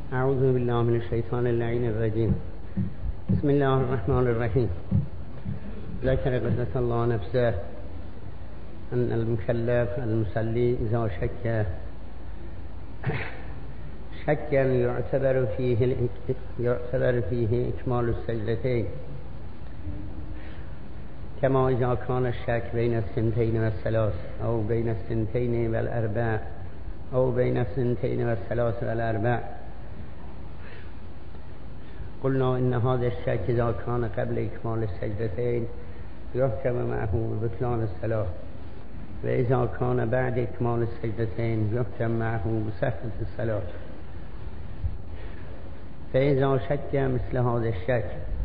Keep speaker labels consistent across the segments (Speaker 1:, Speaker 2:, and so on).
Speaker 1: اعوذ بالله من الشیطان اللعین الرجیم. بسم الله الرحمن الرحیم. ذکر قدس الله نفسه ان المكلف المصلي اذا شك شكا يعتبر فيه اكمال السجدتين، كما اذا كان الشك بين الثنتين والثلاث او بين الثنتين والاربع او بين الثنتين والثلاث والاربع. قلنا إن هذا الشك إذا كان قبل إكمال السجدتين يحكم معه ببطلان الصلاة، وإذا كان بعد إكمال السجدتين يحكم معه بصحة الصلاة. فإذا شك مثل هذا الشك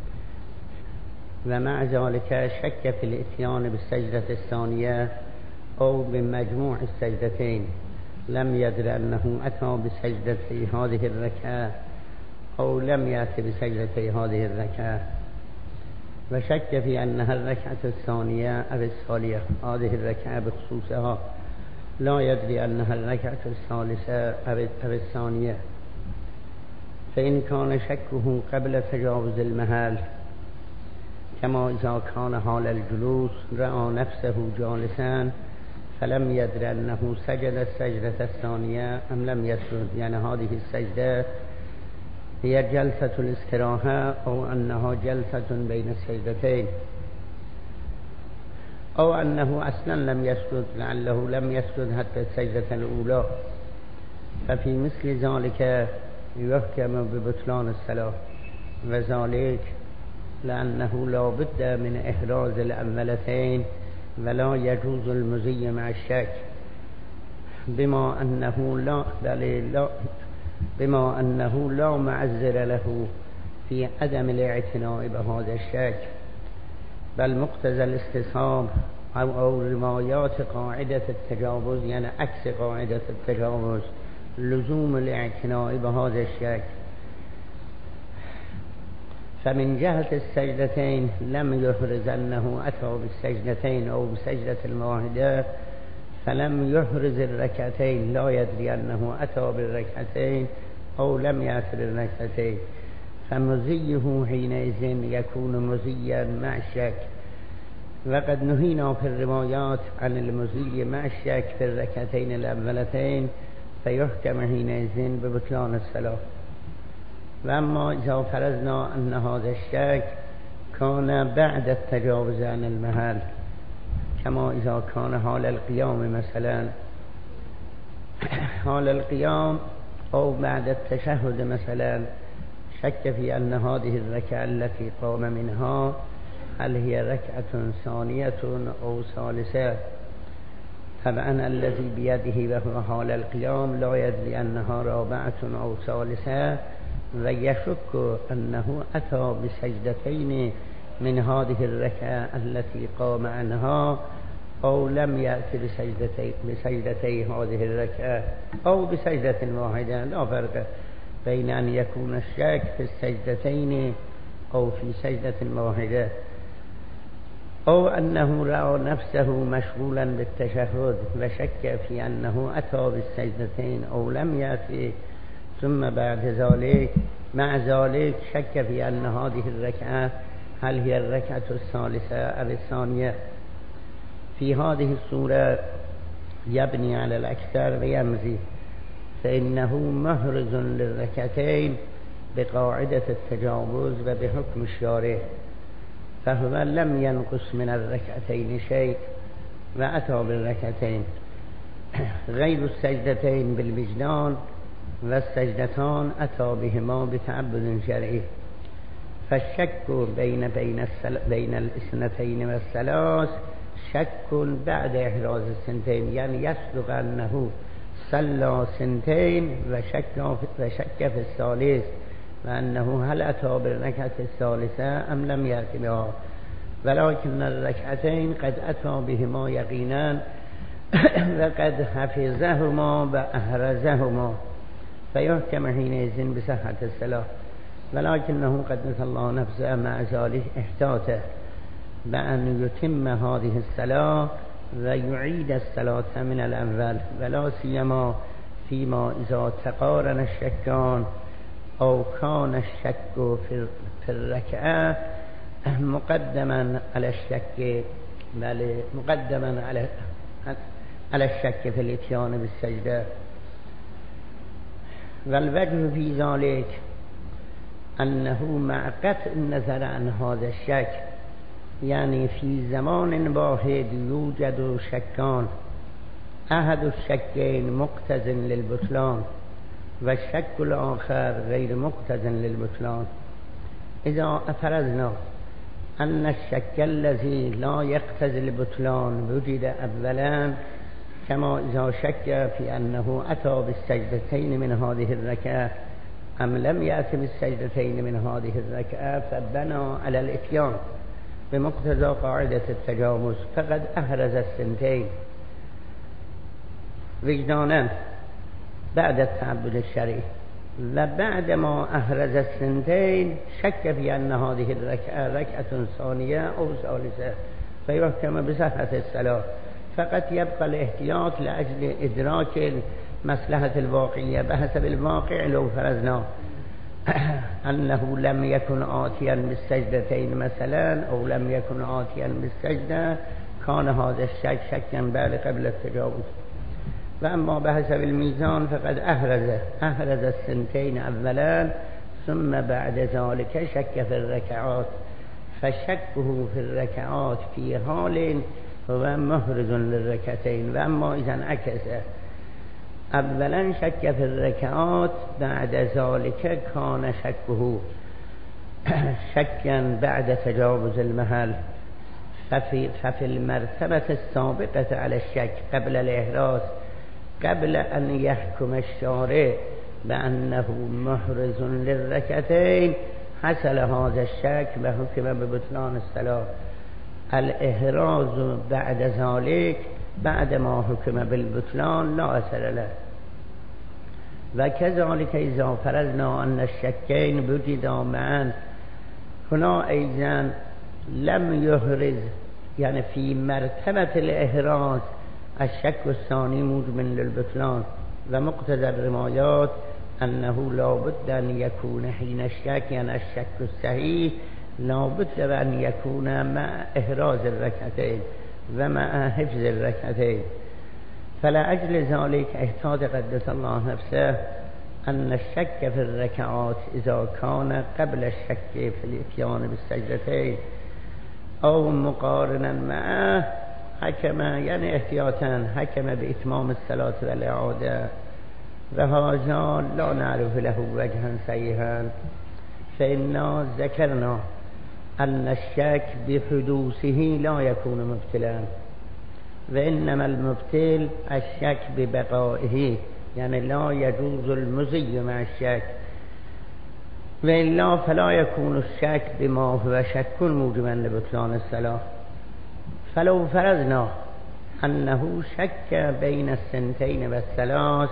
Speaker 1: ومع ذلك شك في الإتيان بالسجدة الثانية أو بمجموع السجدتين، لم يدر أنه أتى بسجدتي هذه الركعة أو لم يأتي بسجدتي هذه الركعة، وشك في أنها الركعة الثانية أو الثالثة، هذه الركعة بخصوصها لا يدري أنها الركعة الثالثة أو الثانية. فإن كان شكه قبل تجاوز المحل كما إذا كان حال الجلوس رأى نفسه جالسا فلم يدر أنه سجد السجدة الثانية أم لم يسجد، يعني هذه السجدة هي جلسة الاستراحة أو أنها جلسة بين السجدتين، أو أنه أصلا لم يسجد، لعله لم يسجد حتى السجدة الأولى، ففي مثل ذلك يحكم ببطلان الصلاة، وذلك لأنه لا بد من إحراز الأولتين ولا يجوز المزي مع الشك، بما أنه لا معذر له في عدم الاعتناء بهذا الشك، بل مقتضى الاستصحاب أو روايات قاعدة التجاوز، يعني عكس قاعدة التجاوز، لزوم الاعتناء بهذا الشك. فمن جهة السجدتين لم يحرز أنه أتى بالسجدتين أو بسجدة واحدة، فلم يحرز الركعتين، لا يدري أنه أتى بالركعتين أو لم يأتي بالركعتين، فمزيه حينئذ يكون مزيا مع الشك. وقد نهينا في الروايات عن المزي مع الشك في الركعتين الأولتين، فيحكم حينئذ ببطلان الصلاة. وأما إذا فرضنا أن هذا الشك كان بعد التجاوز عن المحل، كما إذا كان حال القيام مثلا، حال القيام أو بعد التشهد مثلا، شك في أن هذه الركعة التي قام منها هل هي ركعة ثانية أو ثالثة. طبعا الذي بيده وهو حال القيام لا يدري أنها رابعة أو ثالثة، ويشك أنه أتى بسجدتين من هذه الركعة التي قام عنها أو لم يأتي بسجدتي هذه الركعة أو بسجدة واحدة. لا فرق بين أن يكون الشك في السجدتين أو في سجدة واحدة، أو أنه رأى نفسه مشغولا بالتشهد وشك في أنه أتى بالسجدتين أو لم يأتي، ثم بعد ذلك مع ذلك شك في أن هذه الركعة هل هي الركعة الثالثة أو الثانية. في هذه الصورة يبني على الأكثر ويمزي، فإنه محرز للركعتين بقاعدة التجاوز وبحكم الشارع، فهو لم ينقص من الركعتين شيء وأتى بالركعتين، غير السجدتين بالوجدان، والسجدتان أتى بهما بتعبد شرعي. فالشك بين الاثنتين والثلاث شك بعد إحراز الثنتين، يعني يصدق أنه صلى ثنتين وشك في الثالث، وأنه هل أتى بالركعة الثالثة أم لم يأتي بها، ولكن الركعتين قد أتى بهما يقينا وقد حفظهما وأحرزهما، فيحكم حينئذ بصحة الصلاة. ولكنه قدس الله نفسه مع ذلك احتاط بأن يتم هذه الصلاة ويعيد الصلاة من الأول، ولا سيما فيما إذا تقارن الشكان أو كان الشك في الركعة مقدما على الشك، بل مقدما على الشك في الاتيان بالسجدة. والوجه في ذلك أنه مع قطع النظر عن هذا الشك، يعني في زمان واحد يوجد شكان، أحد الشكين مقتضٍ للبطلان والشك الآخر غير مقتضٍ للبطلان. إذا فرضنا أن الشك الذي لا يقتضي البطلان وجد أولا، كما إذا شك في أنه أتى بالسجدتين من هذه الركعة أم لم يأتي بالسجدتين من هذه الركعة، فبنى على الإتيان بمقتضى قاعدة التجاوز، فقد أحرز السنتين وجدانا بعد التعبد الشرعي، وبعد ما أحرز السنتين شك في أن هذه الركعة ركعة ثانية أو ثالثة فيحكم بصحة الصلاة. فقط يبقى الاحتياط لأجل إدراك مصلحة الواقعية بحسب الواقع. لو فرضنا أنه لم يكن آتيا بالسجدتين مثلا أو لم يكن آتيا بالسجدة، كان هذا الشك شكا بالغ قبل التجاوز. وأما بحسب الميزان فقد أحرز السنتين أولا، ثم بعد ذلك شك في الركعات، فشكه في الركعات في حال هو محرز للركعتين. وأما إذا انعكس، أولا شك في الركعات، بعد ذلك كان شكه شكا بعد تجاوز المحل، ففي المرتبة السابقة على الشك قبل الإحراز، قبل أن يحكم الشارع بأنه محرز للركعتين، حصل هذا الشك وحكم ببطلان الصلاة. الإحراز بعد ذلك بعد ما حكم بالبطلان لا أثر له. وكذلك إذا فرضنا أن الشكين وجدا معا، هنا أيضا لم يحرز، يعني في مرتبة الإحراز الشك الثاني موجب للبطلان، ومقتضى الروايات أنه لا بد أن يكون حين الشك، يعني الشك الصحيح لا بد أن يكون مع إحراز الركعتين ومع حفظ الركعتين. فلأجل ذلك احتاط قدس الله نفسه أن الشك في الركعات إذا كان قبل الشك في الاتيان بالسجدتين أو مقارنا معه حكم، يعني احتياطا حكم بإتمام الصلاة والإعادة، وهذا لا نعرف له وجها صحيحا. فإنا ذكرنا أن الشك بحدوثه لا يكون مبتلا، وإنما المبتل الشك ببقائه، يعني لا يجوز المزي مع الشك، وإلا فلا يكون الشك بما هو شك موجبا لبطلان الصلاة. فلو فرضنا أنه شك بين السنتين والثلاث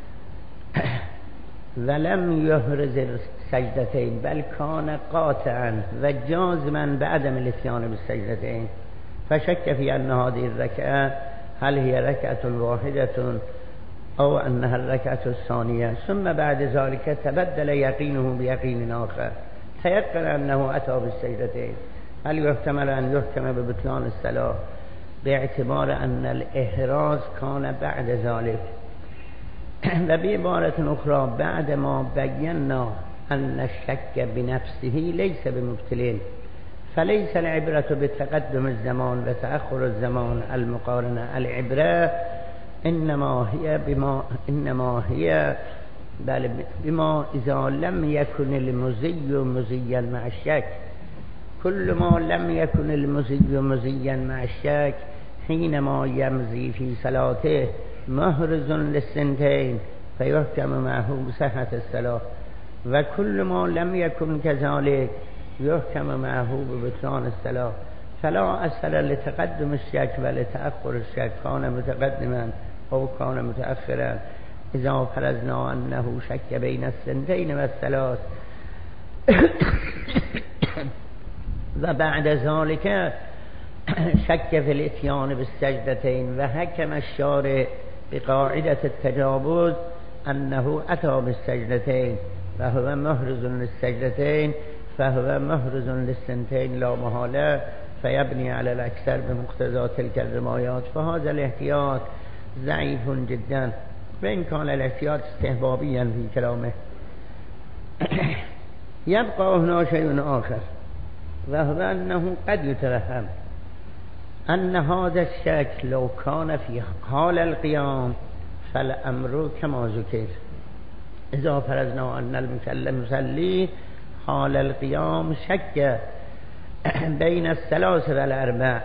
Speaker 1: ولم يحرز السجدتين، بل كان قاطعا وجازما بعدم الاتيان بالسجدتين، فشك في أن هذه الركعة هل هي ركعة واحدة أو أنها الركعة الثانية، ثم بعد ذلك تبدل يقينه بيقين آخر، تيقن أنه أتى بالسجدتين، هل يحتمل أن يحكم ببطلان الصلاة باعتبار أن الإحراز كان بعد ذلك؟ وبعبارة أخرى، بعدما بينا أن الشك بنفسه ليس بمبتلين، فليس العبرة بتقدم الزمان وتأخر الزمان المقارنة، العبرة إنما هي بما إذا لم يكن المزي مزيا مع الشك. كل ما لم يكن المزي مزيا مع الشك حينما يمزي في صلاته محرز للسنتين فيحكم معه بصحة الصلاة، وكل ما لم يكن كذلك يحكم معه ببطلان الصلاة. فلا أثر لتقدم الشك ولتأخر الشك، كان متقدما أو كان متأخرا، إذا فرضنا أنه شك بين السنتين والثلاث وبعد ذلك شك في الاتيان بالسجدتين، وحكم الشارع بقاعدة التجاوز أنه أتى بالسجدتين، فهو محرز للسجدتين فهو محرز للسنتين لا محالة فيبني على الأكثر بمقتضى تلك الرمايات. فهذا الاحتياط ضعيف جدا، وإن كان الاحتياط استحبابيا في كلامه. يبقى هنا شيء آخر، وهو أنه قد يتوهم أن هذا الشكل لو كان في حال القيام فالأمر كما ذكر. إذا فرضنا أن المصلي حال القيام شك بين الثلاث والأربع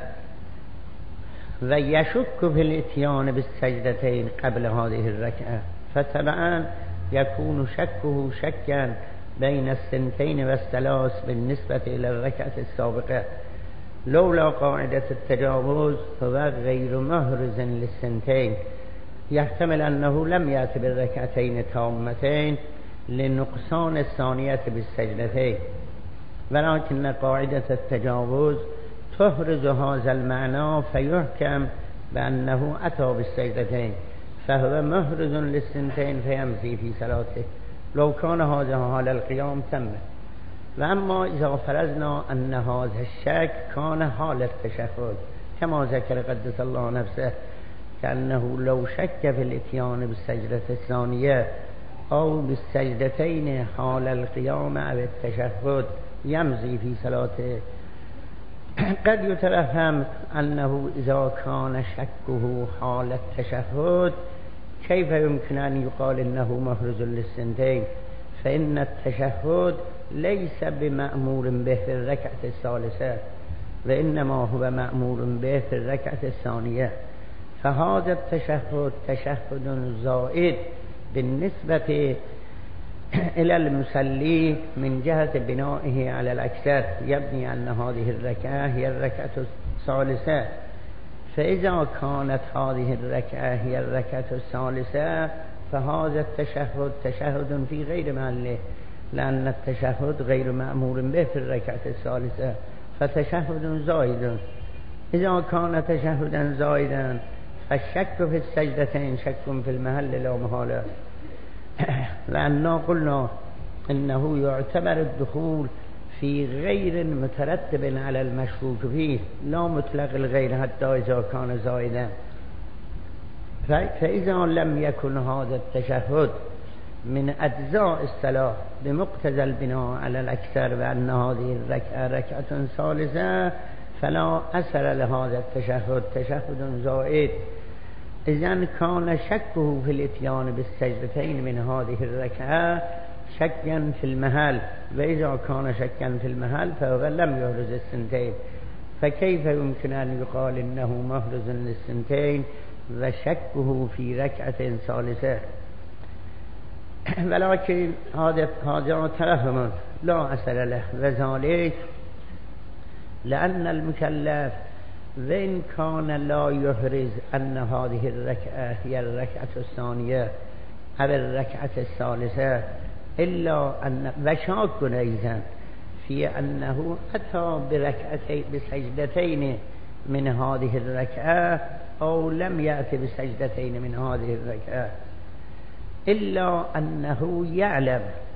Speaker 1: ويشك في الاتيان بالسجدتين قبل هذه الركعة، فتبعا يكون شكه شكا بين السنتين والثلاث بالنسبة إلى الركعة السابقة، لولا قاعدة التجاوز هو غير محرز للسنتين. يحتمل أنه لم يأت بالركعتين تامتين لنقصان الثانية بالسجدتين، ولكن قاعدة التجاوز تحرز هذا المعنى فيحكم بأنه أتى بالسجدتين فهو محرز للسنتين فيمضي في صلاته لو كان هذا حال القيام تم. وأما إذا فرضنا أن هذا الشك كان حال التشهد كما ذكر قدس الله نفسه، كأنه لو شك في الاتيان بالسجدة الثانية أو بالسجدتين حال القيام أو التشهد يمضي في صلاته. قد يتفهم أنه إذا كان شكه حال التشهد كيف يمكن أن يقال إنه محرز للسنتين، فإن التشهد ليس بمأمور به في الركعة الثالثة وإنما هو مأمور به في الركعة الثانية. فهذا التشهد تشهد زائد بالنسبة إلى المصلي من جهة بنائه على الأكثر، يبني أن هذه الركعة هي الركعة الثالثة. فإذا كانت هذه الركعة هي الركعة الثالثة فهذا التشهد تشهد في غير محله، لأن التشهد غير مأمور به في الركعة الثالثة، فتشهد زائد. إذا كان تشهدا زائدا فالشك في السجدتين شك في المحل لا محالة، لأننا قلنا إنه يعتبر الدخول في غير مترتب على المشكوك فيه لا مطلق الغير حتى إذا كان زائدا. فإذا لم يكن هذا التشهد من أجزاء الصلاة بمقتضى البناء على الأكثر وأن هذه الركعة ركعة ثالثة فلا أثر لهذا التشهد تشهد زائد. إذن كان شكه في الاتيان بالسجدتين من هذه الركعة شكا في المحل، وإذا كان شكا في المحل فهو لم يحرز السنتين، فكيف يمكن أن يقال إنه محرز للسنتين وشكه في ركعة ثالثة؟ ولكن هذا ترهم لا أثر له، وذلك لأن المكلف وإن كان لا يحرز أن هذه الركعة هي الركعة الثانية أو الركعة الثالثة إلا أن وشاك أيضا في أنه أتى بسجدتين من هذه الركعة أو لم يأتي بسجدتين من هذه الركعة، إلا أنه يعلم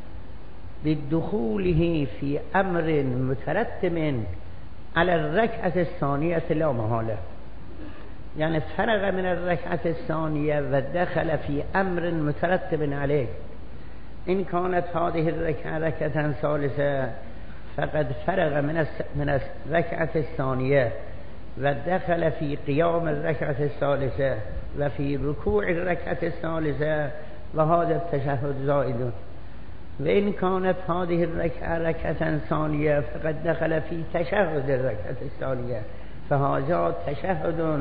Speaker 1: بدخوله في أمر مترتب على الركعة الثانية لا محالة، يعني فرغ من الركعة الثانية ودخل في أمر مترتب عليه. إن كانت هذه الركعة ركعة ثالثة فقد فرغ من الركعة الثانية ودخل في قيام الركعة الثالثة وفي ركوع الركعة الثالثة، وهذا التشهد زائد. وإن كانت هذه الركعة ركعة ثانية فقد دخل في تشهد الركعة الثانية، فهذا تشهد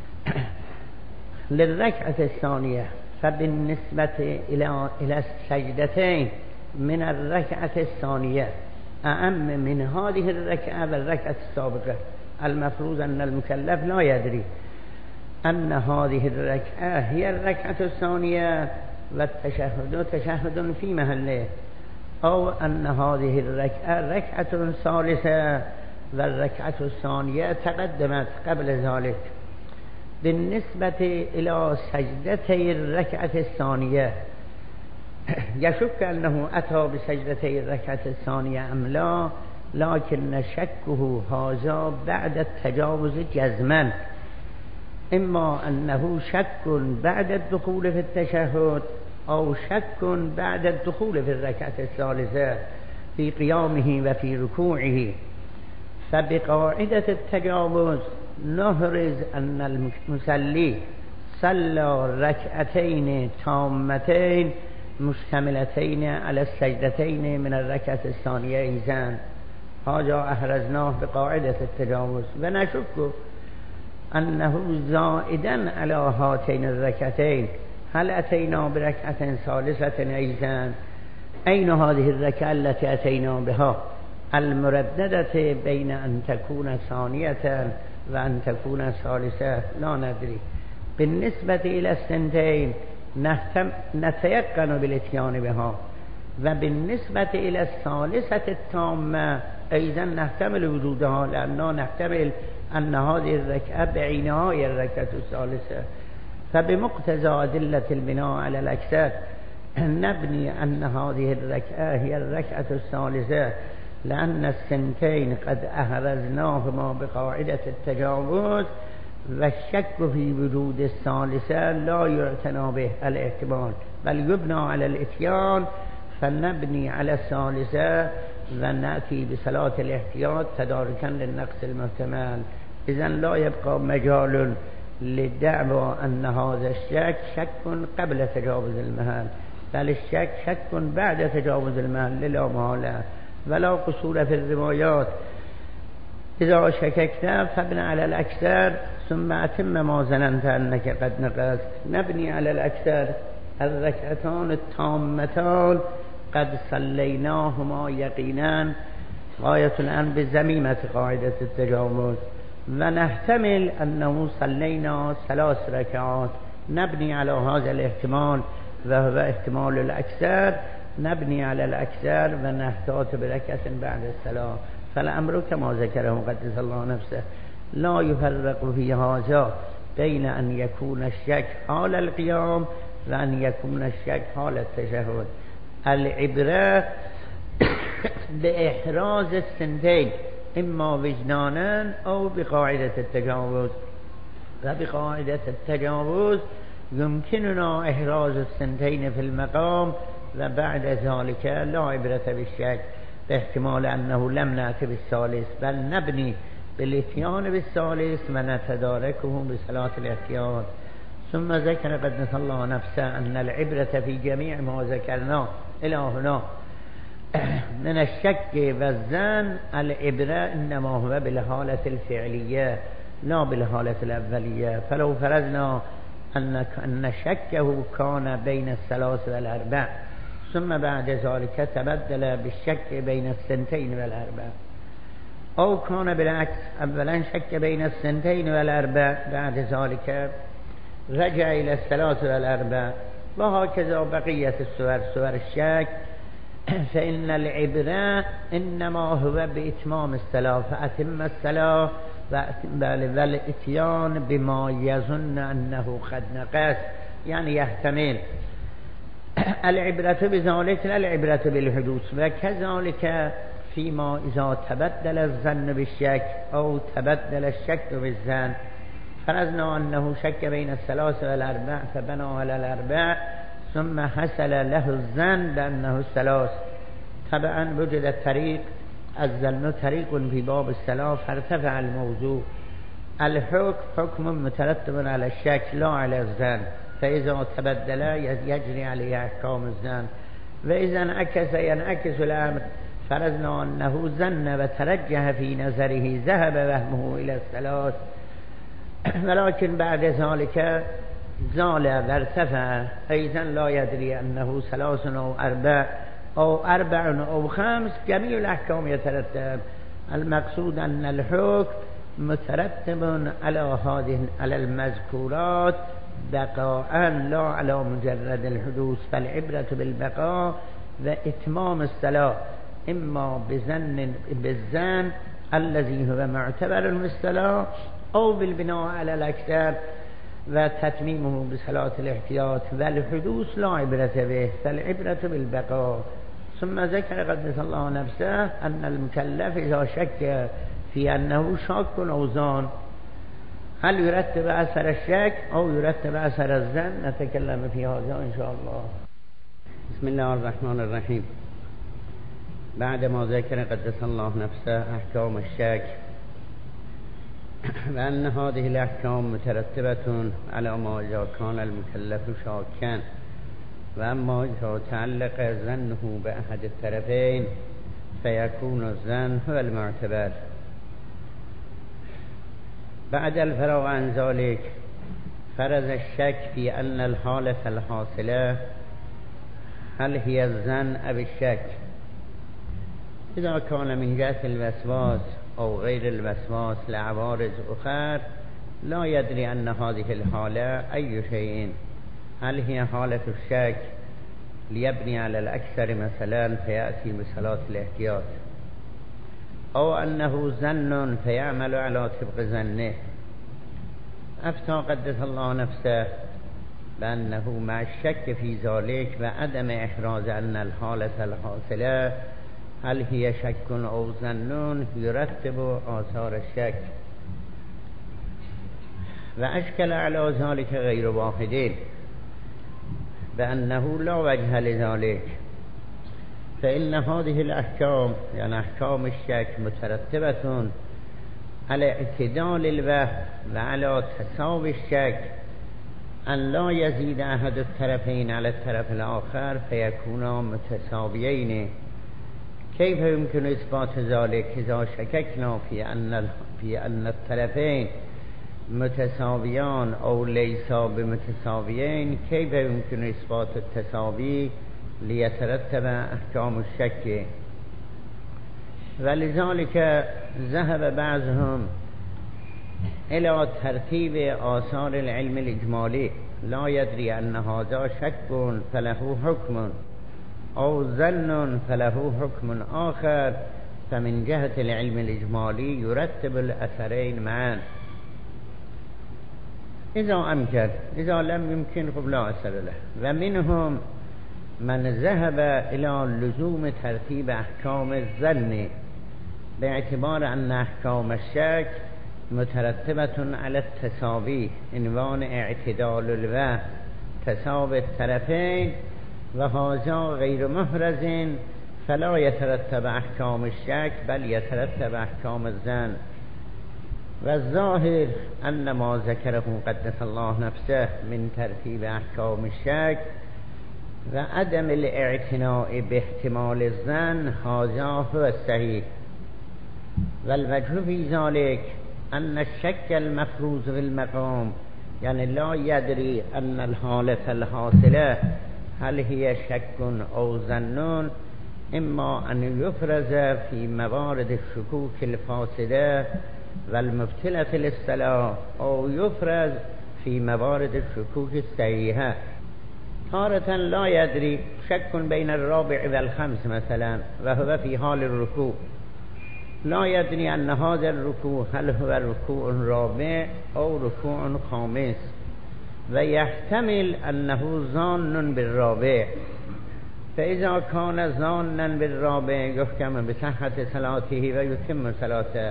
Speaker 1: للركعة الثانية. فبالنسبة إلى السجدتين من الركعة الثانية أعم من هذه الركعة والركعة السابقة. المفروض أن المكلف لا يدري أن هذه الركعة هي الركعة الثانية والتشهد تشهد في محله، أو أن هذه الركعة ركعة ثالثة والركعة الثانية تقدمت قبل ذلك. بالنسبة إلى سجدتي الركعة الثانية يشك أنه أتى بسجدتي الركعة الثانية أم لا، لكن شكه هذا بعد التجاوز جزما، إما أنه شك بعد الدخول في التشهد أو شك بعد الدخول في الركعة الثالثة في قيامه وفي ركوعه. فبقاعدة التجاوز نهرز أن المصلي صلى ركعتين تامتين مشتملتين على السجدتين من الركعة الثانية إذن هذا أحرزناه بقاعدة التجاوز، ونشك أنه زائدا على هاتين الركعتين. هل أتينا بركعة ثالثة أيضا؟ أين هذه الركعة التي أتينا بها المرددة بين أن تكون ثانية وأن تكون ثالثة؟ لا ندري. بالنسبة إلى السنتين نتيقن بالاتيان بها، وبالنسبة إلى الثالثة التامة أيضا نحتمل وجودها، لأننا نحتمل أن هذه الركعة بعينها هي الركعة الثالثة. فبمقتضى أدلة البناء على الأكثر نبني أن هذه الركعة هي الركعة الثالثة، لأن السنتين قد أحرزناهما بقاعدة التجاوز، والشك في وجود الثالثة لا يعتنى به الاحتمال، بل يبنى على الاتيان، فنبني على الثالثة ونأتي بصلاة الاحتياط تداركا للنقص المحتمل. إذن لا يبقى مجال للدعوى أن هذا الشك شك قبل تجاوز المحل، بل الشك شك بعد تجاوز المحل لا محالة، ولا قصور في الروايات. إذا شككت فابن على الأكثر ثم أتم ما ظننت أنك قد نقصت. نبني على الأكثر الركعتان التامتان قد صليناهما يقينا غاية الآن بزميمة قاعدة التجاوز، ونحتمل أنه صلينا 3 ركعات. نبني على هذا الاحتمال وهو احتمال الأكثر، نبني على الأكثر ونحتاط بركعة بعد الصلاة. فالأمر كما ذكره قدس الله نفسه، لا يفرق في هذا بين أن يكون الشك حال القيام وأن يكون الشك حال التشهد. العبرة بإحراز السنتين إما وجدانا أو بقاعدة التجاوز، وبقاعدة التجاوز يمكننا إحراز السنتين في المقام، وبعد ذلك لا عبرة بالشك باحتمال أنه لم نأتي بالثالث، بل نبني بالاتيان بالثالث ونتداركه بصلاة الاحتياط. ثم ذكر قدس الله نفسه أن العبرة في جميع ما ذكرناه إلى هنا من الشك والظن، العبرة إنما هو بالحالة الفعلية لا بالحالة الأولية. فلو فرضنا أن شكه كان بين 3 و4 ثم بعد ذلك تبدل بالشك بين 2 و4، أو كان بالعكس أولا شك بين 2 و4 بعد ذلك رجع إلى 3 و4، وهكذا بقية السور سور الشك، فإن العبرة إنما هو بإتمام الصلاة، فأتم الصلاة والإتيان بما يظن أنه قد نقص، يعني يحتمل. العبرة بذلك لا العبرة بالحدوث. وكذلك فيما إذا تبدل الظن بالشك أو تبدل الشك بالظن، فرضنا أنه شك بين 3 و4 فبنى على 4 ثم حصل له الظن بأنه 3، طبعا وجد الطريق، الظن طريق في باب الصلاة فارتفع الموضوع. الحكم حكم مترتب على الشك لا على الظن، فإذا تبدل يجري عليه أحكام الظن، وإذا انعكس ينعكس الأمر. فرضنا أنه ظن وترجح في نظره ذهب وهمه إلى 3، ولكن بعد ذلك زال وارتفع، أيضا لا يدري أنه 3 أو 4 أو 4 أو 5، جميع الأحكام يترتب. المقصود أن الحكم مترتب على المذكورات بقاء لا على مجرد الحدوث، فالعبرة بالبقاء وإتمام الصلاة إما بالظن الذي هو معتبر بالصلاة، أو بالبناء على الأكثر و تتمیمه بصلاة الاحتیاط و الحدوث لا عبرت به فالعبرت بالبقاء. ثم ذكر قدس الله نفسه أن المكلف إذا شك في أنه شاك أو ظان هل يرتب أثر الشك أو يرتب أثر الظن، نتكلم في هذا إن شاء الله. بسم الله الرحمن الرحيم. بعد ما ذكر قدس الله نفسه أحكام الشك وأن هذه الأحكام مترتبة على ما إذا كان المكلف شاكا، وأما إذا تعلق ظنه بأحد الطرفين فيكون الظن هو المعتبر. بعد الفراغ عن ذلك فرض الشك في أن الحالة الحاصلة هل هي الظن أو الشك. إذا كان من جهة الوسواس أو غير الوسواس لعوارض أخرى لا يدري أن هذه الحالة أي شيء، هل هي حالة الشك ليبني على الأكثر مثلا فيأتي بصلاة الاحتياط، أو أنه ظن فيعمل على طبق ظنه. أفتى قدس الله نفسه بأنه مع الشك في ذلك وعدم إحراز أن الحالة الحاصلة هل هي شك أو ظن يرتب آثار الشك، وأشكل على ذلك غير واحدين بأنه لا وجه لذلك، فإن هذه الأحكام يعني أحكام الشك مترتبة على اعتدال الوهم وعلى تساوي الشك، أن لا يزيد أحد الطرفين على الطرف الآخر فيكونا متساويين. كيف يمكن إثبات ذلك إذا شككنا في أن الطرفين متساويان أو ليسا بمتساويين؟ كيف يمكن إثبات التساوي ليترتب أحكام الشك؟ ولذلك ذهب بعضهم إلى ترتيب آثار العلم الإجمالي، لا يدري أن هذا شك فله حكم أو ظن فله حكم آخر، فمن جهة العلم الإجمالي يرتب الأثرين معا. إذا أمكن، إذا لم يمكن فلا أثر له. ومنهم من ذهب إلى لزوم ترتيب أحكام الظن باعتبار أن أحكام الشك مترتبة على التساوي، عنوان اعتدال الوهم تساوي الطرفين، وهذا غير محرز فلا يترتب أحكام الشك بل يترتب أحكام الظن. والظاهر أن ما ذكره قدس الله نفسه من ترتيب أحكام الشك وعدم الاعتناء باحتمال الظن هذا هو الصحيح. والوجه في ذلك أن الشك المفروض في المقام يعني لا يدري أن الحالة الحاصلة هل هي شك أو ظن، إما أن يفرز في موارد الشكوك الفاسدة والمبتلة للصلاة، أو يفرز في موارد الشكوك الصحيحة. تارة لا يدري، شك بين الرابع والخمس مثلا وهو في حال الركوع، لا يدري أن هذا الركوع هل هو ركوع رابع أو ركوع خامس، ويحتمل أنه ظان بالرابع، فإذا كان ظانا بالرابع يحكم بصحة صلاته ويتم صلاته.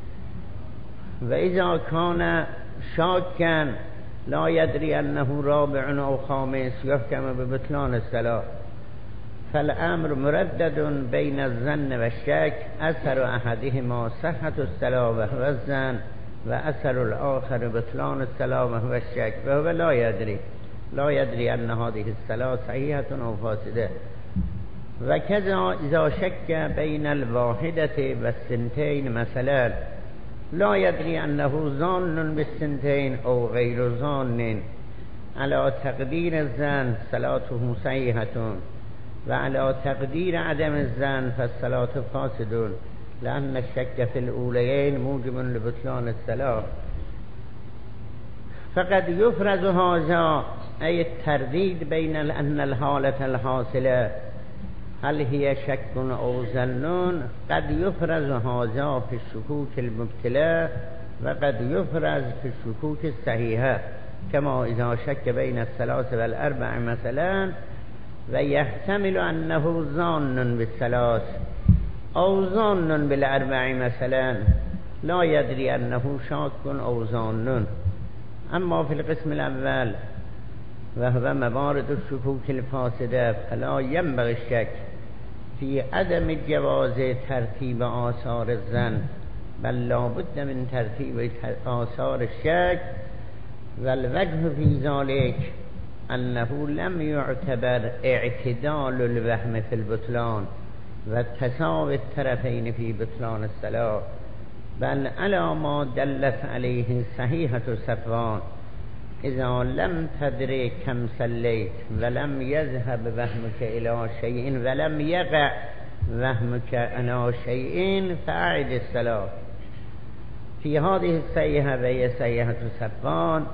Speaker 1: وإذا كان شاكا لا يدري أنه رابع أو خامس يحكم ببطلان الصلاة. فالأمر مردد بين الظن والشك، أثر أحدهما صحة الصلاة وهو الظن، وأثر الآخر بطلان الصلاة وهو الشك، وهو لا يدري أن هذه الصلاة صحيحة أو فاسدة. وكذا إذا شك بين الواحدة والسنتين مثلا لا يدري أنه ظان بالسنتين أو غير ظان، على تقدير الظن صلاته صحيحة، وعلى تقدير عدم الظن فالصلاة فاسد، لأن الشك في الأوليين موجب لبطلان الصلاة. فقد يفرز هذا أي الترديد بين أن الحالة الحاصلة هل هي شك أو ظن، قد يفرز هذا في الشكوك المبتلى وقد يفرز في الشكوك الصحيحة. كما إذا شك بين الثلاث والأربع مثلا ويحتمل أنه ظان بالثلاث أو ظان بالأربع مثلا لا يدري أنه شاك أو ظان. أما في القسم الأول وهو موارد الشكوك الفاسدة فلا ينبغي الشك في عدم جواز ترتيب آثار الظن، بل لا بد من ترتیب آثار الشک. والوجه في ذلك أنه لم يعتبر اعتدال الوهم في البطلان وتساوي الطرفين في بطلان الصلاة، بل على ما دلت عليه صحيحة صفوان إذا لم تدري كم صليت ولم يذهب وهمك إلى شيء ولم يقع وهمك إلى شيء فأعد الصلاة. في هذه الصحيحة وهي صحيحة صفوان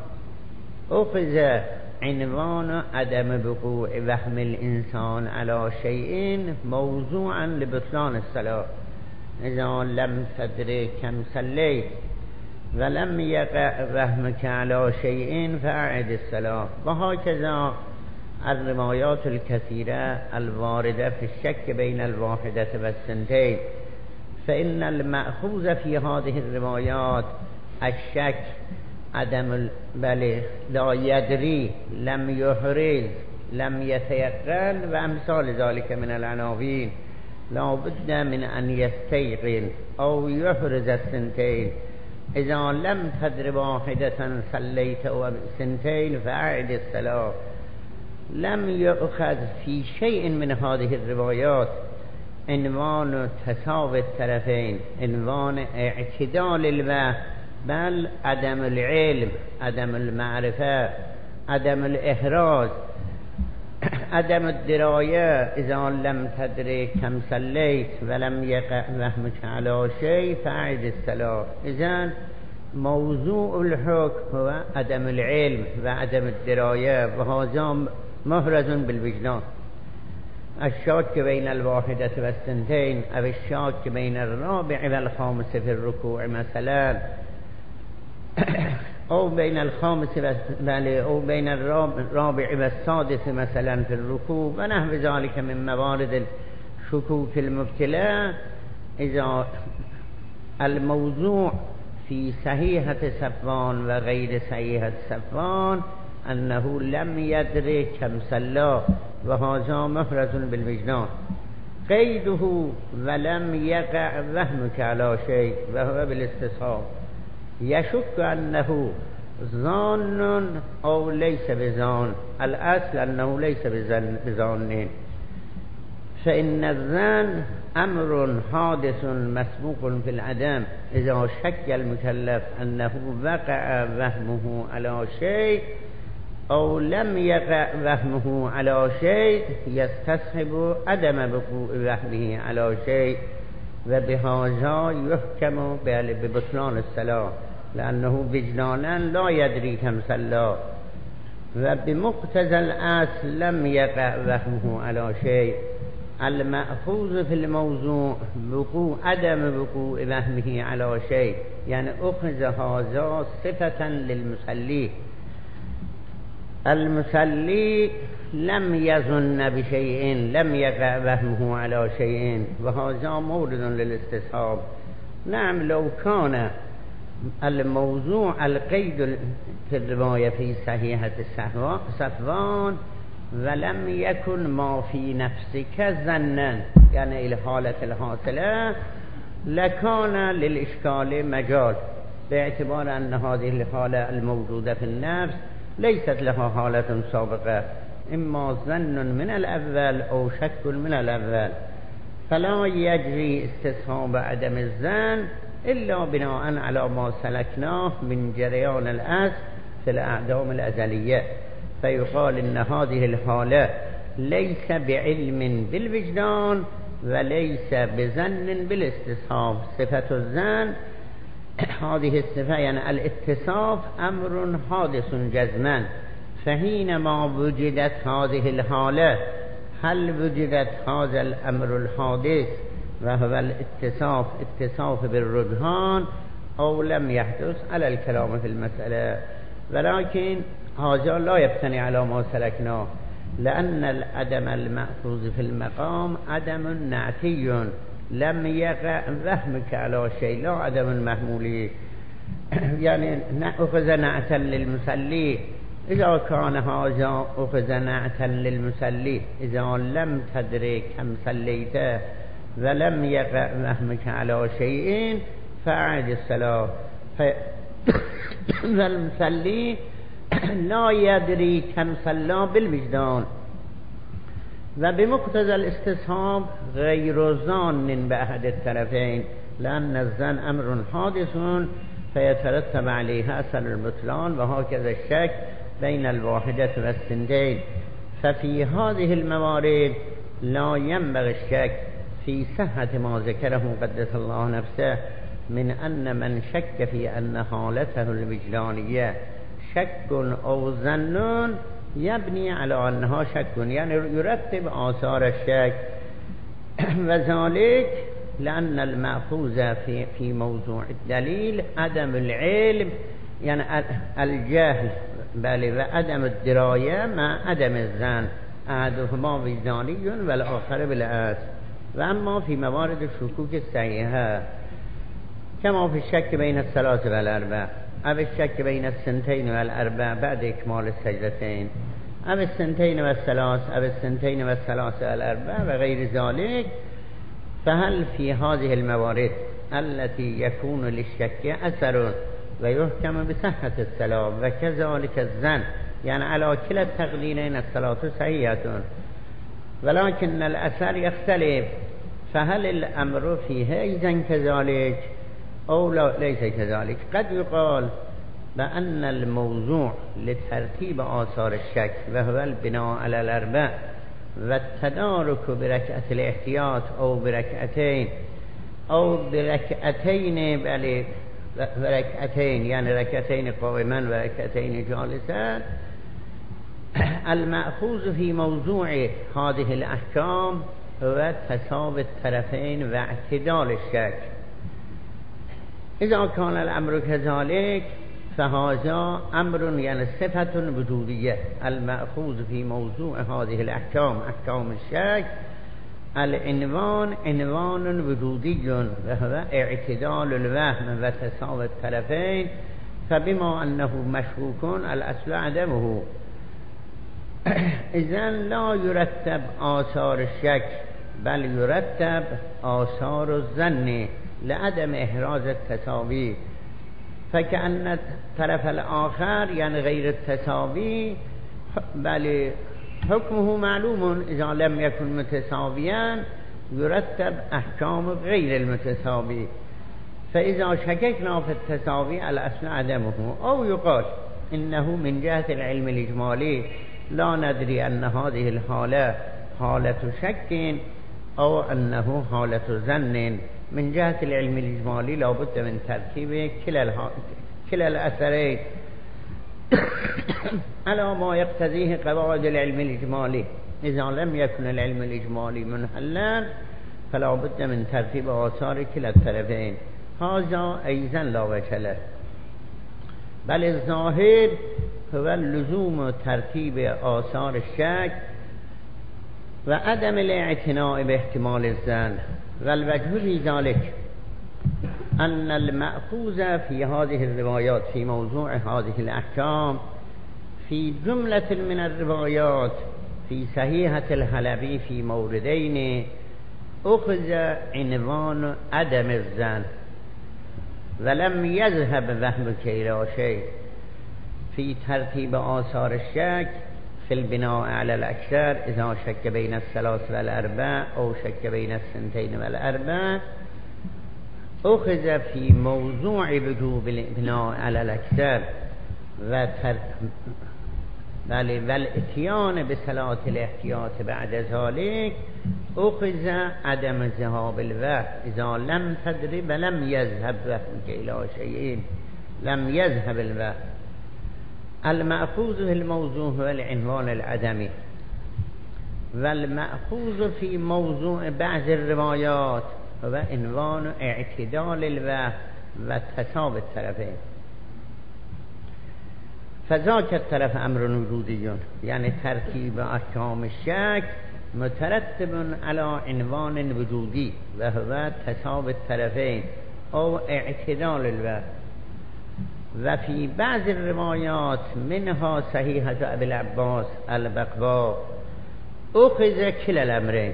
Speaker 1: أخذ عنوان عدم وقوع وهم الإنسان على شيء موضوعا لبطلان الصلاة. إذا لم تدري كم صليت ولم يقع وهمك على شيء فأعد الصلاة. وهكذا الروايات الكثيرة الواردة في الشك بين الواحدة والثنتين، فإن المأخوذ في هذه الروايات الشك عدم بل لا يدري، لم يحرز، لم يتيقن وأمثال ذلك من العناوين. لا بد من أن يستيقن أو يحرز الثنتين. إذا لم تدر واحدة صليت أو ثنتين فأعد الصلاة. لم يؤخذ في شيء من هذه الروايات عنوان تساوي الطرفين، عنوان اعتدال الوهم، بل عدم العلم، عدم المعرفة، عدم الإحراز، عدم الدراية. إذا لم تدري كم صليت ولم يقع وهمك على شيء فأعد الصلاة. إذن موضوع الحكم هو عدم العلم وعدم الدراية، وهذا محرز بالوجدان. الشاك بين الواحدة والثنتين أو الشاك بين الرابع والخامس في الركوع مثلا، أو بين الخامس أو بين الرابع والسادس مثلا في الركوع ونحو ذلك من موارد الشكوك المبتلى. إذا الموضوع في صحيحة صفوان وغير صحيحة صفوان أنه لم يدري كم صلى، وهذا محرز بالوجدان. قيده ولم يقع وهمك على شيء وهو بالاستصحاب، يشك أنه ظان أو ليس بظان. الأصل أنه ليس بظان، فإن الظن أمر حادث مسبوق في العدم. إذا شك المكلف أنه وقع وهمه على شيء أو لم يقع وهمه على شيء يستصحب عدم وقوع وهمه على شيء، وبهذا يحكم ببطلان الصلاة، لأنه وجدانا لا يدري كم صلى. وبمقتضى الأصل لم يقع وهمه على شيء. المأخوذ في الموضوع عدم وقوع وهمه على شيء، يعني أخذ هذا صفة للمصلي. المصلي لم يظن بشيء، لم يقع وهمه على شيء، وهذا مورد للاستصحاب. نعم، لو كان الموضوع القيد في الرواية في صحيحة صفوان ولم يكن ما في نفسك ظنا، يعني الحالة الحاصلة، لكان للإشكال مجال، باعتبار أن هذه الحالة الموجودة في النفس ليست لها حالة سابقة، إما ظن من الأول أو شك من الأول، فلا يجري استصحاب عدم الظن إلا بناء على ما سلكناه من جريان الأصل في الأعدام الأزلية. فيقال إن هذه الحالة ليس بعلم بالوجدان وليس بظن بالاستصحاب. صفة الظن هذه الصفة يعني الاتصاف أمر حادث جزما، فحينما وجدت هذه الحالة هل وجدت هذا الأمر الحادث وهو اتصاف بالرجحان أو لم يحدث؟ على الكلام في المسألة. ولكن هذا لا يبتني على ما سلكناه، لأن العدم المأخوذ في المقام عدم نعتي لم يقع وهمك على شيء، لا عدم محمولي. يعني أخذ نعتا للمصلي، إذا كان هذا أخذ نعتا للمصلي إذا لم تدري كم صليت ولم يقع وهمك على شيء فأعد الصلاة. والمصلي لا يدري كم صلى بالوجدان، وبمقتضى الاستصحاب غير ظان بأحد الطرفين، لأن الظن أمر حادث فيترتب عليه أثر البطلان، وهكذا الشك بين الواحدة والثنتين. ففي هذه الموارد لا ينبغي الشك في صحة ما ذكره قدس الله نفسه من أن من شك في أن حالته الوجدانية شك أو ظن يبني على أنها شك، يعني يرتب آثار الشك. وذلك لأن المأخوذ في موضوع الدليل عدم العلم، يعني الجهل بل وعدم الدراية مع عدم الظن، أحدهما وجداني والآخر بالعكس. وأما في موارد الشكوك الصحيحة كما في الشك بين الثلاث والأربع، أو الشك بين الثنتين والأربع بعد إكمال السجدتين، أو الثنتين والثلاث، أو الثنتين والثلاث والأربع وغير ذلك، فهل في هذه الموارد التي يكون للشك أثر ويحكم بصحة الصلاة وكذلك الظن، يعني على كلا التقديرين الصلاة صحيحة، ولكن الأثر يختلف، فهل الأمر فيه أيضا كذلك أو ليس كذلك؟ قد يقال بأن الموضوع لترتيب آثار الشك وهو البناء على الأربع والتدارك بركعة الاحتياط أو بركعتين أو بركعتين بل بركعتين، يعني ركعتين قائما وركعتين جالسا. المأخوذ في موضوع هذه الأحكام هو تساوي الطرفين واعتدال الشك. إذا كان الأمر كذلك فهذا أمر يعني صفة وجودية. المأخوذ في موضوع هذه الأحكام أحكام الشك العنوان عنوان وجودي وهو اعتدال الوهم وتساوي الطرفين، فبما أنه مشكوك الأصل عدمه، إذن لا يرتب آثار الشك بل يرتب آثار الظن لعدم إحراز التساوي. فكأن الطرف الآخر يعني غير التساوي بل حكمه معلوم، إذا لم يكن متساويا يرتب أحكام غير المتساوي. فإذا شككنا في التساوي الأصل عدمه، أو يقال إنه من جهة العلم الإجمالي لا ندري أن هذه الحالة حالة شك أو أنه حالة ظن. من جهة العلم الإجمالي لا بد من ترتيب كلا الأثرين على ما يقتضيه قواعد العلم الإجمالي. إذا لم يكن العلم الإجمالي منحلا فلا بد من ترتيب آثار كلا الطرفين، هذا أيضا لا وجه له، بل الظاهر هو لزوم ترتيب آثار الشك وعدم الاعتناء باحتمال الظن. والوجه في ذلك أن المأخوذ في هذه الروايات في موضوع هذه الأحكام في جملة من الروايات في صحيحة الحلبي في موردين أخذ عنوان عدم الظن ولم يذهب وهمك إلى شيء في ترتيب آثار الشك في البناء على الأكثر إذا شك بين الثلاث والأربع أو شك بين الثنتين والأربع. أخذ في موضوع وجوب البناء على الأكثر والاتيان بصلاة الاحتياط بعد ذلك أخذ عدم ذهاب الوهم إذا لم تدري ولم يذهب وهمك إلى شيء، لم يذهب الوهم. المأخوذ في الموضوع هو العنوان العدمي، والمأخوذ في موضوع بعض الروايات هو عنوان اعتدال الوهم وتساوي الطرفين. فذاک الطرف امر وجودی، یعنی ترتیب احکام شک مترتب علی عنوان وجودی و هو تساوی الطرفین او اعتدال الوجه. و فی بعض الروایات منها صحیحة ابی العباس البقوا اخذ کلا الامرین،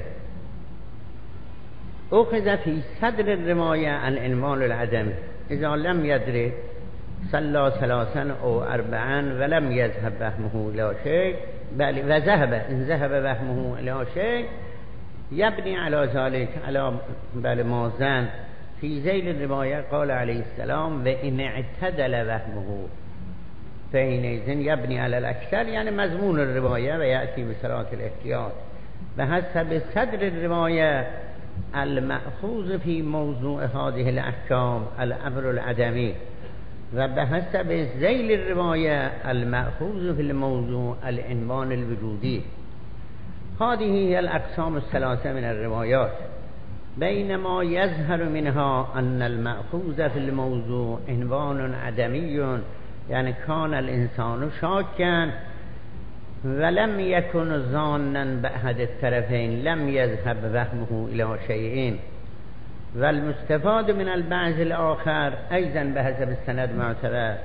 Speaker 1: اخذ فی صدر الروایه العنوان العدم اذا لم يدري صلى ثلاثا او اربعا ولم يذهب وهمه الى شيء، بل وذهب ان ذهب وهمه الى شيء يبني على ذلك على بل ما ظن في ذیل الروایه قال علیه السلام و ان اعتدل وهمه فحینئذ یبنی علی الاکثر، یعنی مضمون الروایه و یأتی بصراط الاحتیاط و حسب صدر الروایه المأخوذ في موضوع هذه الاحکام الامر العدمی و به حسب ذیل الروایه المأخوذ في الموضوع العنوان الوجودی. هذه هي الاقسام الثلاثه من الروایات، بينما يظهر منها أن المأخوذ في الموضوع عنوان عدمي، يعني كان الإنسان شاكا ولم يكن ظانا بأحد الطرفين لم يذهب وهمه إلى شيئين. والمستفاد من البعض الآخر أيضا بحسب السند معتبر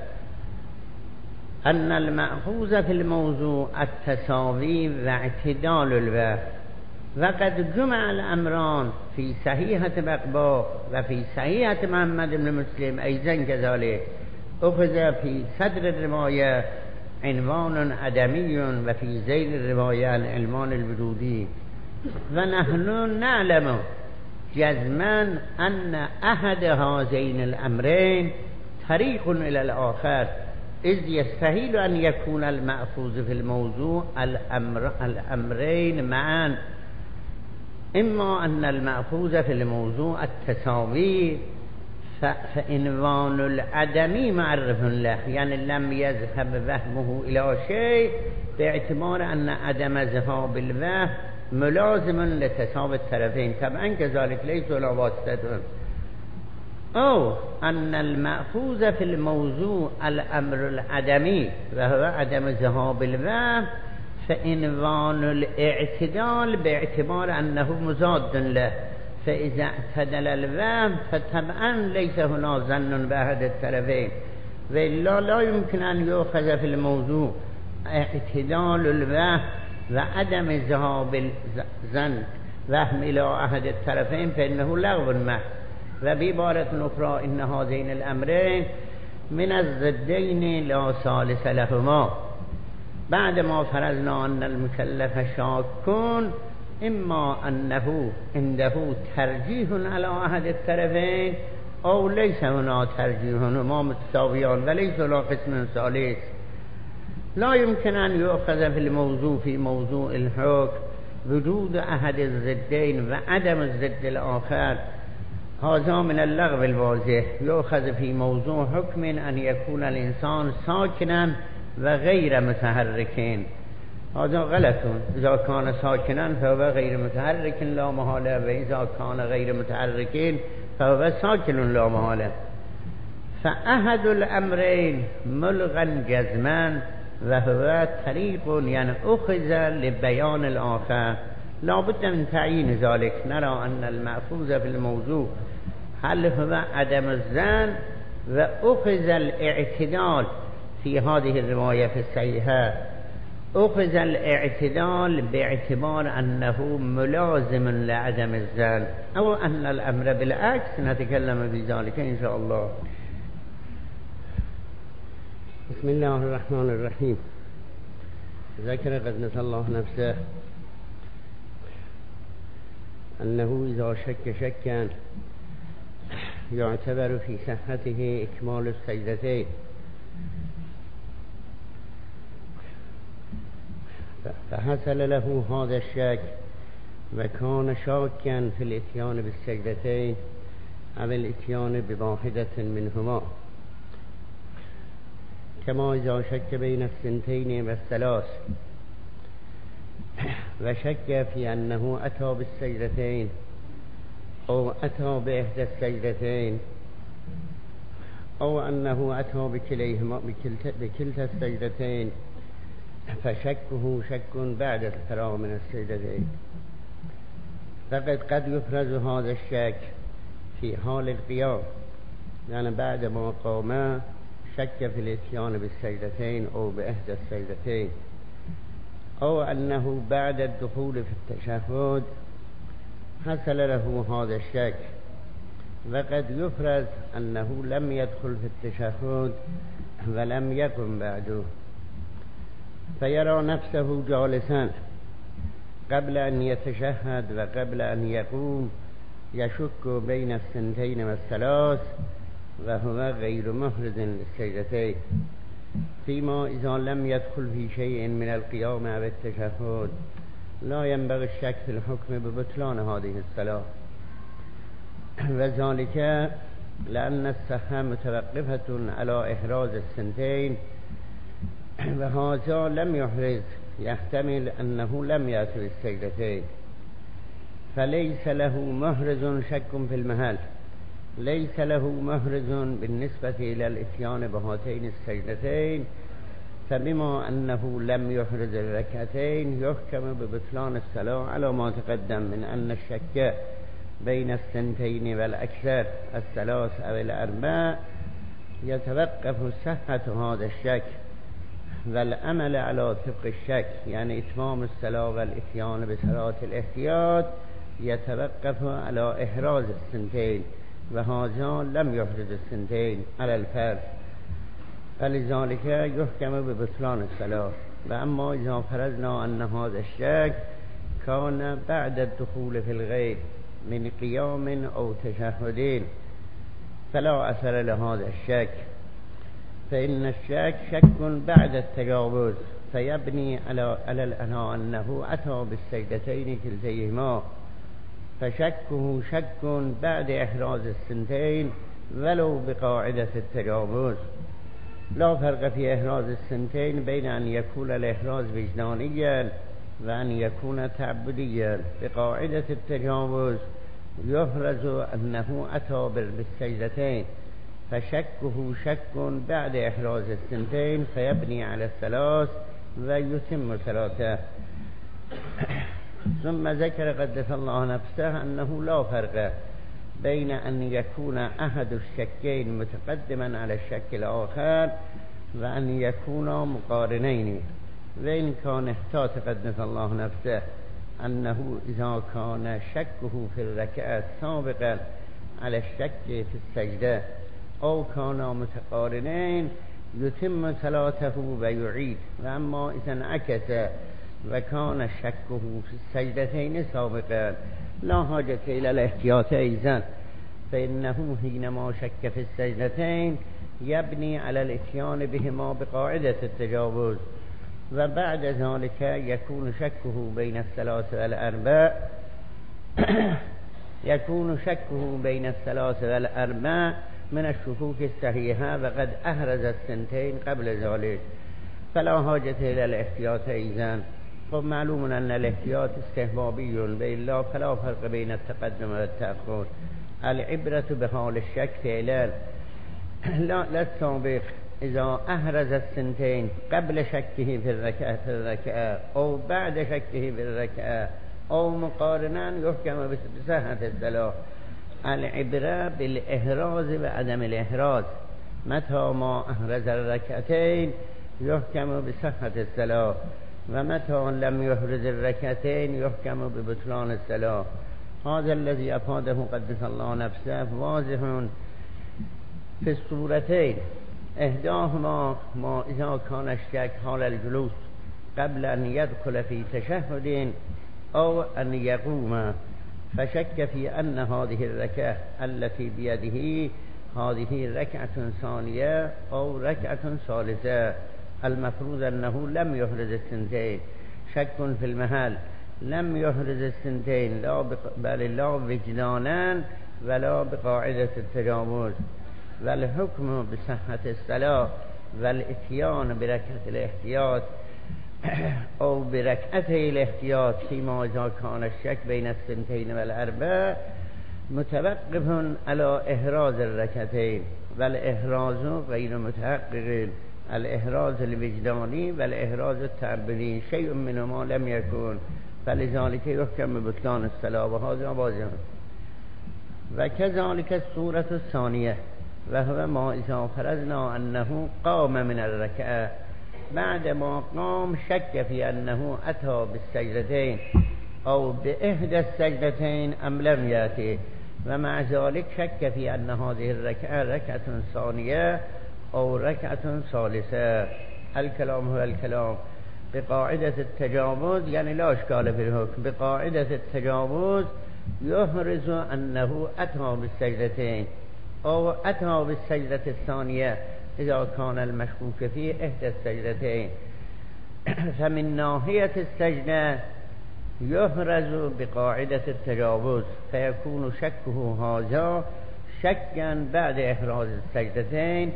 Speaker 1: أن المأخوذ في الموضوع التساوي واعتدال الوجه، وقد جمع الامران في صحيحة بقبا و في صحيحة محمد بن مسلم ايضا كذلك، اخذ في صدر الرواية عنوان عدمي و في ذيل الرواية العنوان الوجودي. ونحن نعلم جزما ان احد هذين الامرين طريق الى الاخر، اذ يستحيل ان يكون المأخوذ في الموضوع الامرين معا، اما ان المأخوذ في الموضوع التساوي فعنوان العدمي معرف له، يعني لم يذهب وهمه الى شيء باعتبار ان عدم ذهاب الوهم ملازم لتساوي الطرفين، طبعا كذلك ليس لا واسطة. او ان المأخوذ في الموضوع الامر العدمي وهو عدم ذهاب الوهم فعنوان الاعتدال باعتبار انه مضاد له، فاذا اعتدل الوهم فطبعا ليس هنا ظن باحد الطرفين، والا لا يمكن ان يؤخذ في الموضوع اعتدال الوهم وعدم ذهاب الظن وهم الى احد الطرفين فانه لغو محض. وبعبارة اخرى ان هذين الامرين من الضدين لا ثالث لهما، بعد ما فرضنا ان المكلف شاك اما انه عنده ترجیح على احد الطرفين او ليس هنا ترجیح، هما متساویان وليس لا قسم ثالث. لا يمكن ان يؤخذ في الموضوع في موضوع الحكم وجود احد الضدين وعدم الضد الاخر، هذا من اللغو الواضح. يؤخذ في موضوع حكم ان يكون الانسان ساكنا و غیر متحرکین، هذا غلط. اذا كان ساكنا فهو غير متحرك لا محاله و اذا كان غير متحركين فهو ساكن لا محاله. فأحد الامرين ملغا جزما و هو طريق، يعني اخذ لبيان الاخر لا بد من تعيين ذلك. نرى ان المأخوذ في الموضوع هل هو عدم الظن و اخذ الاعتدال في هذه الرواية في الصحيحة، أخذ الاعتدال باعتبار أنه ملازم لعدم الظن، أو أن الأمر بالعكس نتكلم بذلك إن شاء الله. بسم الله الرحمن الرحيم. ذكر قدس الله نفسه أنه إذا شك شكا يعتبر في صحته إكمال السجدتين، فحصل له هذا الشك وكان شاكا في الاتيان بالسجدتين او الاتيان بواحدة منهما، كما اذا شك بين الثنتين والثلاث وشك في انه اتى بالسجدتين او اتى باحدى السجدتين أو أنه أتى بكليهما بكلتا السجدتين فشكه شك بعد الفراغ من السجدتين. فقد قد يفرز هذا الشك في حال القيام، يعني بعد ما قام شك في الاتيان بالسجدتين أو بإحدى السجدتين، أو أنه بعد الدخول في التشهد حصل له هذا الشك، وقد يفرز أنه لم يدخل في التشهد ولم يقم بعده، فيرى نفسه جالسا قبل أن يتشهد وقبل أن يقوم يشك بين السنتين والثلاث، وهو غير محرز للسجدتين، فيما إذا لم يدخل في شيء من القيام أو التشهد لا ينبغي الشك في الحكم ببطلان هذه الصلاة، وذلك لأن الصحة متوقفة على إحراز السنتين، وهذا لم يحرز يحتمل أنه لم يأتي السجدتين، فليس له محرز شك في المحل، ليس له محرز بالنسبة إلى الاتيان بهاتين السجدتين، فبما أنه لم يحرز الركعتين يحكم ببطلان الصلاة على ما تقدم من أن الشك بين السنتين والأكثر الثلاث أو الأربع يتوقف صحة هذا الشك، والعمل على طبق الشك يعني إتمام الصلاة والإتيان بصلاة الاحتياط يتوقف على إحراز السنتين، وهذا لم يحرز السنتين على الفرض، فلذلك يحكم ببطلان الصلاة. وأما إذا فرضنا أن هذا الشك كان بعد الدخول في الغيب من قيام أو تشهدين فلا أثر لهذا الشك، فإن الشك شك بعد التجاوز، فيبني على أنه أتى بالسجدتين كلتيهما، فشكه شك بعد إحراز السنتين ولو بقاعدة التجاوز. لا فرق في إحراز السنتين بين أن يكون الإحراز وجدانيا وأن يكون تعبديا. بقاعدة التجاوز يفرز أنه أتى بالسجدتين، فشكه شك بعد إحراز السنتين، فيبني على الثلاث ويتم صلاته. ثم ذكر قدس الله نفسه أنه لا فرق بين أن يكون أحد الشكين متقدما على الشك الآخر وأن يكونا مقارنين، وإن كان احتاط قدس الله نفسه أنه إذا كان شكه في الركعة سابقا على الشك في السجدة أو كانا متقارنين يتم صلاته ويعيد، وأما إذا انعكس وكان شكه في السجدتين سابقا لا حاجة إلى الاحتياط أيضا، فإنه حينما شك في السجدتين يبني على الاتيان بهما بقاعدة التجاوز، وبعد ذلك يكون شكه بين الثلاث والأربع يكون شكه بين الثلاث والأربع من الشكوك الصحيحة، وقد أحرز السنتين قبل ذلك، فلا حاجة إلى الاحتياط أيضا. معلوم أن الاحتياط استحبابي، وإلا فلا فرق بين التقدم والتأخر. العبرة بحال الشك فعلا لا السابق إذا أحرز السنتين قبل شكه في الركعة أو بعد شكه في الركعة أو مقارنا يحكم بصحة الصلاة. العبرة بالإحراز وعدم الإحراز، متى ما أحرز الركعتين يحكم بصحة الصلاة، ومتى لم يحرز الركعتين يحكم ببطلان الصلاة. هذا الذي أفاده قدس الله نفسه واضح في الصورتين، إحداهما ما إذا كان الشك حال الجلوس قبل أن يدخل في تشهد أو أن يقوم، فشك في أن هذه الركعة التي بيده هذه ركعة ثانية أو ركعة ثالثة، المفروض أنه لم يحرز السنتين، شك في المحل، لم يحرز السنتين بل لا وجدانا ولا بقاعدة التجاوز، والحكم بصحة الصلاة والاتيان بركعة الاحتياط أو بركعتي الاحتياط فيما إذا كان الشك بين السنتين والأربع متوقف على احراز الركعتين والاحراز غیر متحقق، الاحراز الوجدانی والاحراز التعبدی شیء منهما لم يكن فلذلك يحكم ببطلان الصلاة وهذا واضح. وكذلك الصورة الثانية وهو ما إذا فرضنا أنه قام من الركعة بعد ما قام شك في أنه أتى بالسجدتين أو بإحدى السجدتين أم لم يأتي، ومع ذلك شك في أن هذه الركعة ركعة ثانية أو ركعة ثالثة. الكلام هو الكلام بقاعدة التجاوز، يعني لا إشكال في الحكم، بقاعدة التجاوز يحرز أنه أتى بالسجدتين أو أتى بالسجدة الثانية إذا كان المشكوك فيه إحدى السجدتين. فمن ناحية السجدة يحرز بقاعدة التجاوز فيكون شكه هذا شكا بعد إحراز السجدتين،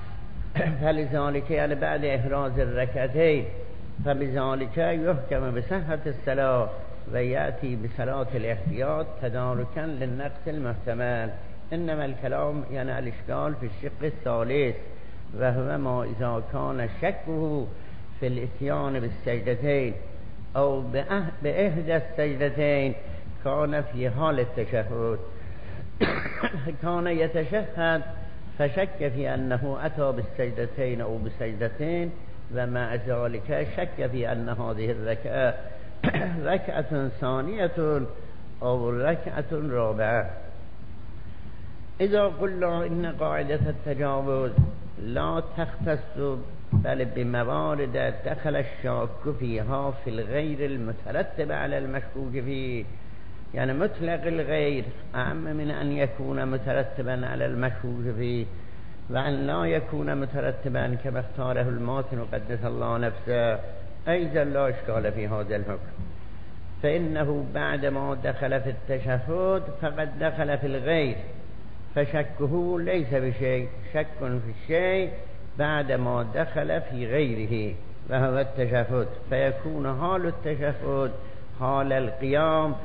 Speaker 1: فلذلك يعني بعد إحراز الركعتين، فبذلك يحكم بصحة الصلاة ويأتي بصلاة الاحتياط تداركا للنقص المحتمل. إنما الكلام يعني الإشكال في الشق الثالث وهو ما إذا كان شكه في الإتيان بالسجدتين أو بإحدى السجدتين كان في حال التشهد كان يتشهد فشك في أنه أتى بالسجدتين أو بسجدتين، ومع ذلك شك في أن هذه الركعة ركعة ثانية أو ركعة رابعة. إذا قلنا إن قاعدة التجاوز لا تختص بل بموارد دخل الشاك فيها في الغير المترتب على المشكوك فيه، يعني مطلق الغير أعم من أن يكون مترتبا على المشكوك فيه، وأن لا يكون مترتبا كما اختاره الماتن قدس الله نفسه. أيضا لا إشكال في هذا الحكم، فإنه بعدما دخل في التشهد فقد دخل في الغير، فشكه ليس بشيء، شك في الشيء بعدما دخل في غيره وهو التشهد، فيكون حال التشهد حال القيام.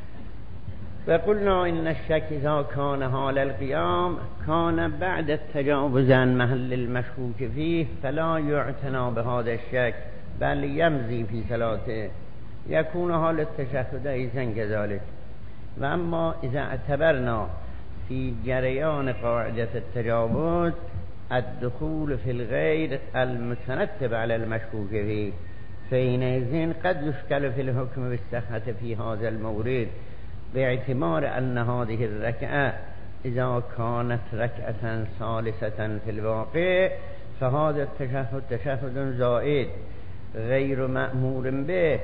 Speaker 1: وقلنا إن الشك إذا كان حال القيام كان بعد التجاوز عن محل المشكوك فيه فلا يعتنى بهذا الشك بل يمضي في صلاته، يكون حال التشهد أيضا كذلك. وأما إذا اعتبرنا في جريان قاعدة التجاوز الدخول في الغير المترتب على المشكوك فيه فحينئذ قد يشكل في الحكم بالصحة في هذا المورد، باعتبار أن هذه الركعة إذا كانت ركعة ثالثة في الواقع فهذا التشهد تشهد زائد غير مأمور به،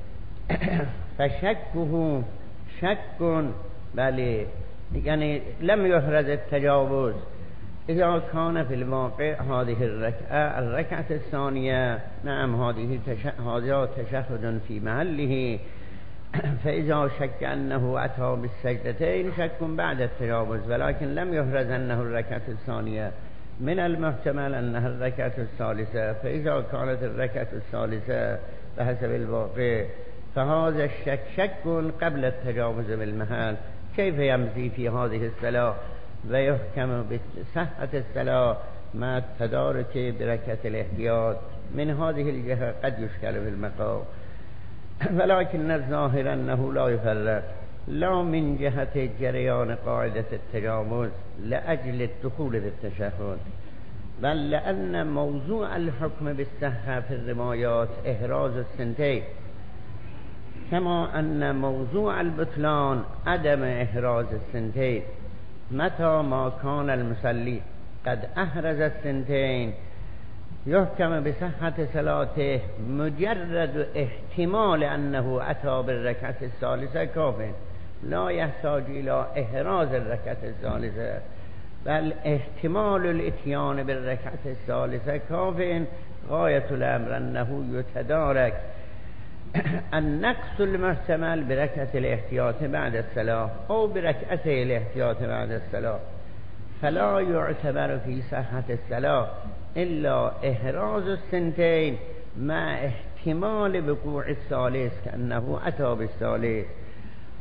Speaker 1: فشكه شك بل يعني لم يحرز التجاوز إذا كان في الواقع هذه الركعة الثانية نعم هذا تشهد في محله، فإذا شك أنه أتى بالسجدتين شك بعد التجاوز، ولكن لم يحرز أنه الركعة الثانية، من المحتمل أنها الركعة الثالثة، فإذا كانت الركعة الثالثة بحسب الواقع فهذا الشك شك قبل التجاوز بالمحل. كيف يمضي في هذه الصلاة ويحكم بصحة الصلاة مع التدارك بركعة الاحتياط؟ من هذه الجهة قد يشكل في المقام، ولكن الظاهر أنه لا يفرق لا من جهة جريان قاعدة التجاوز لأجل الدخول بالتشهد، بل لأن موضوع الحكم بالصحة في الروايات إحراز السنتين، كما أن موضوع البطلان عدم إحراز السنتين. متى ما كان المصلي قد أحرز السنتين يحكم بصحة صلاته مجرد احتمال أنه أتى بالركعة الثالثة كاف، لا يحتاج إلى إحراز الركعة الثالثة، بل احتمال الاتيان بالركعة الثالثة كاف. غاية الأمر أنه يتدارك النقص المحتمل بركعة الاحتياط بعد الصلاة أو بركعتي الاحتياط بعد الصلاة، فلا يعتبر في صحة الصلاة إلا إحراز السنتين مع احتمال وقوع الثالث كأنه أتى بالثالث،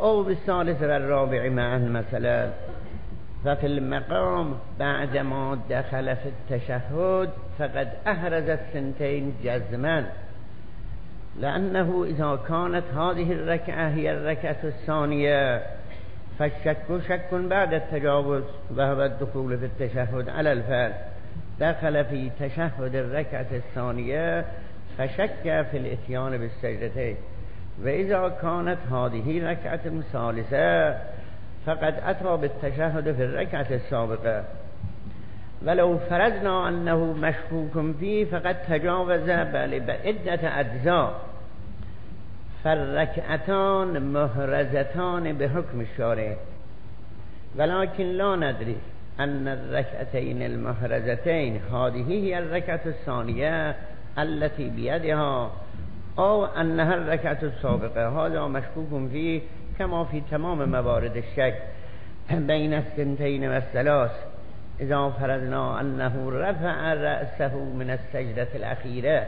Speaker 1: أو بالثالث والرابع معا مثلا. ففي المقام بعدما دخل في التشهد فقد أحرز الثنتين جزما، لأنه إذا كانت هذه الركعة هي الركعة الثانية فالشك شك بعد التجاوز وهو الدخول في التشهد على الفعل. دخل في تشهد الركعة الثانية فشك في الاتيان بالسجدتين. وإذا كانت هذه ركعة ثالثة فقد أتى بالتشهد في الركعة السابقة. ولو فرضنا أنه مشكوك فيه فقد تجاوز بعدة أجزاء، فالركعتان محرزتان بحكم الشارع، ولكن لا ندري أن الركعتين المحرزتين هذه هي الركعة الثانية التي بيدها أو أنها الركعة السابقة. هذا مشكوك فيه كما في تمام موارد الشك بين الثنتين والثلاث. إذا فرضنا أنه رفع رأسه من السجدة الأخيرة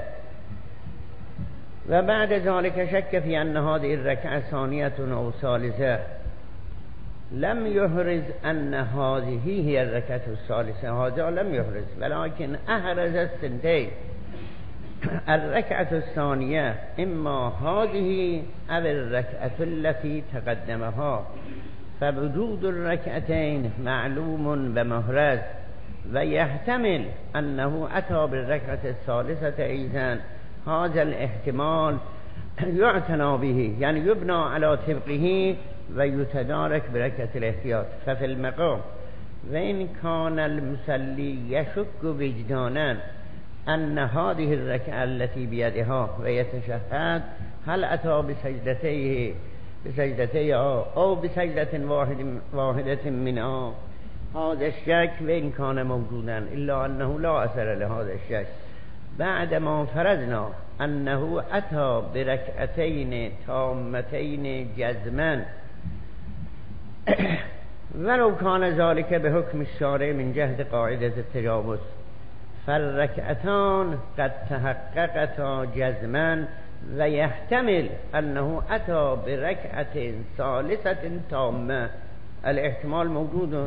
Speaker 1: وبعد ذلك شك في أن هذه الركعة ثانية أو ثالثة، لم يحرز أن هذه هي الركعة الثالثة، هذا لم يحرز، ولكن أحرز الثنتين. الركعة الثانية إما هذه أو الركعة التي تقدمها، فوجود الركعتين معلوم ومحرز، ويحتمل أنه أتى بالركعة الثالثة أيضا. هذا الاحتمال يعتنى به، يعني يبنى على طبقه ويتدارك بركعة الاحتياط. ففي المقام وإن كان المصلي يشك وجدانا أن هذه الركعة التي بيدها ويتشهد هل أتى بسجدتيها أو بسجدة واحدة منها، هذا الشك وإن كان موجودا إلا أنه لا أثر لهذا الشك. بعدما فرضنا أنه أتى بركعتين تامتين جزما ولو كان ذلك بحكم الشارع من جهة قاعدة التجاوز، فالركعتان قد تحققتا جزما، ويحتمل أنه أتى بركعة ثالثة تامة، الاحتمال موجود.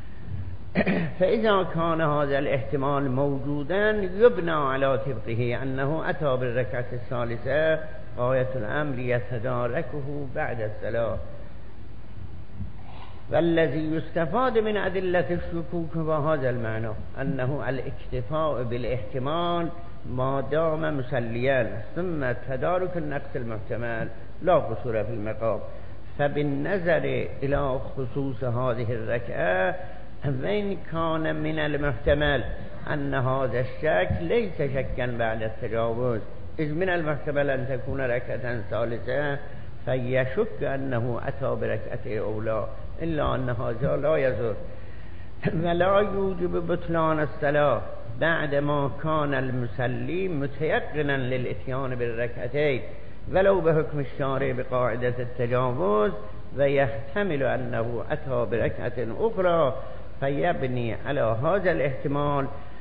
Speaker 1: فإذا كان هذا الاحتمال موجودا يبنى على طبقه أنه أتى بالركعة الثالثة، غاية الأمر يتداركه بعد الصلاة. والذي يستفاد من أدلة الشكوك وهذا المعنى أنه الاكتفاء بالاحتمال ما دام مسليا، ثم تدارك النقص المحتمل لا قصور في المقام. فبالنظر إلى خصوص هذه الركعة وإن كان من المحتمل أن هذا الشك ليس شكا بعد التجاوز، إذ من المحتمل أن تكون ركعة ثالثة فيشك أنه أتى بركعة أولى، إلا أن هذا لا يزول ولا يوجب بطلان الصلاة بعدما كان المصلي متيقنا للإتيان بالركعتين ولو بحكم الشارع بقاعدة التجاوز، ويحتمل أنه أتى بركعة أخرى فيبني على هذا الاحتمال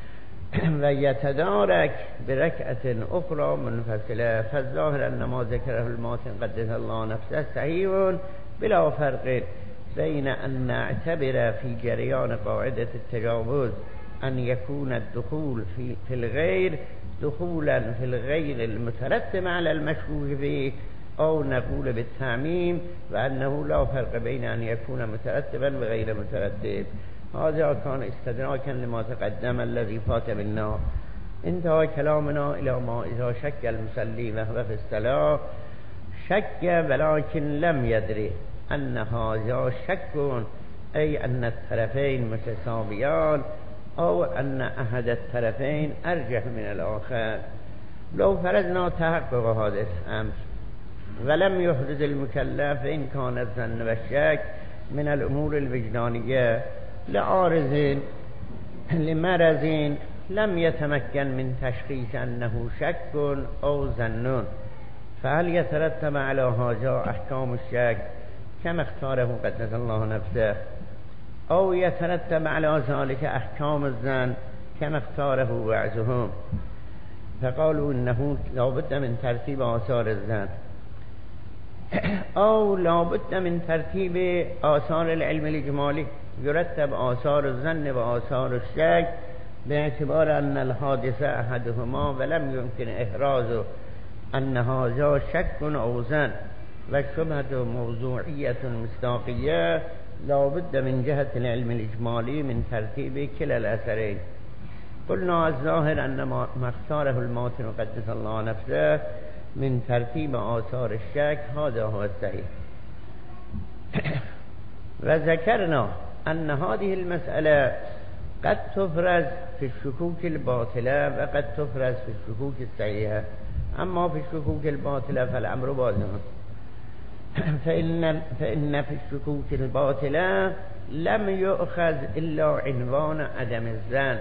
Speaker 1: ويتدارك بركعة أخرى منفصلة. فالظاهر أن ما ذكره الماتن قدس الله نفسه صحيح بلا فرق بين أن نعتبر في جريان قاعدة التجاوز أن يكون الدخول في الغير دخولا في الغير المترتب على المشكوك فيه، أو نقول بالتعميم وأنه لا فرق بين أن يكون مترتبا وغير مترتب. هذا كان استدراكا لما تقدم الذي فات منا. انتهى كلامنا إلى ما إذا شك المصلي وهو في الصلاة شك ولكن لم يدري أن هذا شك، أي أن الطرفين متساويان أو أن أحد الطرفين أرجح من الآخر. لو فرضنا تحقق هذا الأمر ولم يحرز المكلف إن كان الظن والشك من الأمور الوجدانية لعارض لمرض لم يتمكن من تشخيص أنه شك أو ظن، فهل يترتب على هذا أحكام الشك كما اختاره قدس الله نفسه، أو يترتب على ذلك أحكام الظن كما اختاره بعضهم؟ فقالوا إنه لابد من ترتيب آثار الظن. او لابد من ترتیب آثار العلم الاجمالی، یرتب آثار الظن و آثار الشک به اعتبار ان الحادثه احدهما ولم يمكن احراز ان هذا شک او ظن و شبهه موضوعیه مصداقیه، لابد من جهة العلم الإجمالي من ترتيب كلا الأثرين. قلنا الظاهر أن ما اختاره الماتن قدس الله نفسه من ترتيب آثار الشك هذا هو الصحيح. وذكرنا أن هذه المسألة قد تفرز في الشكوك الباطلة وقد تفرز في الشكوك الصحيحة. أما في الشكوك الباطلة فالأمر واضح، فإن في الشكوك الباطلة لم يؤخذ إلا عنوان عدم الظن.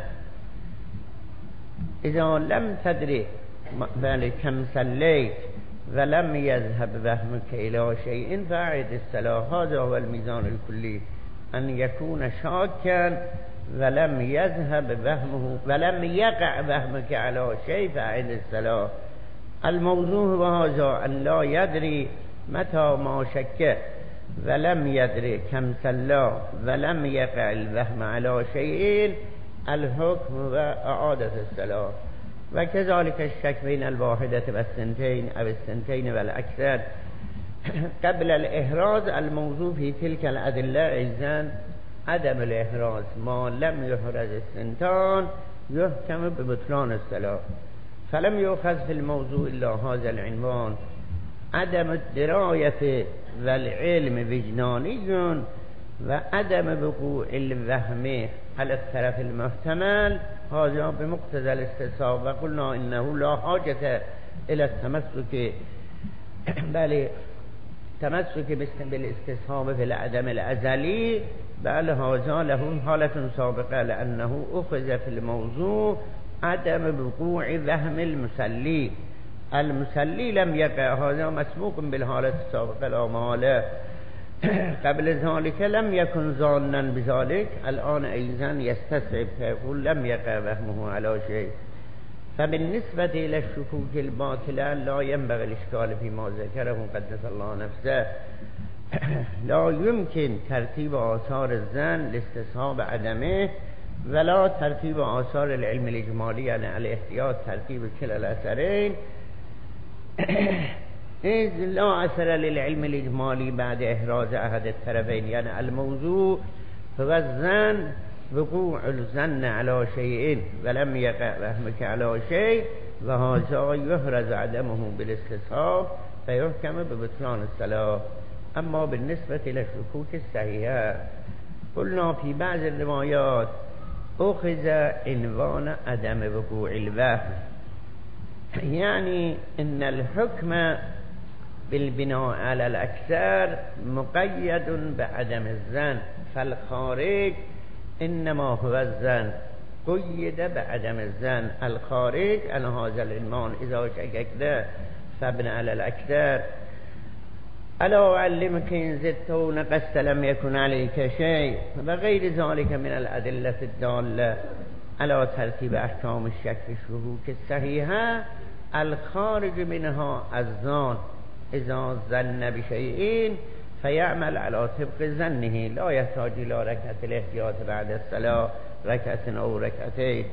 Speaker 1: إذا لم تدري كم صليت ولم يذهب وهمك إلى شيء فأعد الصلاة. هذا هو الميزان الكلي، أن يكون شاكا ولم يذهب وهمه ولم يقع وهمك على شيء فأعد الصلاة. الموضوع وهذا أن لا يدري متى ما شك ولم يدري كم صلى ولم يقع الوهم على شيء، الحكم وإعادة الصلاة. وكذلك الشك بين الواحدة والثنتين أو الثنتين والأكثر قبل الإحراز. الموضوع في تلك الأدلة إذن عدم الإحراز، ما لم يحرز الثنتان يحكم ببطلان الصلاة. فلم يؤخذ في الموضوع إلا هذا العنوان، عدم الدراية والعلم وجداني وعدم وقوع الوهم على الطرف المحتمل، هذا بمقتضى الاستصحاب. وقلنا إنه لا حاجة إلى التمسك بل تمسك بالاستصحاب في العدم الأزلي، بل هذا له حالة سابقة، لأنه أخذ في الموضوع عدم وقوع وهم المسلي. المسلي لم يقع، هذا مسبوق بالحالة السابقة لا محالة. قبل ذلك لم يكن ظانا بذلك، الآن أيضا يستصعب فيقول لم يقع وهمه على شيء. فبالنسبة إلى الشكوك الباطلة لا ينبغي الإشكال فيما ذكره قدس الله نفسه. لا يمكن ترتيب آثار الظن لاستصحاب عدمه، ولا ترتيب آثار العلم الإجمالي يعني الاحتياط ترتيب كلا الأثرين، إذ لا أثر للعلم الإجمالي بعد إحراز أحد الطرفين. يعني الموضوع هو الظن، وقوع الظن على شيء ولم يقع وهمك على شيء، وهذا يحرز عدمه بالاستصحاب فيحكم ببطلان الصلاة. أما بالنسبة إلى الشكوك الصحيحة قلنا في بعض الروايات أخذ عنوان عدم وقوع الوهم، يعني إن الحكم بالبناء على الأكثر مقيد بعدم الظن، فالخارج إنما هو الظن قيد بعدم الظن. الخارج عن هذا العنوان إذا شككت فابن على الأكثر. ألا أعلمك إن زدت ونقصت لم يكن عليك شيء، وغير ذلك من الأدلة الدالة على ترتيب أحكام الشك في الشكوك الصحيحة. الخارج منها الظن، إذا ظن بشيء فيعمل على طبق ظنه، لا يحتاج إلى ركعة الاحتياط بعد الصلاة، ركعة أو ركعتين.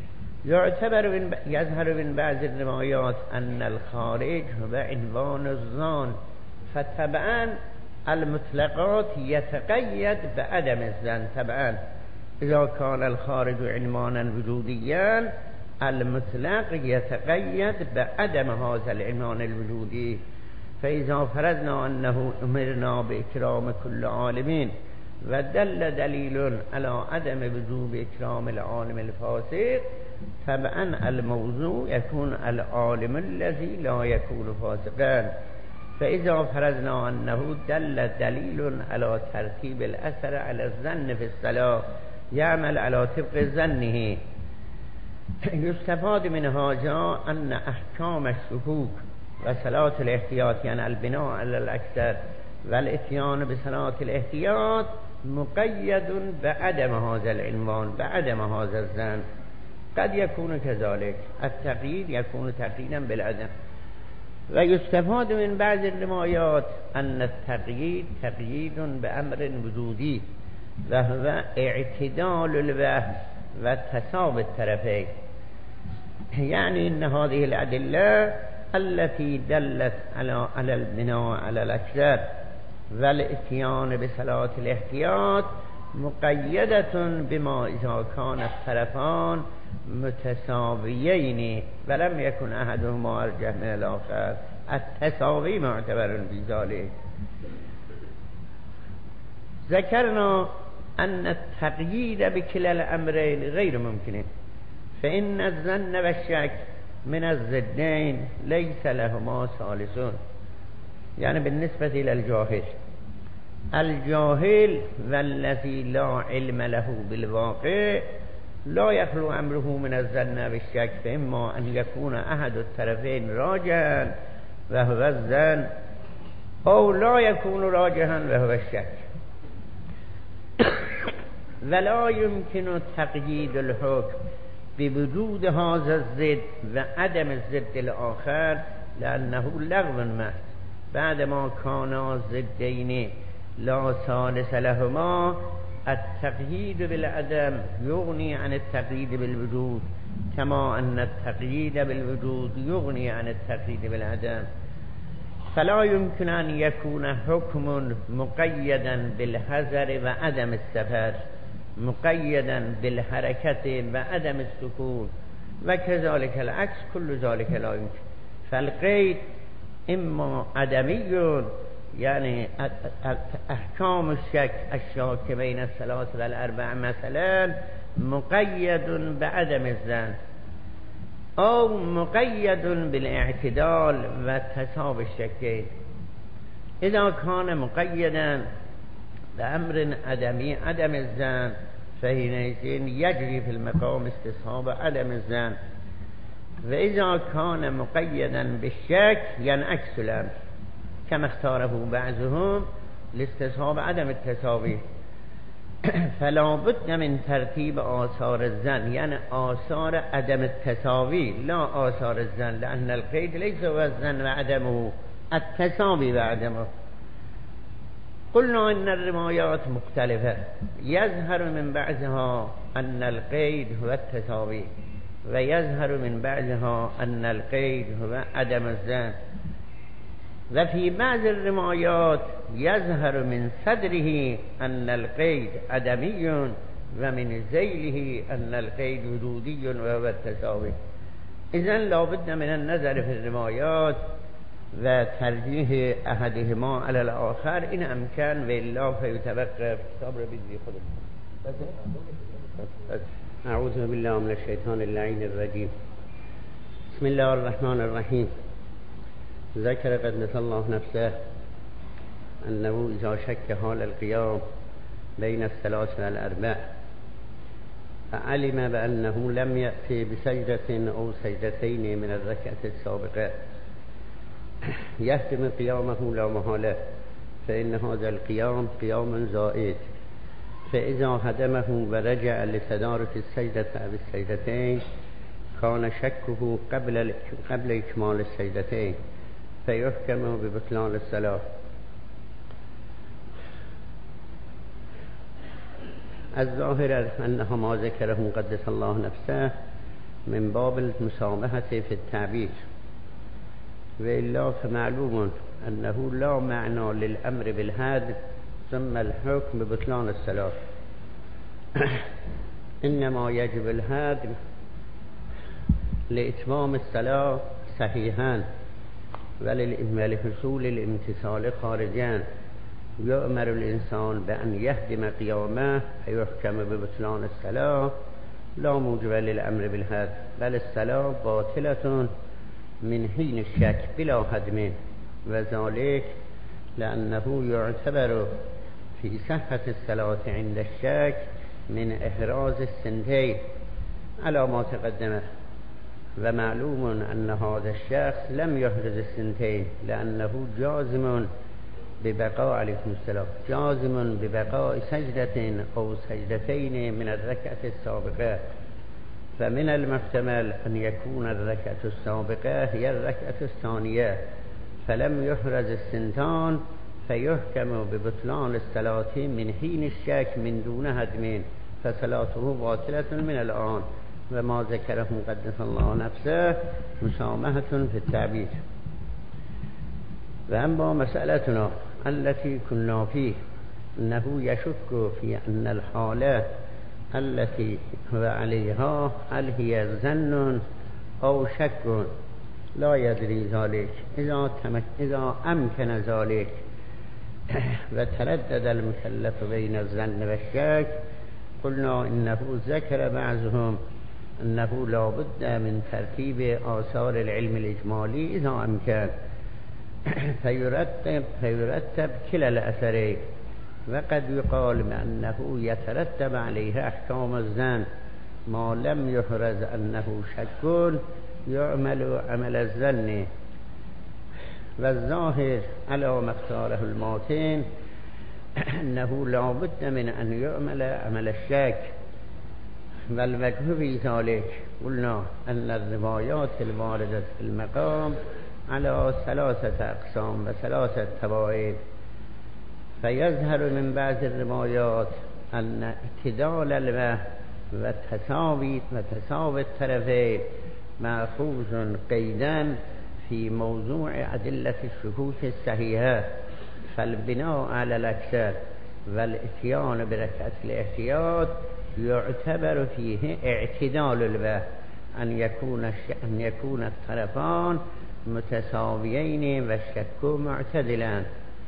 Speaker 1: يظهر من بعض الروايات أن الخارج هو عنوان الظن، فطبعا المطلقات يتقيد بعدم الظن. طبعا إذا كان الخارج عنوانا وجوديا المطلق يتقيد بعدم هذا العنوان الوجودي. فإذا فرضنا أنه أمرنا بإكرام كل عالمين ودل دليل على عدم وجوب إكرام العالم الفاسق، طبعا الموضوع يكون العالم الذي لا يكون فاسقا. فإذا فرضنا أنه دل دليل على ترتيب الأثر على الظن في الصلاة يعمل على طبق ظنه، يستفاد من هذا أن أحكام الشكوك وصلاة الاحتياط يعني البناء على الأكثر والإتيان بصلاة الاحتياط مقيد بعدم هذا العنوان، بعدم هذا الظن. قد يكون كذلك، التقييد يكون تقييدا بالعدم. و یستفاد من بعض الرمایات ان التقیید تقیید بامر وجودی و هو اعتدال الوهم و تساوی الطرفین، یعنی ان هذه الادله التي دلت على البناء على الاكثر والاتيان بصلاة الاحتياط مقيدة بما اذا كان الطرفان متساويين ولم يكن احدهما ارجح من الاخر التساوي معتبر في ذلك. ذكرنا ان التقييد بكلا الامرين غير ممكن، فان الظن والشك من الضدين ليس لهما ثالثون، يعني بالنسبة إلى الجاهل والذي لا علم له بالواقع لا يخلو أمره من الظن والشك، فإما أن يكون أحد الطرفين راجحا وهو الظن أو لا يكون راجحا وهو الشك. ولا يمكن تقييد الحكم بوجود هذا الضد وعدم الضد الآخر لأنه لغو محض بعدما كانا ضدين لا ثالث لهما. التقييد بالعدم يغني عن التقييد بالوجود كما أن التقييد بالوجود يغني عن التقييد بالعدم. فلا يمكن أن يكون حكم مقيدا بالحذر وعدم السفر مقيدا بالحركة وعدم السكون وكذلك العكس كل ذلك لا يمكن. فالقيد إما عدمي، يعني أحكام الشك الشاك بين الثلاث والأربع مثلا مقيد بعدم الظن، أو مقيد بالاعتدال وتساوي الشكين. إذا كان مقيدا بأمر عدمي عدم الظن فحينئذ يجري في المقام استصحاب عدم الظن، وإذا كان مقيدا بالشك ينعكس الأمر كما اختاره بعضهم لاستصحاب عدم التساوي. فلا بد من ترتيب آثار الظن، يعني آثار عدم التساوي لا آثار الظن، لأن القيد ليس هو الظن وعدمه، التساوي وعدمه. قلنا إن الروايات مختلفة، يظهر من بعضها أن القيد هو التساوي ويظهر من بعضها أن القيد هو عدم الظن، وفي بعض الروايات يظهر من صدره أن القيد عدمي ومن ذيله أن القيد وجودي وهو التساوي. إذن لا بد من النظر في الروايات وترجيح أحدهما على الآخر إن أمكن، وإلا فيتوقف. صبر بيدي خودم. أعوذ بالله من الشيطان اللعين الرجيم. بسم الله الرحمن الرحيم. ذكر قدس الله نفسه أنه إذا شك حال القيام بين الثلاث والأربع فعلم بأنه لم يأتي بسجدة أو سجدتين من الركعة السابقة يهتم قيامه لا محالة، فإن هذا القيام قيام زائد، فإذا هدمه ورجع لتدارك السجدة أو السجدتين كان شكه قبل إكمال السجدتين فيحكم ببطلان الصلاة. الظاهر أنه ما ذكره قدس الله نفسه من باب المسامحة في التعبير، وإلا فمعلوم أنه لا معنى للأمر بالهدم ثم الحكم ببطلان الصلاة. إنما يجب الهدم لإتمام الصلاة صحيحا ولحصول الامتثال خارجا. يؤمر الإنسان بأن يهدم قيامه فيحكم ببطلان الصلاة، لا موجب للأمر بالهدم، بل الصلاة باطلة من حين الشك بلا هدم، وذلك لأنه يعتبر في صحة الصلاة عند الشك من إحراز السنتين على ما تقدم. ومعلوم أن هذا الشخص لم يحرز السنتين لأنه جازم ببقاء عليكم السلام جازم ببقاء سجدة أو سجدتين من الركعة السابقة، فمن المحتمل أن يكون الركعة السابقة هي الركعة الثانية فلم يحرز السنتان فيحكم ببطلان الصلاة من حين الشك من دون هدم فصلاته باطلة من الآن وما ذكره قدس الله نفسه مسامحة في التعبير. وأما مسألتنا التي كنا فيه أنه يشك في أن الحالة التي هو عليها هل هي ظن أو شك لا يدري ذلك إذا أمكن ذلك وتردد المكلف بين الظن والشك قلنا إنه ذكر بعضهم أنه لا بد من ترتيب آثار العلم الإجمالي إذا أمكن فيرتب كلا الأثرين وقد يقال بأنه يترتب عليه أحكام الظن ما لم يحرز أنه شك يعمل عمل الظن والظاهر على ما اختاره الماتن أنه لا بد من أن يعمل عمل الشك والوجه في ذلك قلنا أن الروايات الواردة في المقام على ثلاثة أقسام وثلاثة طوائف فيظهر من بعض الروايات أن اعتدال الوهم وتساوي الطرفين مأخوذ قيدا في موضوع أدلة الشكوك الصحيحة فالبناء على الأكثر والاتيان بركعة الاحتياط يعتبر فيه اعتدال الوهم أن يكون الطرفان متساويين والشك معتدلا.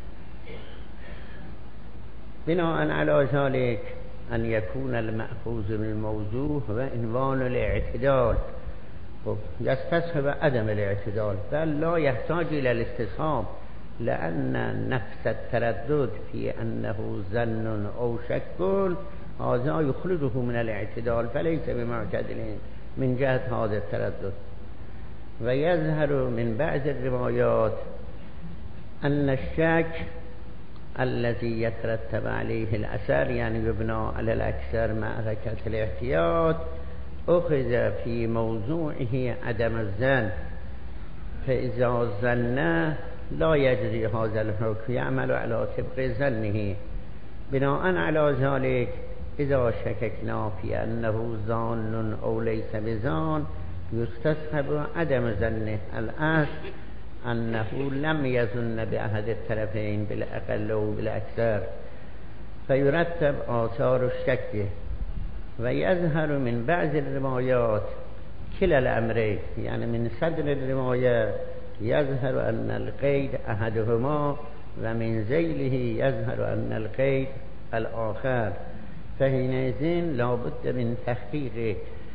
Speaker 1: بناء على ذلك أن يكون المأخوذ من الموضوع وعنوان الاعتدال يستصحب عدم الاعتدال بل لا يحتاج إلى الاستصحاب لأن نفس التردد في أنه ظن أو شك هذا يخرجه من الاعتدال فليس بمعتدل من جهة هذا التردد. ويظهر من بعض الروايات أن الشك الذي يترتب عليه الأثر يعني يبنى على الأكثر مع ركعة الاحتياط أخذ في موضوعه عدم الظن فإذا ظن لا يجري هذا الحكم يعمل على طبق ظنه. بناء على ذلك إذا شككنا في أنه ظان أو ليس بظان يستصحب عدم ظنه الأصل أنه لم يظن بأحد الطرفين بالأقل أو بالأكثر فيرتب آثار الشك. ويظهر من بعض الروايات كلا الأمرين يعني من صدر الرواية يظهر أن القيد أحدهما ومن ذيله يظهر أن القيد الآخر فحينئذ لا بد من تحقيق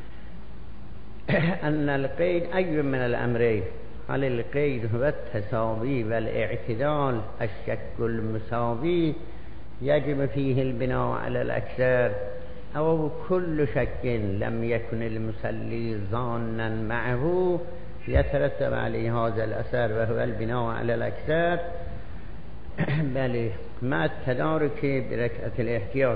Speaker 1: أن القيد أي من الأمرين هل القيد هو التساوي والاعتدال الشك المساوي يجب فيه البناء على الأكثر أو كل شك لم يكن المصلي ظانا معه يترتب عليه هذا الأثر وهو البناء على الأكثر بل مع التدارك بركعة الاحتياط.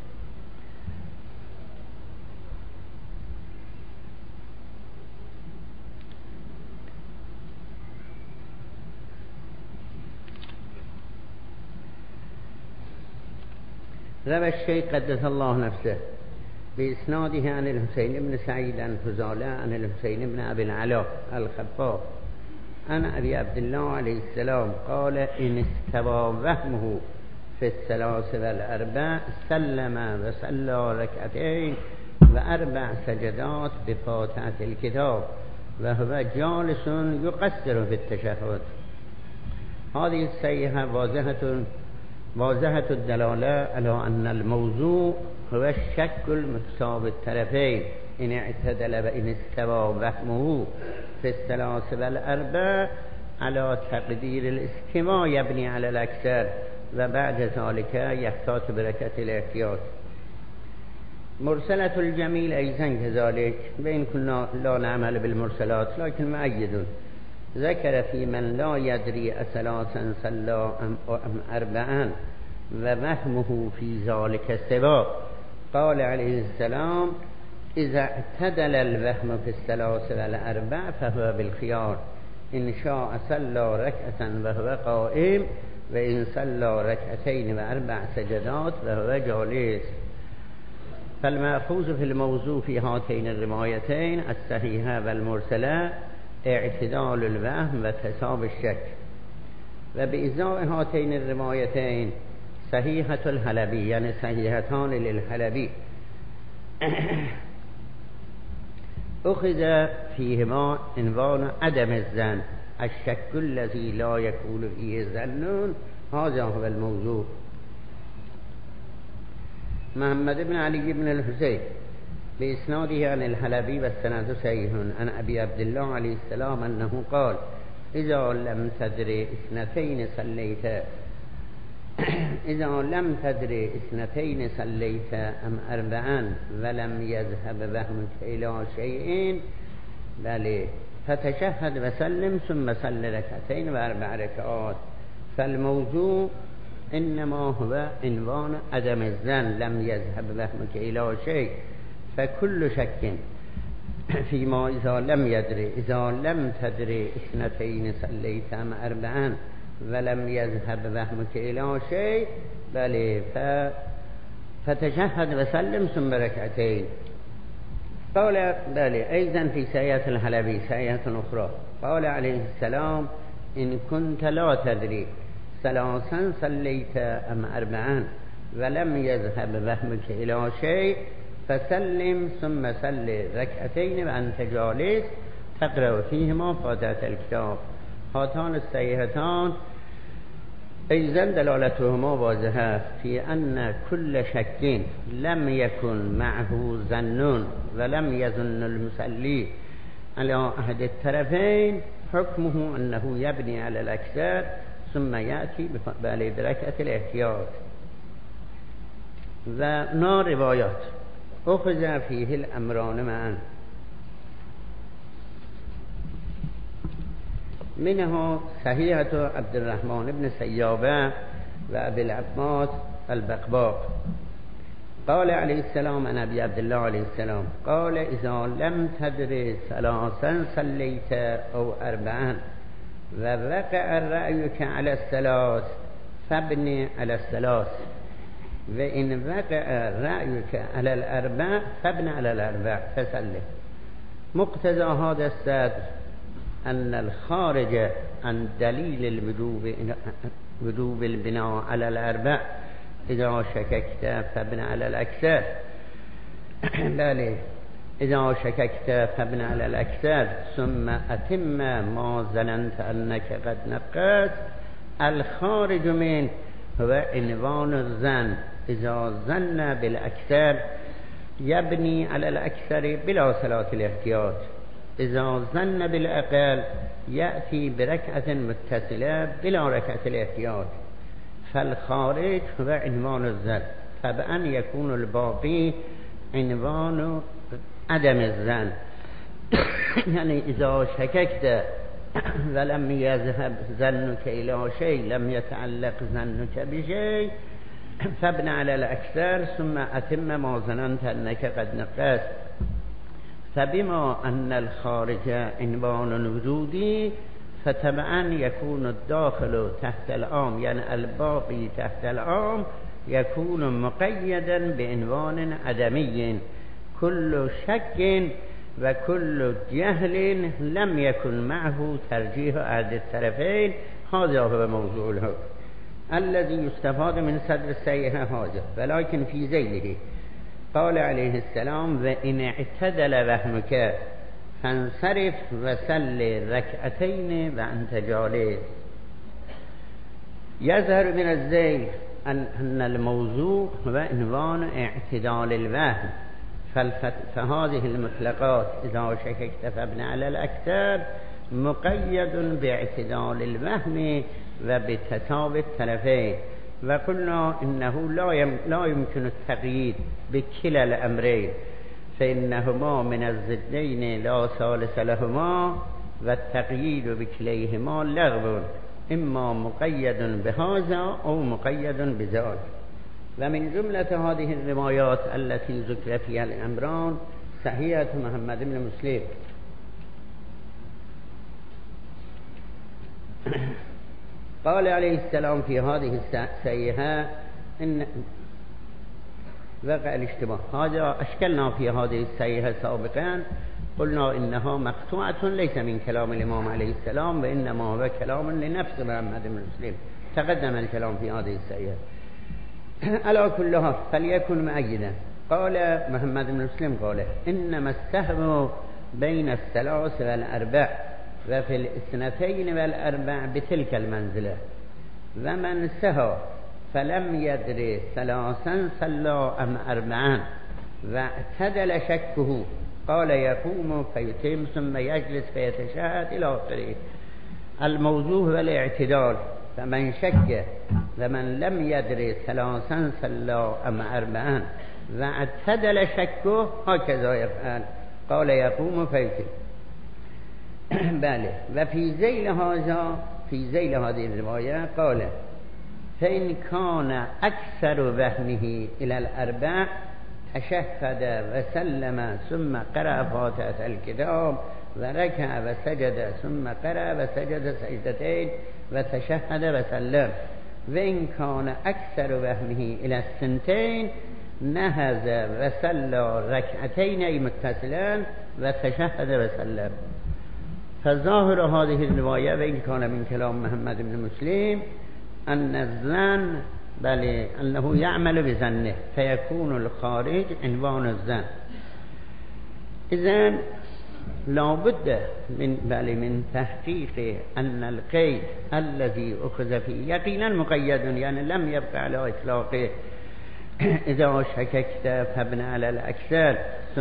Speaker 1: روى الشيخ قدس الله نفسه بإسناده عن الحسين بن سعيد عن فضالة عن الحسين بن أبي العلاء الخفاف عن أبي عبد الله عليه السلام قال إن استوى وهمه في الثلاث والأربع سلم وصلى ركعتين وأربع سجدات بفاتحة الكتاب وهو جالس يقصر في التشهد. هذه الصيحة واضحة الدلالة على أن الموضوع هو الشك المتساوي الطرفين إن اعتدل وإن استوى وهمه في الثلاث والأربع على تقدير الاستواء يبني على الأكثر وبعد ذلك يحتاط بركعة الاحتياط. مرسلة الجميل أيضا كذلك وإن كنا لا نعمل بالمرسلات لكن مؤيد ذكر في من لا يدري أثلاثا صلى أم أربعا ووهمه في ذلك سواء قال عليه السلام اذا اعتدل الوهم في الثلاث والاربع فهو بالخيار، ان شاء صلى ركعة وهو قائم و ان صلى ركعتين و 4 سجدات وهو جالس. فالمأخوذ في الموضوع في هاتين الروايتين الصحيحة والمرسلة اعتدال الوهم و تصاب الشك. و بإزاء هاتين الروايتين صحيحة الحلبي يعني صحيحتان للحلبي أخذ فيهما عنوان عدم الظن، الشك الذي لا يكون فيه ظن، هذا هو الموضوع. محمد بن علي بن الحسين بإسناده عن الحلبي والسند صحيح عن أبي عبد الله عليه السلام أنه قال إذا لم تدري اثنتين صليت أم 4 ولم يذهب وهمك إلى شيء بل فتشهد وسلم ثم صل ركعتين و 4 ركعات. فالموضوع إنما هو عنوان عدم الظن، لم يذهب وهمك إلى شيء، فكل شك فيما إذا لم تدري 2 صليت أم 4 ولم يذهب وهمك إلى شيء بل فتشهد وسلم ثم ركعتين. قال بل أيضا في سيئة الحلبي سيئة أخرى قال عليه السلام إن كنت لا تدري 3 صليت أم 4 ولم يذهب وهمك إلى شيء فسلم ثم صل ركعتين وأنت جالس تقرأ فيهما فاتحة الكتاب. هاتان الصحيحتان أيضا دلالتهما واضحة في أن كل شك لم يكن معه ظن ولم يظن المصلي على أحد الطرفين حكمه أنه يبني على الأكثر ثم يأتي بركعة الاحتياط. و روايات أخذ فيه الأمران معا، منها صحيحة عبد الرحمن بن سيابة وأبي العباس البقباق قال عليه السلام عن أبي عبد الله عليه السلام قال إذا لم تدري 3 صليت أو 4 ووقع رأيك على 3 فابني على 3 وإن وقع رأيك على 4 فابني على 4 فسلم. مقتضى هذا الصدر أن الخارج عن دليل وجوب البناء على 4 إذا شككت فابن على الأكثر بله إذا شككت فابن على الأكثر ثم أتم ما ظننت أنك قد نقصت. الخارج من هو عنوان الظن، إذا ظن بالأكثر يبني على الأكثر بلا صلاة الاحتياط، إذا ظن بالأقل يأتي بركعة متصلة بلا ركعة الاحتياط. فالخارج هو عنوان الظن، فبأن يكون الباقي عنوان عدم الظن يعني إذا شككت ولم يذهب ظنك إلى شيء لم يتعلق ظنك بشيء فابن على الأكثر ثم أتم ما ظننت أنك قد نقصت. فبما أن الخارج عنوان وجودي فتبعا يكون الداخل تحت العام يعني الباقي تحت العام يكون مقيدا بعنوان عدمي. كل شك وكل جهل لم يكن معه ترجيح أحد الطرفين. هذا هو موضوع الحكم الذي يستفاد من صدر الصحيح هذا. ولكن في ذيله قال عليه السلام وإن اعتدل وهمك فانصرف وصل ركعتين وأنت جالس. يظهر من الذيل أن الموضوع هو عنوان اعتدال الوهم. فهذه المطلقات إذا شككت فابن على الأكثر مقيد باعتدال الوهم وبتتابع الطرفين. وقلنا إنه لا يمكن التقييد بكلا الأمرين فإنهما من الضدين لا ثالث لهما والتقييد بكليهما لغو، إما مقيد بهذا أو مقيد بذاك. ومن جملة هذه الروايات التي ذكر فيها الأمران صحيحة محمد بن مسلم قال عليه السلام في هذه الصحيحة إن وقع الاشتباه. هذا أشكلنا في هذه الصحيحة سابقا، قلنا إنها مقطوعة ليس من كلام الإمام عليه السلام، وإنما هو كلام لنفس محمد بن مسلم، تقدم الكلام في هذه الصحيحة. على كلها فليكن مؤيدا. قال محمد بن مسلم قال إنما السهم بين الثلاث والأربع وفي الاثنتين والأربع بتلك المنزلة، ومن سهى فلم يدري ثلاثا صلى أم أربعا واعتدل شكه قال يقوم فيتم ثم يجلس فيتشهد إلى آخره. الموضوع هو الاعتدال، فمن شك ومن لم يدري ثلاثا صلى أم أربعا واعتدل شكه هكذا يفعل قال يقوم فيتم. بله. وفي ذيل هذه الرواية قال فإن كان أكثر وهمه إلى الأربع تشهد وسلم ثم قرأ فاتحة الكتاب وركع وسجد ثم قرأ وسجد سجدتين وتشهد وسلم. وإن كان أكثر وهمه إلى الثنتين نهز وصلى ركعتين أي متصلا وتشهد وسلم. فظاهر هذه الرواية وإن كان من كلام محمد بن مسلم أن الظن بل أنه يعمل بظنه فيكون الخارج عنوان الظن. إذن لابد من تحقيق أن القيد الذي أخذ فيه يقينا مقيد، يعني لم يبقى على إطلاقه. إذا شككت فابن على الأكثر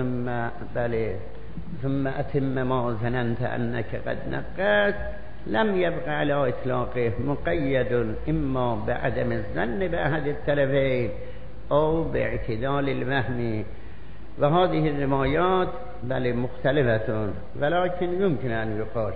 Speaker 1: ثم أتم ما ظننت أنك قد نقصت، لم يبقى على إطلاقه، مقيد إما بعدم الظن بأحد الطرفين أو باعتدال الوهم. وهذه الروايات مختلفة، ولكن يمكن أن يقال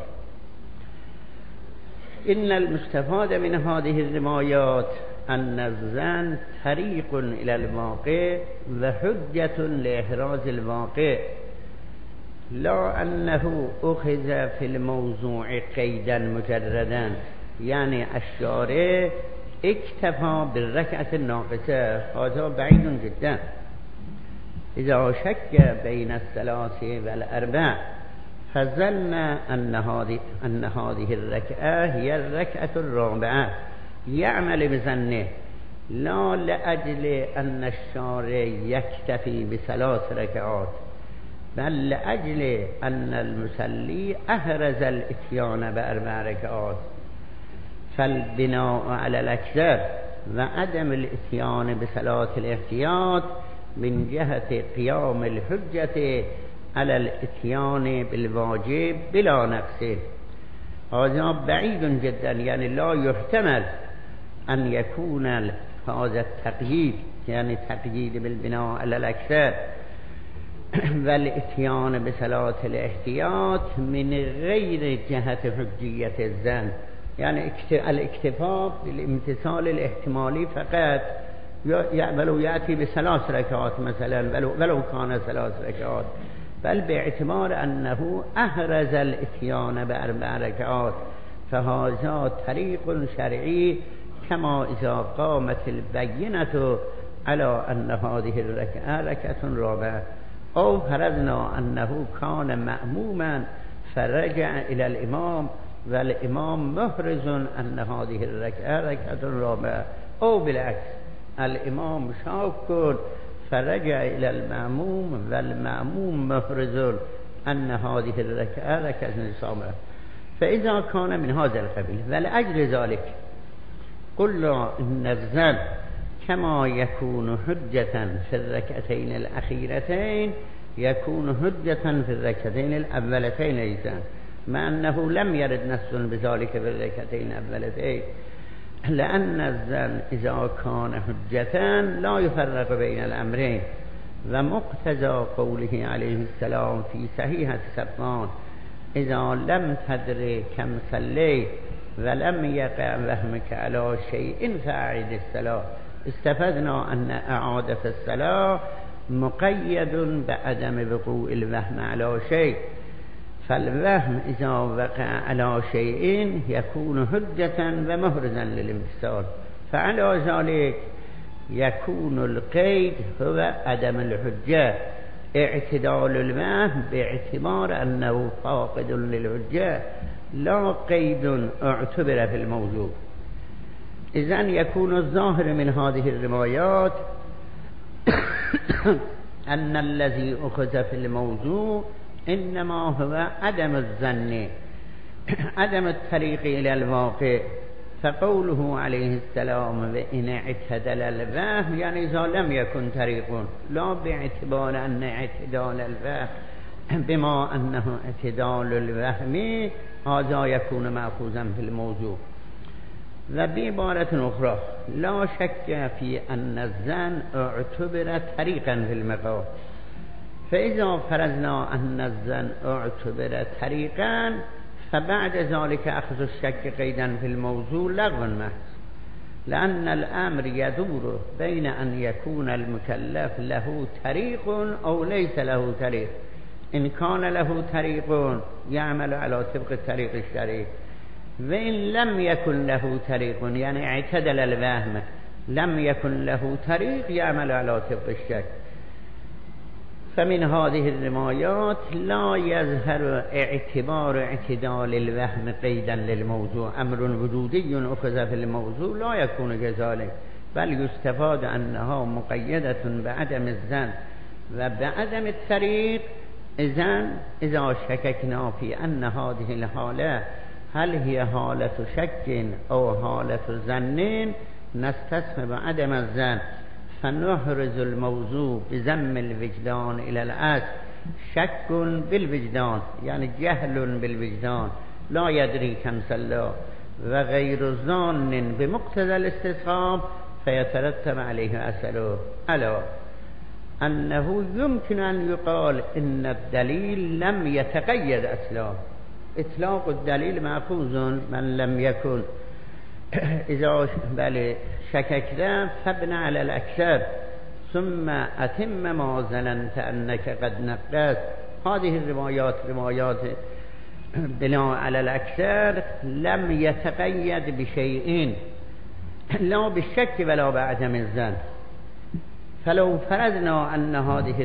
Speaker 1: إن المستفاد من هذه الروايات أن الظن طريق إلى الواقع وحجة لإحراز الواقع، لا أنه أخذ في الموضوع قيدا مجردا، يعني الشارع اكتفى بالركعة الناقصة، هذا بعيد جدا. إذا شك بين الثلاث والأربع فظن أن هذه الركعة هي الركعة الرابعة، يعمل بظنه لا لأجل أن الشارع يكتفي بثلاث ركعات، بل لأجل أن المصلي أحرز الإتيان بأربع ركعات. فالبناء على الأكثر وعدم الإتيان بصلاة الاحتياط من جهة قيام الحجة على الإتيان بالواجب بلا نقص، هذا بعيد جدا، يعني لا يحتمل أن يكون هذا التقييد، يعني تقييد بالبناء على الأكثر والإتيان بصلاة الاحتياط من غير جهة حجية الظن، يعني الاكتفاء بالامتثال الاحتمالي فقط، ولو يأتي بثلاث ركعات مثلا ولو كان ثلاث ركعات، بل باعتبار أنه أحرز الإتيان بأربع ركعات، فهذا طريق شرعي، كما إذا قامت البينة على أن هذه الركعة ركعة رابعة، أو فرضنا أنه كان مأموما فرجع إلى الإمام والإمام محرز أن هذه الركعة ركعة رابعة، أو بالعكس الإمام شاك فرجع إلى المأموم والمأموم محرز أن هذه الركعة ركعة رابعة. فإذا كان من هذا القبيل ولأجل ذلك قلنا إن الظن كما يكون حجة في الركعتين الأخيرتين يكون حجة في الركعتين الأولتين أيضا، مع أنه لم يرد نص بذلك في الركعتين الأولتين، لأن الظن إذا كان حجة لا يفرق بين الأمرين. ومقتضى قوله عليه السلام في صحيحة صفوان إذا لم تدري كم صليت ولم يقع وهمك على شيء فأعد الصلاة، استفدنا أن أعادة الصلاة مقید بعدم وقوع الوهم علی شیء، فالوهم اذا وقع علی شیء یکون حجة و محرزا للامتثال، فعلى ذلك يكون القيد هو عدم الحجة، اعتدال الوهم باعتبار أنه فاقد للحجة لا قيد اعتبر في الموضوع. إذن يكون الظاهر من هذه الروايات أن الذي أخذ في الموضوع إنما هو عدم الظن، عدم الطريق إلى الواقع. فقوله عليه السلام وإن اعتدل الوهم يعني إذا لم يكن طريق، لا باعتبار أن اعتدال الوهم بما أنه اعتدال الوهم هذا يكون مأخوذا في الموضوع. وبعبارة أخرى لا شك في أن الظن اعتبر طريقا في المقام، فإذا فرضنا أن الظن اعتبر طريقا فبعد ذلك أخذ الشك قيدا في الموضوع لغو محض، لأن الأمر يدور بين أن يكون المكلف له طريق أو ليس له طريق. إن كان له طريق يعمل على طبق الطريق الشرعي، وإن لم يكن له طريق يعني اعتدل الوهم لم يكن له طريق يعمل على طبق الشك. فمن هذه الروايات لا يظهر اعتبار اعتدال الوهم قيدا للموضوع، أمر وجودي أخذ في الموضوع لا يكون كذلك، بل يستفاد أنها مقيدة بعدم الظن وبعدم الطريق. إذا شككنا في أن هذه الحالة هل هي حالة شك أو حالة ظن نستصحب عدم الظن، فنحرز الموضوع بذم الوجدان إلى الأصل. شك بالوجدان يعني جهل بالوجدان لا يدري كم صلى، وغير ظان بمقتضى الاستصحاب فيترتب عليه أثره، ألا أنه يمكن أن يقال إن الدليل لم يتقيد أصلا. إطلاق الدليل مأخوذ من لم يكن. إذا شككت فابن على الأكثر ثم أتم ما ظننت أنك قد نقصت. هذه الروايات روايات بناء على الأكثر لم يتقيد بشيء لا بالشك ولا بعدم الظن. فلو فرضنا أن هذه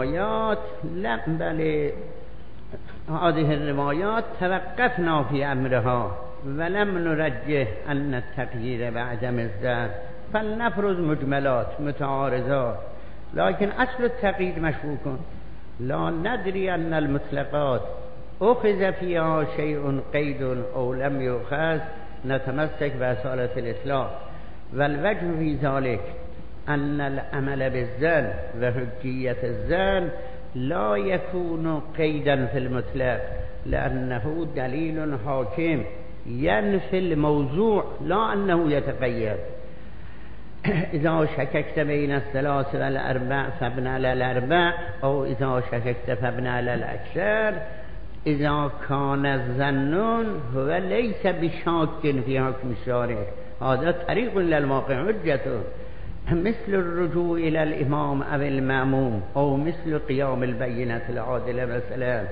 Speaker 1: الروايات توقفنا في أمرها ولم نرجح أن التقييد بعدم الظن، فلنفرض مجملات متعارضات، لكن أصل التقييد مشكوك. لا ندري أن المطلقات أخذ فيها شيء قيد أو لم يؤخذ، نتمسك بأصالة الإطلاق. والوجه في ذلك أن العمل بالظن وحجية الظن لا يكون قيدا في المطلق، لأنه دليل حاكم ينفي الموضوع لا أنه يتقيد. إذا شككت بين الثلاث والأربع فابن على الأربع، أو إذا شككت فابن على الأكثر. إذا كان الظن هو ليس بشاك في حكم الشارع، هذا طريق للواقع حجته، مثل الرجوع إلى الإمام أو المأموم، أو مثل قيام البينة العادلة مثلا.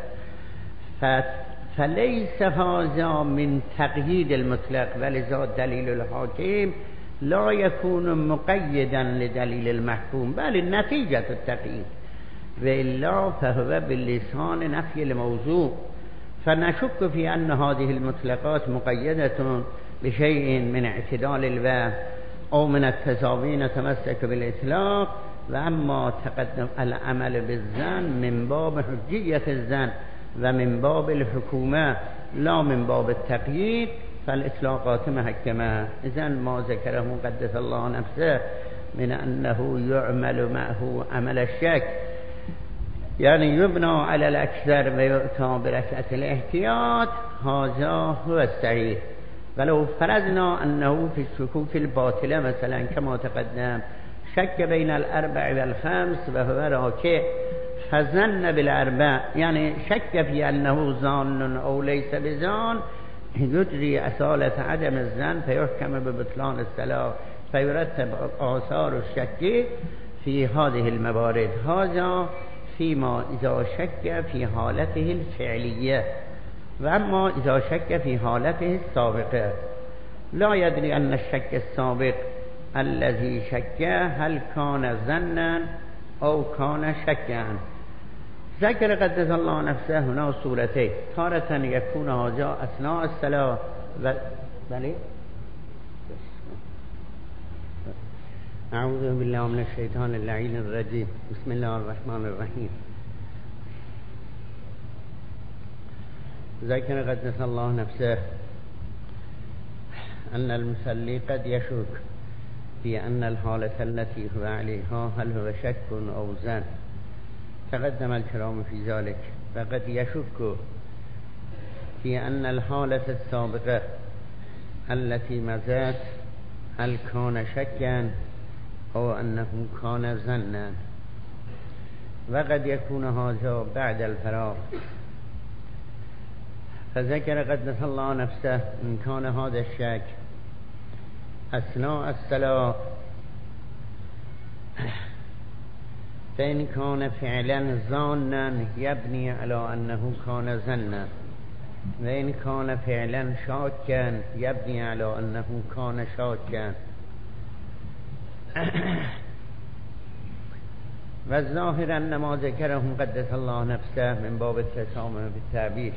Speaker 1: فليس هذا من تقييد المطلق، ولذا دليل الحاكم لا يكون مقيدا لدليل المحكوم بل نتيجة التقييد، وإلا فهو باللسان نفي الموضوع. فنشك في أن هذه المطلقات مقيدة بشيء من اعتدال الوهم أو من التساوي، نتمسك بالإطلاق. وأما تقدم العمل بالظن من باب حجية الظن ومن باب الحكومة لا من باب التقييد، فالإطلاقات محكمة. إذن ما ذكره قدس الله نفسه من أنه يعمل معه عمل الشك، يعني يبنى على الأكثر ويؤتى بركعة الاحتياط، هذا هو الصحيح. ولو فرضنا أنه في الشكوك الباطلة مثلا كما تقدم شك بين الأربع والخمس وهو راكع، فظن بالأربع يعني شك في أنه ظان أو ليس بظان، يجري أصالة عدم الظن فيحكم ببطلان الصلاة، فيرتب آثار الشك في هذه الموارد. هذا فيما إذا شك في حالته الفعلية، وأما إذا شك في حالته السابقة لا يدري أن الشك السابق الذي شك هل كان ظنا أو كان شكا. ذكر قدس الله نفسه هنا صورتين، تارة يكون هذا أثناء الصلاة بله. أعوذ بالله من الشيطان اللعين الرجيم. بسم الله الرحمن الرحيم. ذكر قدس الله نفسه أن المصلي قد يشك في أن الحالة التي هو عليها هل هو شك أو ظن، تقدم الكلام في ذلك. فقد يشك في أن الحالة السابقة التي مضت هل كان شكا أو أنه كان ظنا، وقد يكون هذا بعد الفراغ. فذكر قدس الله نفسه إن كان هذا الشك أثناء الصلاة فإن كان فعلا ظانا يبني على أنه كان ظنا، وإن كان فعلا شاكا يبني على أنه كان شاكا. والظاهر أن ما ذكره قدس الله نفسه من باب التسامح بالتعبير،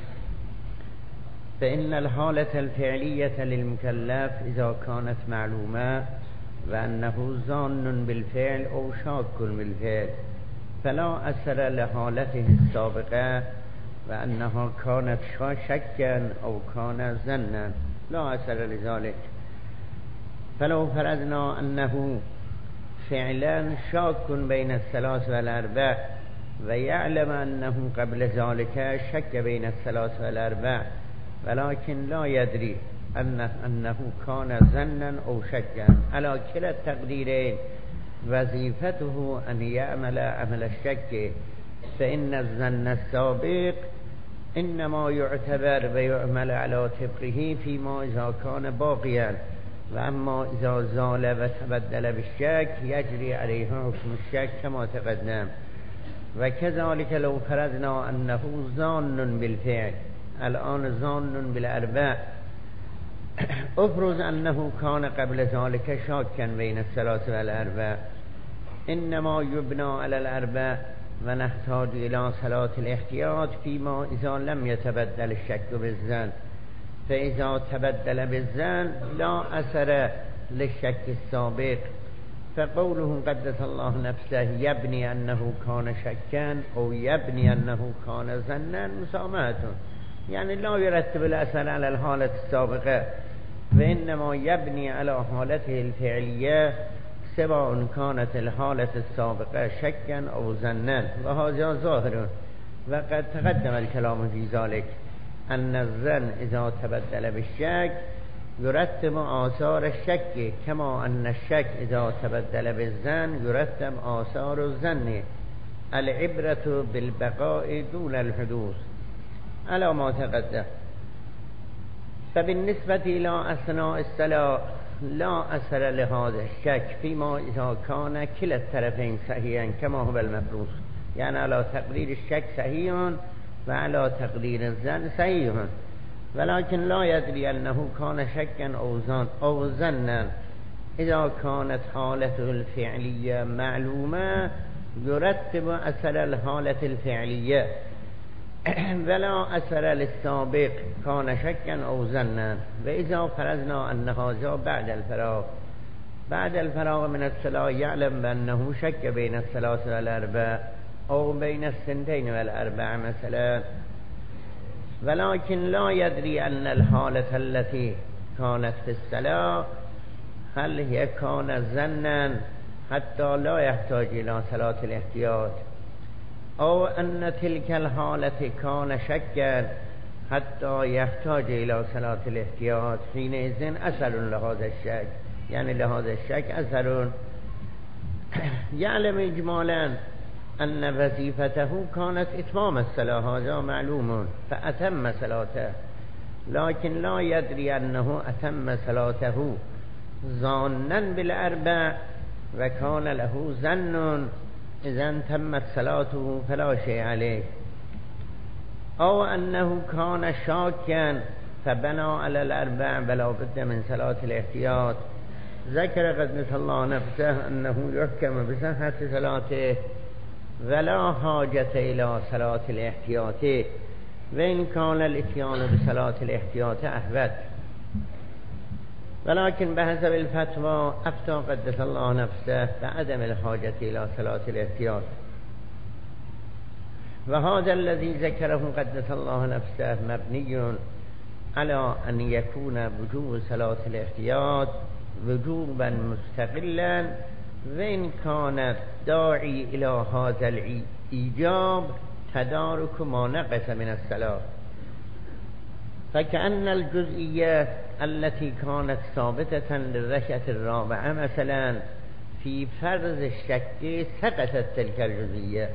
Speaker 1: فإن الحالة الفعلية للمكلف إذا كانت معلومة وأنه ظان بالفعل أو شاك بالفعل فلا أثر لحالته السابقة وأنها كانت شكا أو كان ظنا، لا أثر لذلك. فلو فرضنا أنه فعلا شاك بين الثلاث والأربع ويعلم أنه قبل ذلك شك بين الثلاث والأربع ولكن لا يدري أنه كان ظنا أو شكا، على كلا التقديرين وظيفته أن يعمل عمل الشك، فإن الظن السابق إنما يعتبر ويعمل على طبقه فيما إذا كان باقيا، وأما إذا زال وتبدل بالشك يجري عليه حكم الشك كما تقدم. وكذلك لو فرضنا أنه ظان بالفعل، الآن ظان بالأربع، أفرض أنه كان قبل ذلك شاكا بين الثلاث والأربع، إنما يبنى على الأربع ونحتاج إلى صلاة الاحتياط فيما إذا لم يتبدل الشك بالظن. فإذا تبدل بالظن لا أثر للشك السابق، فقوله قدس الله نفسه يبني أنه كان شكا أو يبني أنه كان ظنا مسامحة، يعني لا يرتب الأثر على الحالة السابقة، وإنما يبني على حالته الفعلية سواء كانت الحالة السابقة شكا أو ظنا، وهذا ظاهر. وقد تقدم الكلام في ذلك أن الظن إذا تبدل بالشك يرتب آثار الشك، كما أن الشك إذا تبدل بالظن يرتب آثار الظن. العبرة بالبقاء دون الحدوث على ما تقدم. فبالنسبة إلى أثناء الصلاة لا أثر لهذا الشك فيما إذا كان كلا الطرفين صحيحا كما هو المفروض، يعني على تقدير الشك صحيح وعلى تقدير الظن صحيح، ولكن لا يدري أنه كان شكا أو ظنا. إذا كانت حالته الفعلية معلومة يرتب أثر الحالة الفعلية ولا أثر للسابق كان شكا أو ظنا. وإذا فرضنا أن هذا بعد الفراغ من الصلاة يعلم بأنه شك بين الثلاث والأربع أو بين الثنتين والأربع مثلا، ولكن لا يدري أن الحالة التي كانت في الصلاة هل هي كان ظنا حتى لا يحتاج إلى صلاة الاحتياط، أو أن تلك الحالة كان شكا حتى يحتاج إلى صلاة الاحتياط، حينئذ أثر لهذا الشك، يعني لهذا الشك أثر. يعلم إجمالا أن وظيفته كانت إتمام الصلاة، هذا معلوم، فأتم صلاته، لكن لا يدري أنه أتم صلاته ظانا بالأربع و کان له ظن اذا تمت صلاته فلا شيء عليه، او انه کان شاکا فبنا على الاربع ولا بد من صلاة الاحتیاط. ذكر قدس الله نفسه انه يحكم بصحة صلاته ولا حاجة الى صلاة الاحتیاط، وإن كان الاتيان بصلاة الاحتياط أحوط، ولكن بحسب الفتوى أفتى قدس الله نفسه بعدم الحاجة إلى صلاة الاحتياط. وهذا الذي ذكره قدس الله نفسه مبني على أن يكون وجوب صلاة الاحتياط وجوبا مستقلا، وإن كان داعي إلى هذا الإيجاب تدارك ما نقص من الصلاة. فكأن الجزئية التي كانت ثابتة للركعة الرابعة مثلا في فرض الشك سقطت تلك الجزئية،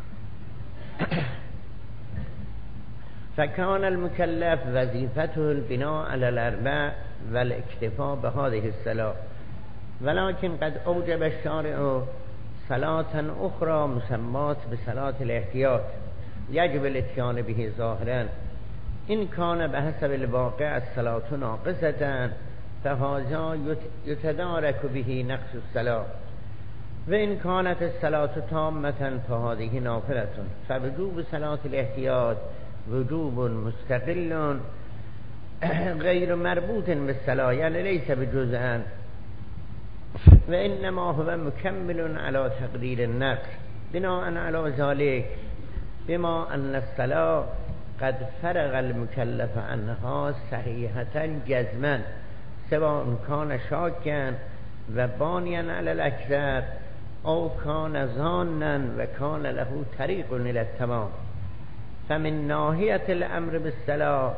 Speaker 1: فكان المكلف وظيفته البناء على الأربع والاكتفاء بهذه الصلاة، ولكن قد أوجب الشارع صلاة أخرى مسمات بصلاة الاحتياط يجب الاتيان به ظاهرا. إن كان بحسب الواقع الصلاة ناقصة فهذا يتدارك به نقص الصلاة، وإن كانت الصلاة تامة فهذه نافلة. فوجوب صلاة الاحتياط وجوب مستقل غير مربوط بالصلاة، يعني ليس بجزءا، وإنما هو مكمل على تقدير النقص بناء على ذلك، بما أن الصلاة قد فرغ المكلف عنها صحيحة جزما سواء كان شاكا وبانيا على الأكثر أو كان ظانا وكان له طريق إلى التمام. فمن ناحية الأمر بالصلاة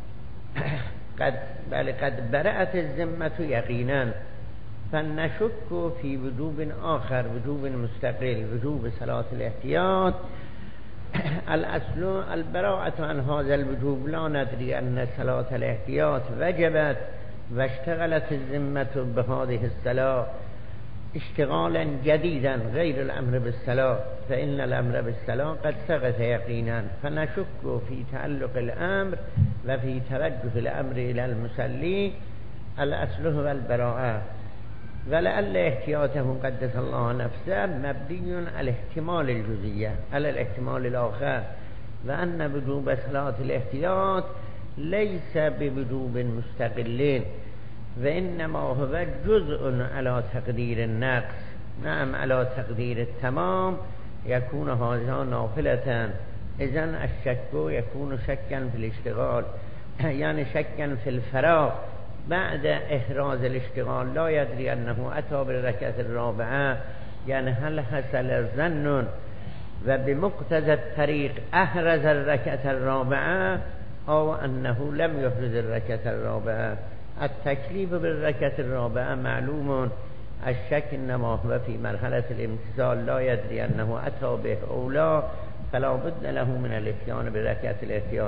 Speaker 1: قد برأت الذمة يقينا، فنشك في وجوب آخر وجوب مستقل وجوب صلاة الاحتياط. الأصل البراءة عن هذا الوجوب، لا ندري أن صلاة الاحتياط وجبت واشتغلت الذمة بهذه الصلاة اشتغالا جديدا غير الأمر بالصلاة، فإن الأمر بالصلاة قد سقط يقينا، فنشك في تعلق الأمر وفي توجه الأمر إلى المصلي. الأصل هو البراءة، ولعل احتياطه قدس الله نفسه مبني على احتمال الجزئية على الاحتمال الآخر، وأن وجوب صلاة الاحتياط ليس بوجوب مستقل، وإنما هو جزء على تقدير النقص. نعم على تقدير التمام يكون هذا نافلة، إذن الشك يكون شكا في الاشتغال، يعني شكا في الفراغ بعد إحراز الاشتغال، لا يدري أنه أتى بالركعة الرابعة، يعني هل حصل الظن وبمقتضى الطريق أحرز الركعة الرابعة أو أنه لم يحرز الركعة الرابعة. التكليف بالركعة الرابعة معلوم، الشك إنما هو في مرحلة الامتثال، لا يدري أنه أتى به أو لا، فلا بد له من الاتيان بركعة الاحتياط.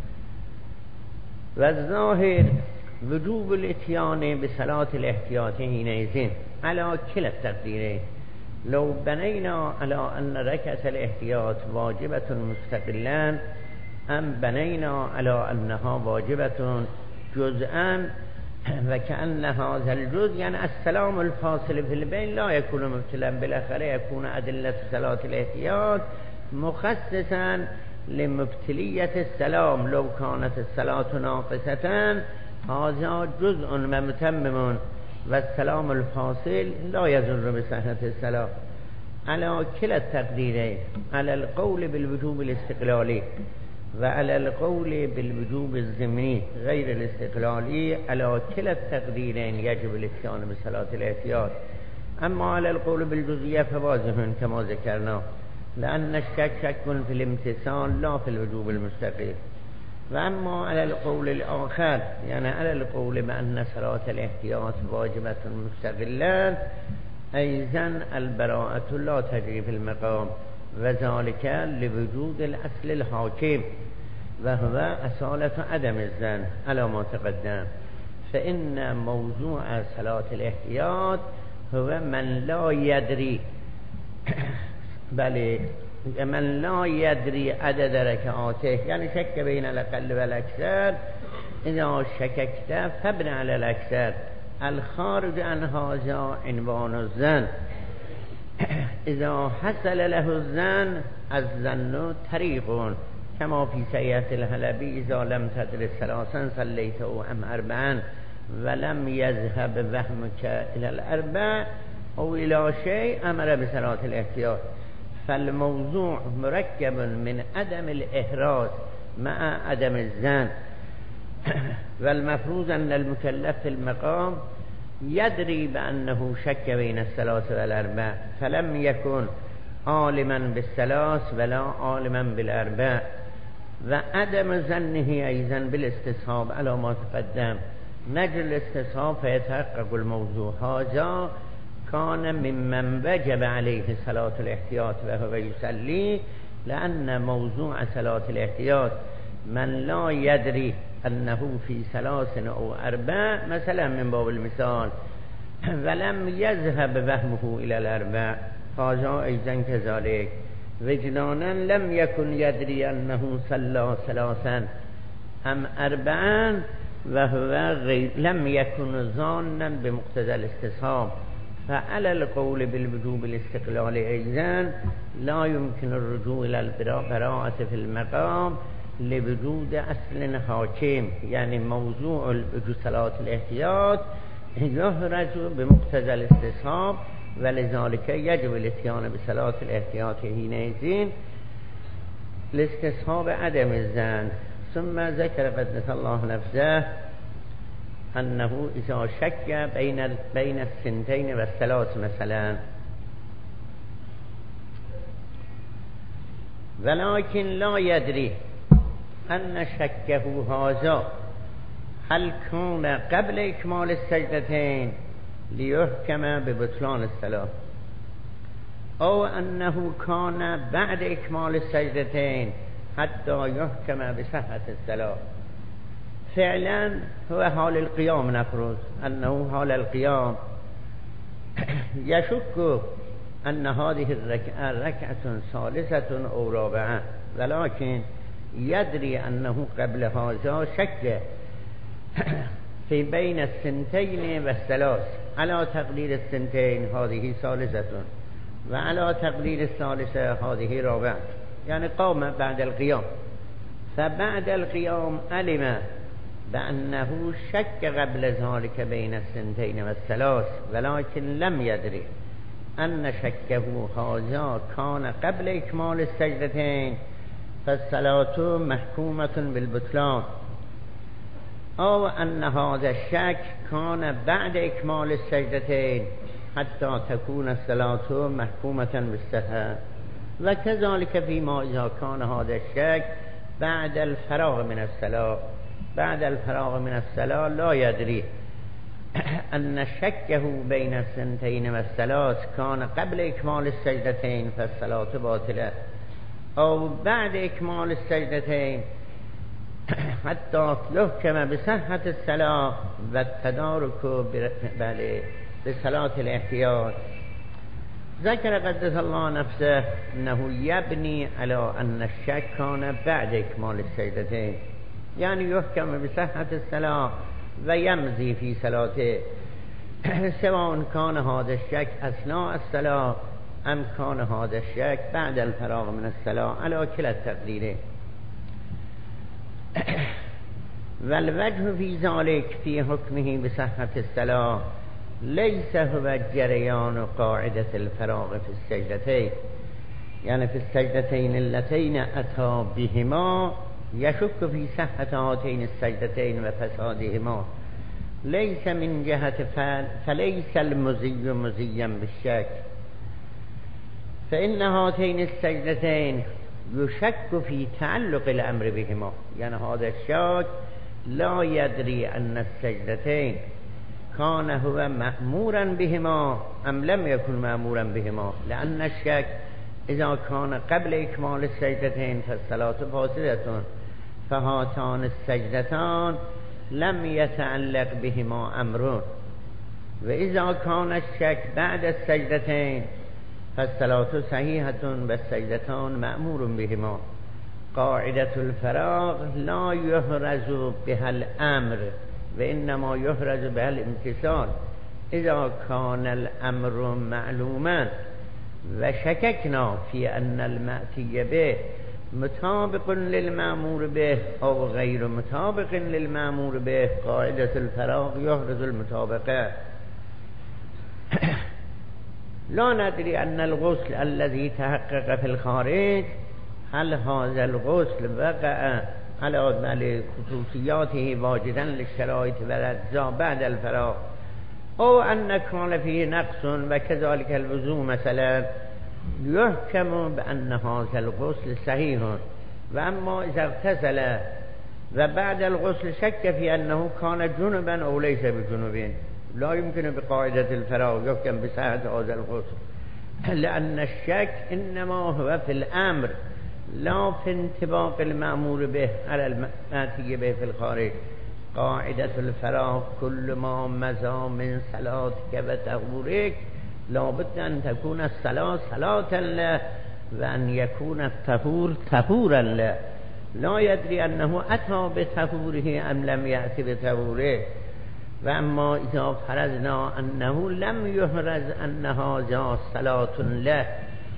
Speaker 1: والظاهر وجوب الاتيان بصلاة الاحتياط حينئذ على كلا التقديرين، لو بنينا على أن ركعة الاحتياط واجبة مستقلا أم بنينا على أنها واجبة جزءا، وكأن هذا الجزء يعني السلام الفاصل في البين لا يكون مبتلا بالآخر، يكون أدلة صلاة الاحتياط مخصصا لمبتلية السلام. لو كانت الصلاة ناقصة هذا جزء متمم، والسلام الفاصل لا يضر بصحة الصلاة. على كلا التقديرين، على القول بالوجوب الاستقلالي وعلى القول بالوجوب الضمني غير الاستقلالي، على كلا التقديرين يجب الاتيان بصلاة الاحتياط. أما على القول بالجزئية فواضح كما ذكرنا، لأن الشك شك في الامتثال لا في الوجوب المستقل. وأما على القول الآخر، يعني على القول بأن صلاة الاحتياط واجبة مستقلا، أيضا البراءة لا تجري في المقام، وذلك لوجود الأصل الحاكم وهو أصالة عدم الظن على ما تقدم. فإن موضوع صلاة الاحتياط هو من لا یدری بله من لا یدری عدد رکعاته، یعنی شک بین الاقل و الاکثر. اذا شککت فبن علی الاکثر الخارج عن هذا عنوان الظن. اذا حصل له الظن الظن طریق كما في سیئة الحلبی اذا لم تدر ثلاثا صلیت او ام اربعا ولم يذهب وهمك الى الاربع او الى شيء امر بصلاة الاحتیاط. فالموضوع مركب من عدم الاحراز مع عدم الظن. والمفروض ان المكلف في المقام يدري بانه شك بين الثلاث والاربع فلم يكن عالما بالثلاث ولا عالما بالاربع وعدم ظنه ايضا بالاستصحاب على ما تقدم. نجل الاستصحاب فيتحقق الموضوع. هذا كان ممن وجب عليه صلاة الاحتياط وهو يصلي، لأن موضوع صلاة الاحتياط من لا يدري أنه في ثلاث أو أربع مثلا من باب المثال ولم يذهب وهمه إلى الأربع هذا أيضا كذلك. وجدانا لم يكن يدري أنه صلى ثلاثا أم أربعا وهو لم يكن ظانا بمقتضى الاستصحاب. فعلى القول بالوجوب الاستقلال أيضا لا يمكن الرجوع إلى البراءة في المقام لوجود أصل حاكم، يعني موضوع صلاة الاحتياط يهرج بمقتضى الاستصحاب ولذلك يجب الاتيان بصلاة الاحتياط حينئذ لاستصحاب عدم الظن. ثم ذكر قدس الله نفسه أنه إذا شك بين السنتين والثلاث مثلا ولكن لا يدري أن شكه هذا هل كان قبل إكمال السجدتين ليحكم ببطلان الصلاة أو أنه كان بعد إكمال السجدتين حتى يحكم بصحة الصلاة. فعلا هو حال القيام، نفرض أنه حال القيام يشك أن هذه الركعة ركعة ثالثة أو رابعة، ولكن يدري أنه قبل هذا شك في بين السنتين والثلاث على تقدير السنتين هذه ثالثة وعلى تقدير الثالثة هذه رابعة، يعني قام بعد القيام. فبعد القيام علم بأنه شك قبل ذلك بين السنتين والثلاث ولكن لم يدري أن شكه هذا كان قبل إكمال السجدتين فالصلاة محكومة بالبطلان، أو أن هذا الشك كان بعد إكمال السجدتين حتى تكون الصلاة محكومة بالصحة. وكذلك فيما إذا كان هذا الشك بعد الفراغ من الصلاة، بعد الفراغ من الصلاة لا يدري أن شكه بين السنتين والثلاث كان قبل إكمال السجدتين فالصلاة باطلة، أو بعد إكمال السجدتين حتى يحكم بصحة الصلاة والتدارك بصلاة الاحتياط. ذكر قدس الله نفسه أنه يبني على أن الشك كان بعد إكمال السجدتين، يعني يحكم بصحة الصلاة ويمضي في صلاته سواء كان هذا الشك أثناء الصلاة أم كان هذا الشك بعد الفراغ من الصلاة على كلا التقديرين. والوجه في ذلك في حكمه بصحة الصلاة ليس هو جريان قاعدة الفراغ في السجدتين، يعني في السجدتين اللتين أتى بهما يشك في صحة هاتين السجدتين وفسادهما، ليس من جهة فليس المزي مزيا بالشك، فإن هاتين السجدتين يشك في تعلق الأمر بهما، يعني هذا الشك لا يدري أن السجدتين كان هو مأمورا بهما أم لم يكن مأمورا بهما، لأن الشك إذا كان قبل إكمال السجدتين فالصلاة فاسدة، فهاتان السجدتان لم يتعلق بهما أمر و اذا کان الشک بعد السجدتین فالصلاة صحیحة و السجدتان مأمور بهما. قاعدة الفراغ لا يحرز بها الامر و انما يحرز بها الامتثال. اذا كان الامر معلوما و شککنا فی ان المأتی به مطابق للمأمور به او غیر مطابق للمأمور به قاعدة الفراغ يحرز المطابقه. لا ندري ان الغسل الذي تحقق في الخارج هل هذا الغسل وقع على خصوصياته واجدا للشرائط والاجزاء بعد الفراغ او ان كان فيه نقص وكذلك الوضوء مثلا يحكم بان هذا الغسل صحيح. واما اذا اغتسل وبعد الغسل شك في انه كان جنبا او ليس بجنب لا يمكن بقاعدة الفراغ يحكم بصحة هذا الغسل، لأن الشك إنما هو في الأمر لا في انطباق المأمور به على المأتي به في الخارج. قاعدة الفراغ كل ما مضى من صلاتك وطهورك لابد أن تكون الصلاة صلاة له وأن يكون الطهور طهورا له. لا يدري أنه أتى بطهوره أم لم يأتي بطهوره. و اما اذا فرضنا انه لم يحرز ان هذا صلاة له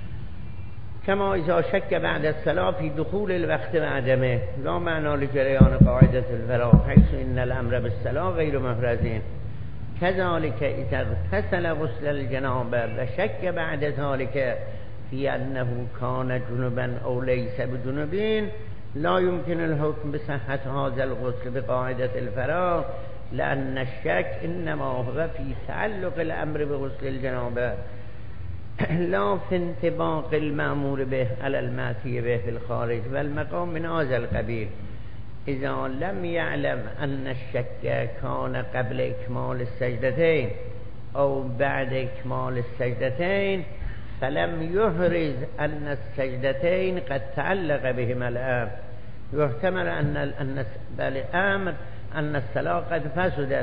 Speaker 1: كما اذا شك بعد الصلاة في دخول الوقت و عدمه لا معنى لجریان قاعدة الفراغ حيث ان الامر بالصلاة غیر محرزين. كذلك اذا اغتسل غسل الجنابه و شك بعد ذلك في انه كان جنبا او ليس بجنبين لا يمكن الحكم بصحة هذا الغسل بقاعدة الفراغ، لأن الشك إنما هو في تعلق الأمر بغسل الجنابه لا في انطباق المأمور به على المأتي به في الخارج. والمقام من هذا القبيل إذا لم يعلم أن الشك كان قبل إكمال السجدتين أو بعد إكمال السجدتين فلم يحرز أن السجدتين قد تعلق بهما الأمر. يحتمل أن الأمر أن الصلاة قد فسدت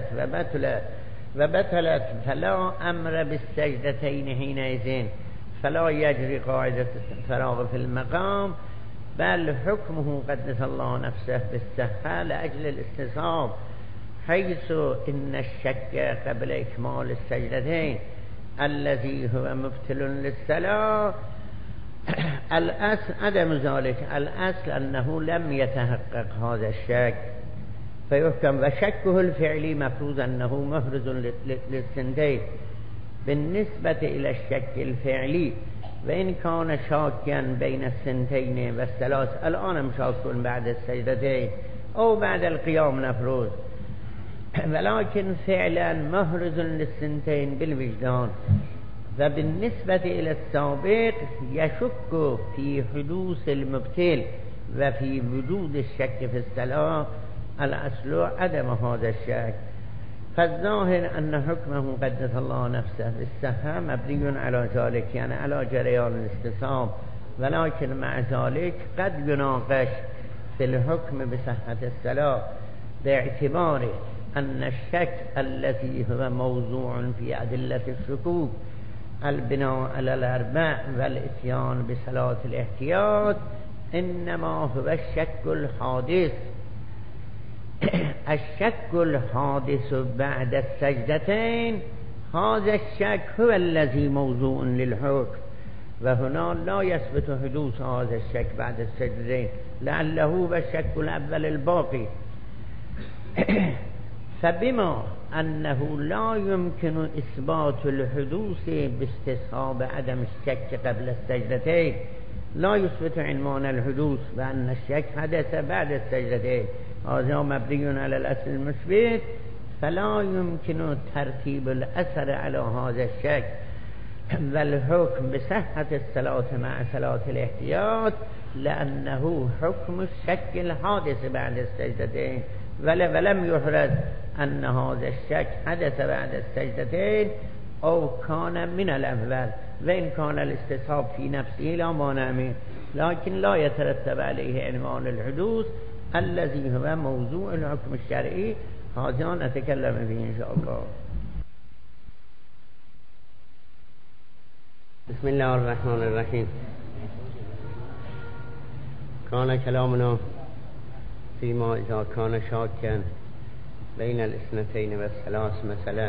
Speaker 1: وبطلت فلا أمر بالسجدتين حينئذ فلا يجري قاعدة الفراغ في المقام بل حكمه قدس الله نفسه بالصحة لأجل الاستصحاب، حيث إن الشك قبل إكمال السجدتين الذي هو مبتل للصلاة الأصل عدم ذلك. الأصل أنه لم يتحقق هذا الشك فيحكم. وشكه الفعلي مفروض أنه محرز للسنتين بالنسبة إلى الشك الفعلي، وإن كان شاكا بين السنتين والثلاث الآن شاك بعد السجدتين أو بعد القيام نفروض، ولكن فعلا محرز للسنتين بالوجدان. وبالنسبة إلى السابق يشك في حدوث المبتل وفي وجود الشك في الصلاة الأصل عدم هذا الشك. فالظاهر أن حكمه قدس الله نفسه بالصحة مبني على ذلك، يعني على جريان الاستصحاب، ولكن مع ذلك قد يناقش في الحكم بصحة الصلاة باعتبار أن الشك الذي هو موضوع في أدلة الشكوك البناء على الأربع والإتيان بصلاة الاحتياط إنما هو الشك الحادث. الشك الحادث بعد السجدتين هذا الشك هو الذي موضوع للحكم، وهنا لا يثبت حدوث هذا الشك بعد السجدتين لعله بالشك الأول الباقي. فبما أنه لا يمكن إثبات الحدوث باستصحاب عدم الشك قبل السجدتين لا يثبت عنوان الحدوث وأن الشك حدث بعد السجدتين، هذا مبني على الأصل المثبت، فلا يمكن ترتيب الأثر على هذا الشك والحكم بصحة الصلاة مع صلاة الاحتياط، لأنه حكم الشك الحادث بعد السجدتين ولم يحرز أن هذا الشك حدث بعد السجدتين أو كان من الأول، وإن كان الاستصحاب في نفسه لا مانع منه، لكن لا يترتب عليه عنوان الحدوث الذي هو موضوع الحكم الشرعي. هذا نتكلم فيه إن شاء الله. بسم الله الرحمن الرحیم. کان کلامنا فيما اذا كان شاكا بين الاثنتين والثلاث مثلا.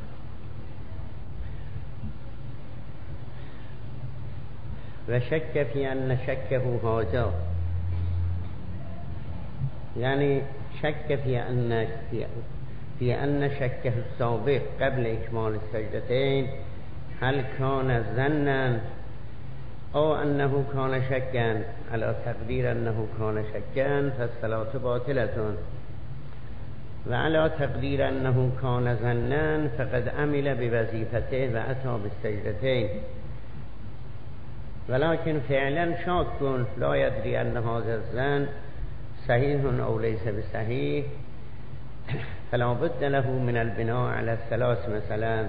Speaker 1: وشك في أن شكه هذا، يعني شك في أن شكه السابق قبل إكمال السجدتين هل كان ظنا أو أنه كان شكا، على تقدير أنه كان شكا فالصلاة باطلة، وعلى تقدير أنه كان ظنا فقد عمل بوظيفته وأتى بالسجدتين، ولكن فعلا شاك لا يدري أن هذا الظن صحيح أو ليس بصحيح، فلا بد له من البناء على الثلاث مثلا.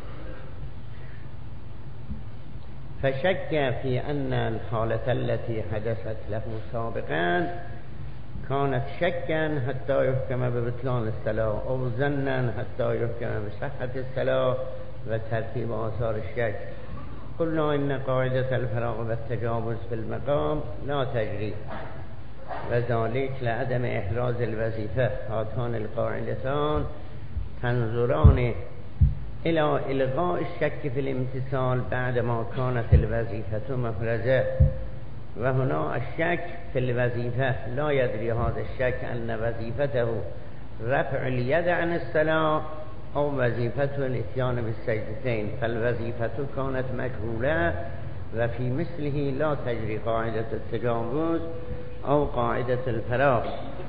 Speaker 1: فشك في أن الحالة التي حدثت له سابقا كانت شكا حتى يحكم ببطلان الصلاة، أو ظنا حتى يحكم بصحة الصلاة وترتيب آثار الشك. قلنا إن قاعدة الفراغ والتجاوز في المقام لا تجري، وذلك لعدم إحراز الوظيفة. هاتان القاعدتان تنظران إلى إلغاء الشك في الامتثال بعدما كانت الوظيفة محرزة، وهنا الشك في الوظيفة لا يدري هذا الشك أن وظيفته رفع اليد عن الصلاة أو وظيفته الاتيان بالسجدتين، فالوظيفة كانت مجهولة، وفي مثله لا تجري قاعدة التجاوز أو قاعدة الفراغ.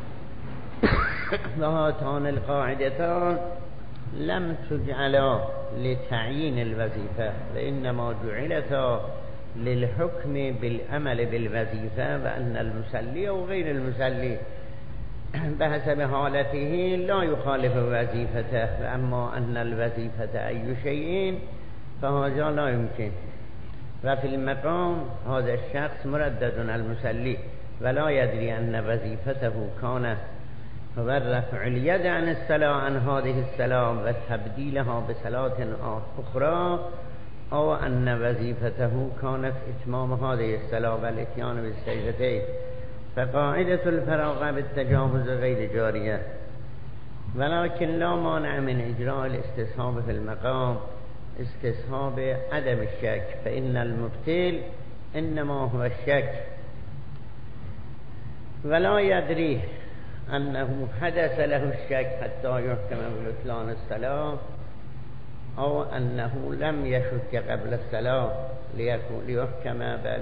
Speaker 1: وهاتان القاعدتان لم تجعلا لتعيين الوظيفة، وإنما جعلتا للحكم بالعمل بالوظيفة، وأن المصلي أو غير المصلي بحسب حالته لا يخالف وظيفته، وأما أن الوظيفة أي شيء فهذا لا يمكن. وفي المقام هذا الشخص مردد المصلي ولا يدري أن وظيفته كان هو رفع اليد عن الصلاة عن هذه الصلاة وتبديلها بصلاة أخرى، أو أن وظيفته كانت إتمام هذه الصلاة والاتيان بالسجدتين، فقاعدة الفراغ بالتجاوز غير جارية. ولكن لا مانع من إجراء الاستصحاب في المقام، استصحاب عدم الشك، فإن المبتل إنما هو الشك، ولا يدري أنه حدث له الشك حتى يحكم ببطلان الصلاة، أو أنه لم يشك قبل الصلاة ليحكم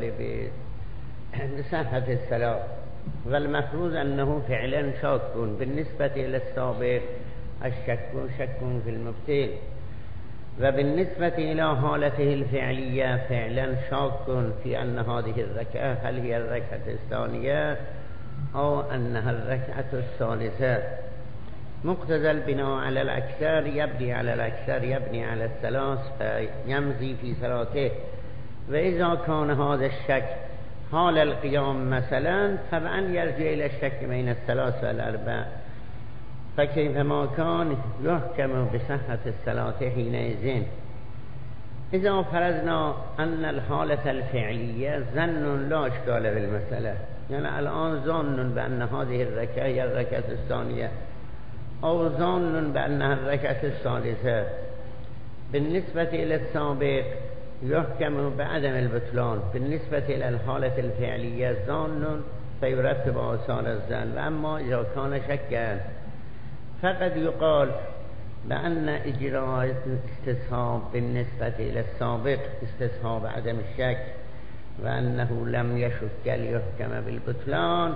Speaker 1: بصحة الصلاة. والمفروض أنه فعلا شك بالنسبة إلى السابق، الشك شك في المبتل، وبالنسبة إلى حالته الفعلية فعلا شك في أن هذه الركعة هل هي الركعة الثانية أو أنها الركعة الثالثة. مقتضى البناء على الأكثر يبني على الأكثر، يبني على الثلاث فيمضي في صلاته. وإذا كان هذا الشك حال القيام مثلا طبعا يرجع إلى الشك بين الثلاث والأربع، فكيفما كان يحكم بصحة الصلاة حينئذ. إذا فرضنا أن الحالة الفعلية ظن لا إشكال بالمسألة، يعني الآن ظن بأن هذه الركعة هي الركعة الثانية، أو ظن بأنها الركعة الثالثة، بالنسبة إلى السابق يحكم بعدم البطلان، بالنسبة إلى الحالة الفعلية ظن فيرتب آثار الظن. وأما إذا كان شكا فقد يقال بأن إجراء الاستصحاب بالنسبة إلى السابق استصحاب عدم الشك، وأنه لم يشك ليحكم بالبطلان.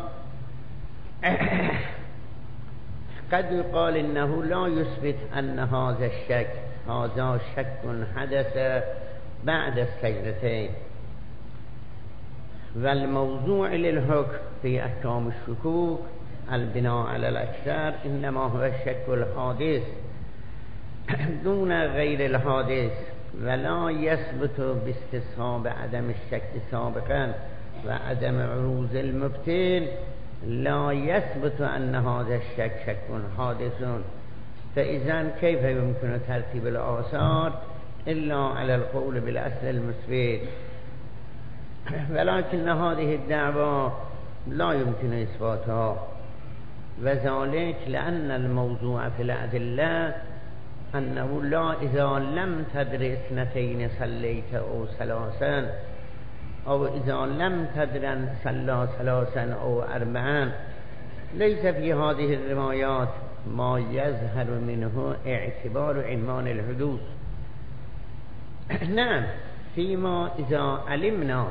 Speaker 1: قد يقال إنه لا يثبت أن هذا الشك هذا شك حدث بعد السجدتين، والموضوع للحكم في أحكام الشكوك البناء على الأكثر إنما هو الشك الحادث دون غير الحادث، ولا يثبت باستصحاب عدم الشك سابقا وعدم عروض المبتل، لا يثبت أن هذا الشك شك حادث. فإذا كيف يمكن ترتيب الآثار إلا على القول بالأصل المثبت، ولكن هذه الدعوة لا يمكن إثباتها، وذلك لأن الموضوع في الأدلة أنه لا إذا لم تدر اثنتين صليت أو ثلاثا، أو إذا لم تدر أن صلى ثلاثا أو أربعا، ليس في هذه الروايات ما يظهر منه اعتبار عنوان الحدوث. نعم، فيما إذا علمنا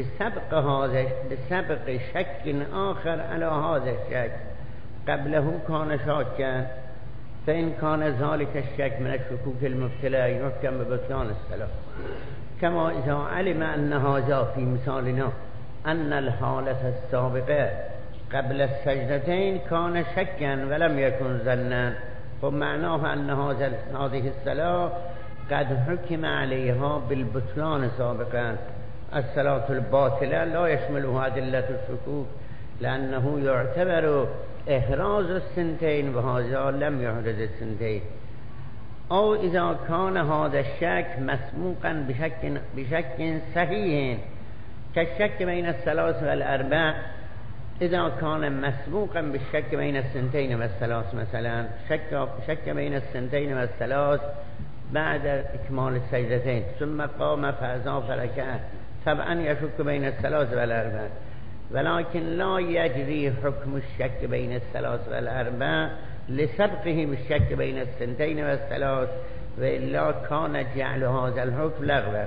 Speaker 1: بسبق شك آخر على هذا الشك قبله كان شاكا، فإن كان ذلك الشك من الشكوك المبتلى يحكم ببطلان الصلاة، كما إذا علم أن هذا في مثالنا أن الحالة السابقة قبل السجدتين كان شكا ولم يكن ظنا، فمعناه أن هذه الصلاة قد حكم عليها بالبطلان سابقا. الصلاة الباطلة لا يشملها أدلة الشكوك، لأنه يعتبر إحراز السنتين وهذا لم يحرز السنتين. أو إذا كان هذا الشك مسموقا بشك صحيح كالشك بين الثلاث والأربع، إذا كان مسبوقا بالشك بين السنتين والثلاث، مثلا شك بين السنتين والثلاث بعد إكمال السجدتين ثم قام فأذا فركع، طبعا يشك بين الثلاث والأربع، ولكن لا يجري حكم الشك بين الثلاث والأربع لسبقه بالشك بين السنتين والثلاث، وإلا كان جعل هذا الحكم لغوا.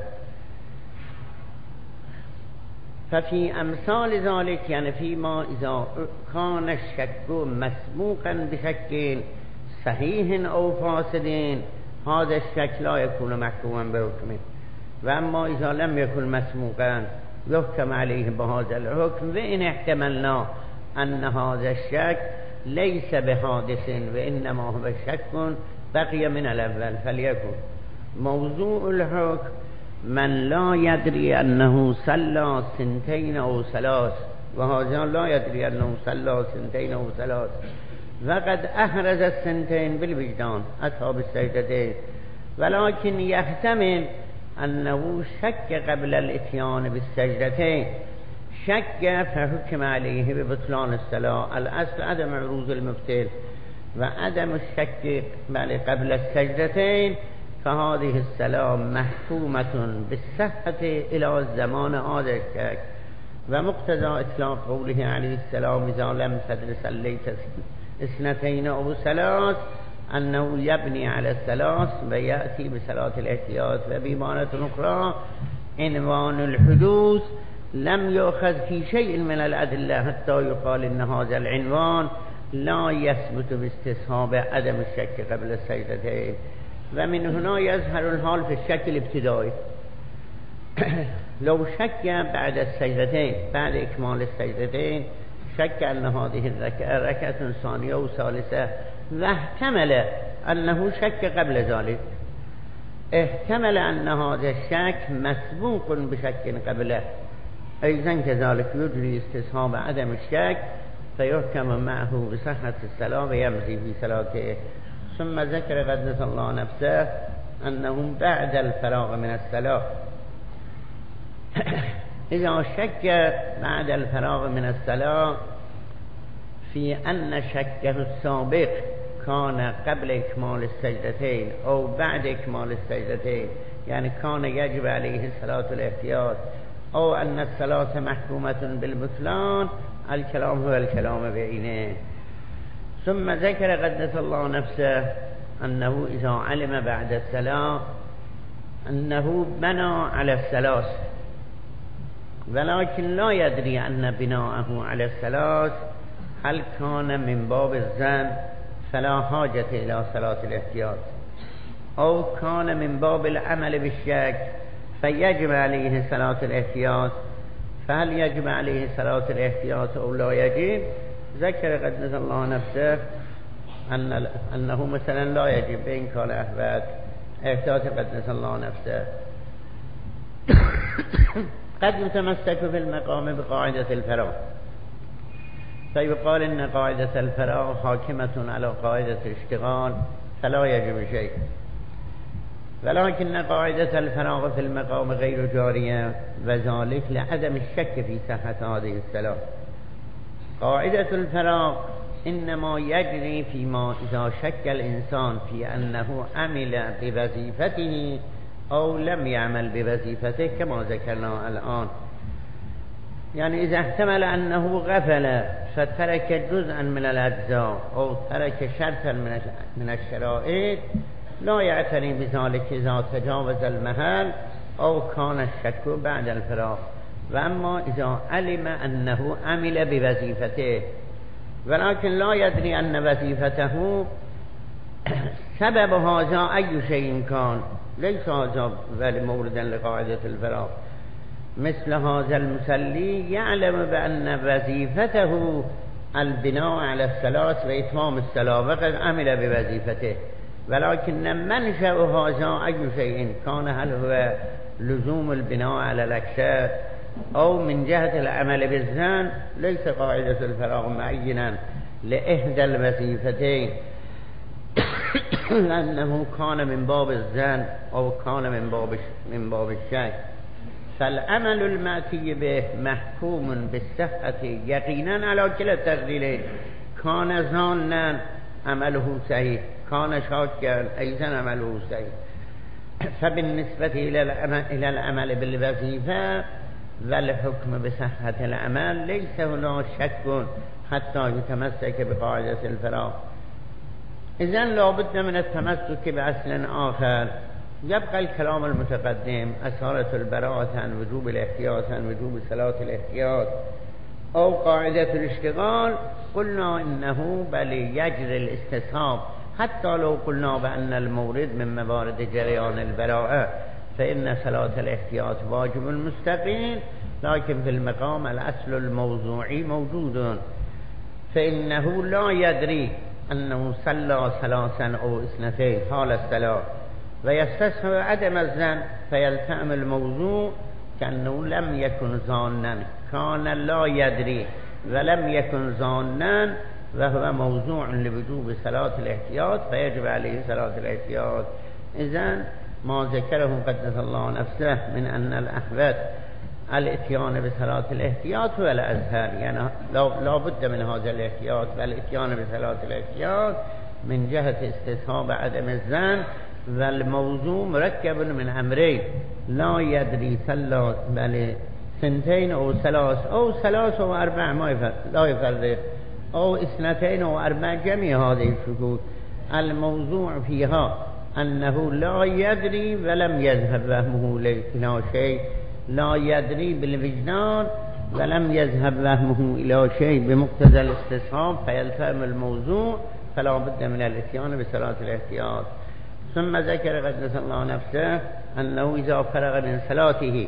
Speaker 1: ففي أمثال ذلك، يعني فيما إذا كان الشك مسبوقا بشك صحيح أو فاسد، هذا الشك لا يكون محكوما بحكمه، وأما إذا لم يكن مسبوقا يحكم عليه بهذا الحكم. وإن احتملنا أن هذا الشك ليس بحادث وإنما هو شك بقي من الأول، فليكن موضوع الحكم من لا يدري أنه صلى سنتين أو ثلاث، وهذا لا يدري أنه صلى سنتين أو ثلاث، وقد أحرز السنتين بالوجدان أتى بالسجدتين، ولكن يحتمل أنه شك قبل الاتيان بالسجدتين، شك فحكم عليه ببطلان الصلاة. الأصل عدم عروض المبتل وعدم الشك قبل السجدتين، فهذه الصلاة محكومة بالصحة إلى الزمان هذا الشك. ومقتضى إطلاق قوله عليه السلام إذا لم تدر صليت اثنتين أو ثلاث أنه يبني على الثلاث ويأتي بصلاة الاحتياط. وبمعنى أخرى عنوان الحدوث لم يؤخذ في شيء من الأدلة حتى يقال إن هذا العنوان لا يثبت باستصحاب عدم الشك قبل السجدتين. ومن هنا يظهر الحال في الشك الابتدائي. لو شك بعد السجدتين، بعد إكمال السجدتين، شك أن هذه الركعة ركعة ثانية وثالثة، واحتمل أنه شك قبل ذلك، احتمل أن هذا الشك مسبوق بشك قبله، أيضا كذلك يجري استصحاب عدم الشك فيحكم معه بصحة الصلاة ويمضي في صلاته. ثم ذكر قدس الله نفسه أنه بعد الفراغ من الصلاة إذا شك بعد الفراغ من الصلاة في أن شكه السابق كان قبل إكمال السجدتين أو بعد إكمال السجدتين، يعني كان يجب عليه صلاة الاحتياط، أو أن الصلاة محكومة بالبطلان، الكلام هو الكلام بعينه. ثم ذكر قدس الله نفسه أنه إذا علم بعد الصلاة أنه بنى على الثلاث، ولكن لا يدري أن بناءه على الثلاث هل كان من باب الظن فلا حاجة إلى صلاة الاحتياط، أو كان من باب العمل بالشك فيجب عليه صلاة الاحتياط، فهل يجب عليه صلاة الاحتياط أو لا يجب؟ ذكر قدس الله نفسه أنه مثلا لا يجب بإن كان أحباب احتياط قدس الله نفسه. قد يتمسك في المقام بقاعدة الفراغ، فيقال إن قاعدة الفراغ حاكمة على قاعدة الاشتغال فلا يجب شيء. ولكن قاعدة الفراغ في المقام غير جارية وذلك لعدم الشك في صحة هذه الصلاة. قاعدة الفراغ إنما يجري فيما إذا شك الإنسان في أنه عمل بوظيفته أو لم يعمل بوظيفته كما ذكرنا الآن. يعني إذا احتمل أنه غفل فترك جزءا من الأجزاء أو ترك شرطا من الشرائط لا يعتني بذلك إذا تجاوز المحل أو كان الشك بعد الفراغ. وأما إذا علم أنه عمل بوظيفته ولكن لا يدري أن وظيفته سبب هذا أي شيء كان، ليس هذا موردا لقاعدة الفراغ. مثل هذا المصلي يعلم بأن وظيفته البناء على الصلاة وإتمام الصلاة وقد عمل بوظيفته، ولكن منشأ هذا أي شيء كان، هل هو لزوم البناء على الأكشاف أو من جهة العمل بالذهن، ليس قاعدة الفراغ معينا لإحدى الوظيفتين لأنه كان من باب الذهن أو كان من باب الشك. فالعمل المأتي به محكوم بالصحة يقينا على كلا التقديرين، كان ظانا عمله صحيح، كان شاكا أيضا عمله صحيح. فبالنسبة إلى العمل بالوظيفة والحكم بصحة العمل ليس هناك شك حتى يتمسك بقاعدة الفراغ. إذن لا بد من التمسك بأصل آخر. يبقى الكلام المتقدم أسارة البراءة عن وجوب الاحتياط، عن وجوب صلاة الاحتياط أو قاعدة الاشتغال. قلنا إنه بل يجري الاستصحاب، حتى لو قلنا بأن المورد من موارد جريان البراءة فإن صلاة الاحتياط واجب مستقيم، لكن في المقام الأصل الموضوعي موجود، فإنه لا يدري أنه صلى ثلاثا أو اثنتين حال الصلاة ويستصحب عدم الظن فيلتئم الموضوع كأنه لم يكن ظانا، كان لا يدري ولم يكن ظانا، وهو موضوع لوجوب صلاة الاحتياط فيجب عليه صلاة الاحتياط. إذن ما ذكره قدس الله نفسه من أن الأحوط الاتيان بصلاة الاحتياط هو الأزهر، يعني لا بد من هذا الاحتياط والاتيان بصلاة الاحتياط من جهة استصحاب عدم الظن. والموضوع مركب من أمرين، لا يدري صلى بل سنتين أو ثلاث أو أربع لا يفرق، أو اثنتين أو أربع، جميع هذه الشكوك الموضوع فيها أنه لا يدري ولم يذهب وهمه إلى شيء، لا يدري بالوجدان ولم يذهب وهمه إلى شيء بمقتضى الاستصحاب فيلتئم الموضوع، فلا بد من الاتيان بصلاة الاحتياط. ثم ذكر قدس الله نفسه أنه إذا فرغ من صلاته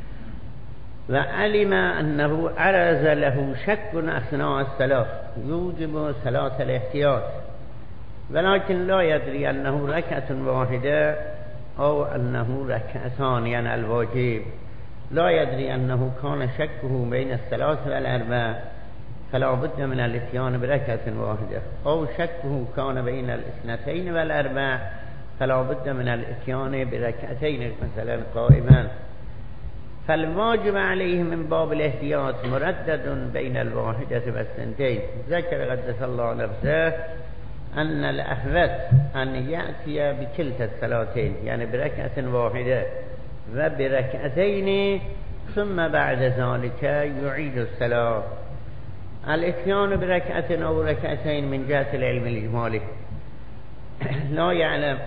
Speaker 1: وعلم أنه عرض له شك أثناء الصلاة يوجب صلاة الاحتياط، ولكن لا يدري أنه ركعة واحدة أو أنه ركعتان، يعني الواجب لا يدري أنه كان شكه بين الثلاث والأربع فلا بد من الاتيان بركعة واحدة، أو شكه كان بين الاثنتين والأربع فلا بد من الاتيان بركعتين مثلا قائما. فالواجب عليه من باب الاحتياط مردد بين الواحدة والثنتين. ذكر قدس الله نفسه أن الأحوط أن يأتي بكلتا الصلاتين، يعني بركعة واحدة وبركعتين، ثم بعد ذلك يعيد الصلاة. الاتيان بركعة أو ركعتين من جهة العلم الإجمالي لا يعلم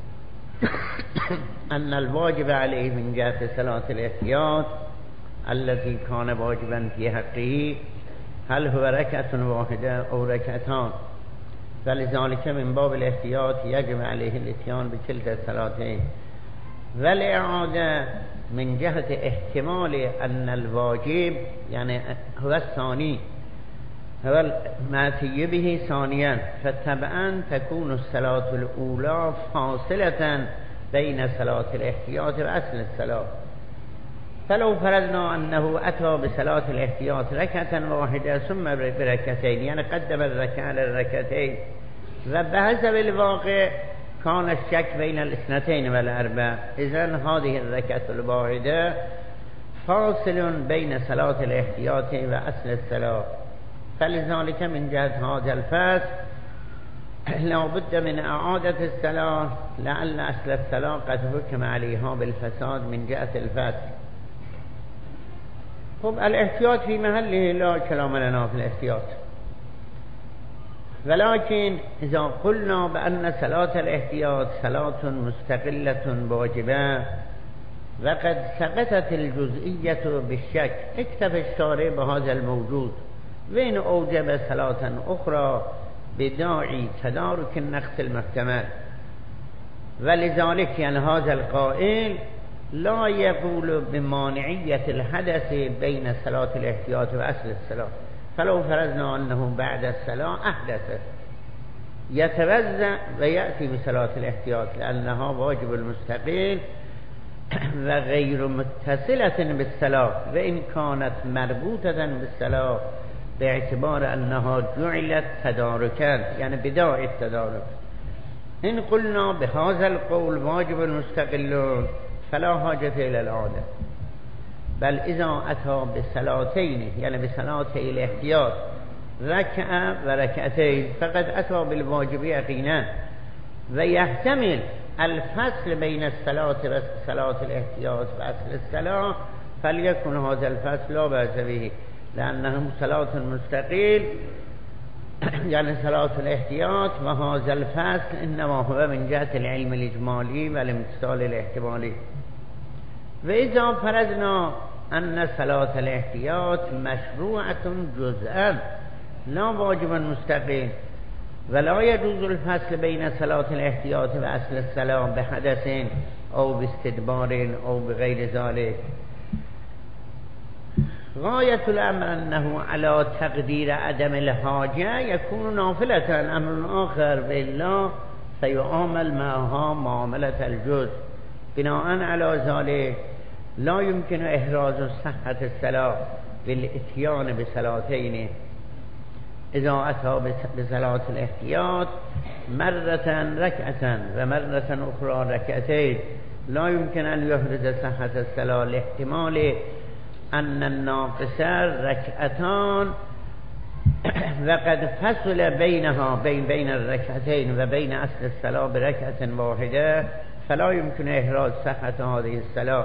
Speaker 1: أن الواجب عليه من جهة صلاة الاحتياط الذي كان واجبا في حقه هل هو ركعة واحدة أو ركعتان، فلذلك من باب الاحتياط يجب عليه الاتيان بكلتا الصلاتين. والإعادة من جهة احتمال أن الواجب يعني هو الثاني، هو المأتي به ثانيا، فتبعا تكون الصلاة الأولى فاصلة بين صلاة الاحتياط وأصل الصلاة. فلو فرضنا أنه أتى بصلاة الاحتياط ركعة واحدة ثم بركعتين، يعني قدم الركعة للركعتين، وبحسب الواقع كان الشك بين الاثنتين والأربع، إذن هذه الركعة الواحدة فاصل بين صلاة الاحتياط وأصل الصلاة، فلذلك من جهة هذا الفصل لا بد من إعادة الصلاة، لعل أصل الصلاة قد حكم عليها بالفساد من جهة الفصل. خب الاحتياط في محله لا كلام لنا في الاحتياط، ولكن إذا قلنا بأن صلاة الاحتياط صلاة مستقلة واجبة وقد سقطت الجزئية بالشك، اكتفى الشارع بهذا الموجود وإن أوجب صلاة أخرى بداعي تدارك النقص المحتمل، ولذلك يعني هذا القائل لا يقول بمانعية الحدث بين صلاة الاحتياط وأصل الصلاة، فلو فرضنا أنه بعد الصلاة أحدث يتوضأ ويأتي بصلاة الاحتياط لأنها واجب المستقل وغير متصلة بالصلاة، وإن كانت مربوطة بالصلاة باعتبار أنها جعلت تداركا يعني بداعي التدارك. إن قلنا بهذا القول واجب المستقل فلا حاجة إلى العادة، بل إذا أتى بصلاتين يعني بصلاتي الاحتياط ركعة وركعتين فقد أتى بالواجب يقينا، ويحتمل الفصل بين الصلاة وصلاة الاحتياط وأصل الصلاة، فليكن هذا الفصل لا بأس به لأنه صلاة مستقل يعني صلاة الاحتياط، وهذا الفصل إنما هو من جهة العلم الإجمالي والامتثال الاحتمالي. وإذا فرضنا أن صلاة الاحتياط مشروعة جزءا لا واجبا مستقل، ولا يجوز الفصل بين صلاة الاحتياط وأصل الصلاة بحدث أو باستدبار أو بغير ذلك، غاية الأمر أنه على تقدير عدم الحاجة يكون نافلة، أمر آخر بالله سيعامل معها معاملة الجزء. بناء على ذلك لا يمكن إحراز صحة الصلاة بالإتيان بصلاتين، إذا أتى بصلاة الاحتياط مرة ركعة ومرة أخرى ركعتين لا يمكن أن يحرز صحة الصلاة لاحتمال أن الناقص ركعتان وقد فصل بينها بين الركعتين وبين أصل الصلاة بركعة واحدة، فلا يمكن إحراز صحة هذه الصلاة.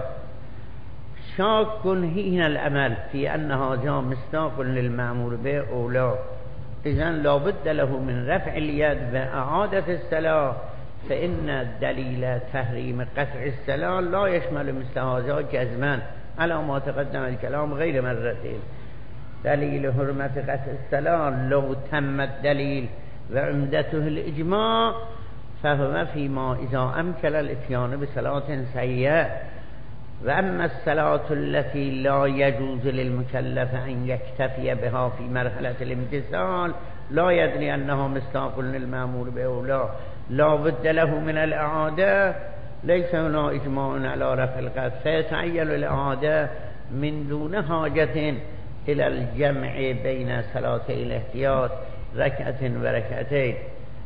Speaker 1: شاك حين الأمل في أن هذا مصداق للمأمور به أو لا، إذن لا بد له من رفع اليد وإعادة الصلاة، فإن دليل تحريم قطع الصلاة لا يشمل مثل هذا جزما على ما تقدم الكلام غير مرتين. دليل حرمة قطع الصلاة لو تم الدليل وعمدته الإجماع فهو فيما إذا أمكن الإتيان بصلاة سيئة، وأما الصلاة التي لا يجوز للمكلف أن يكتفي بها في مرحلة الامتثال لا يدري أنه مصداق للمأمور به لا بد له من الإعادة، ليس هنا إجماع على رفع القطع، فيتعين الإعادة من دون حاجة إلى الجمع بين صلاتي الاحتياط ركعة وركعتين.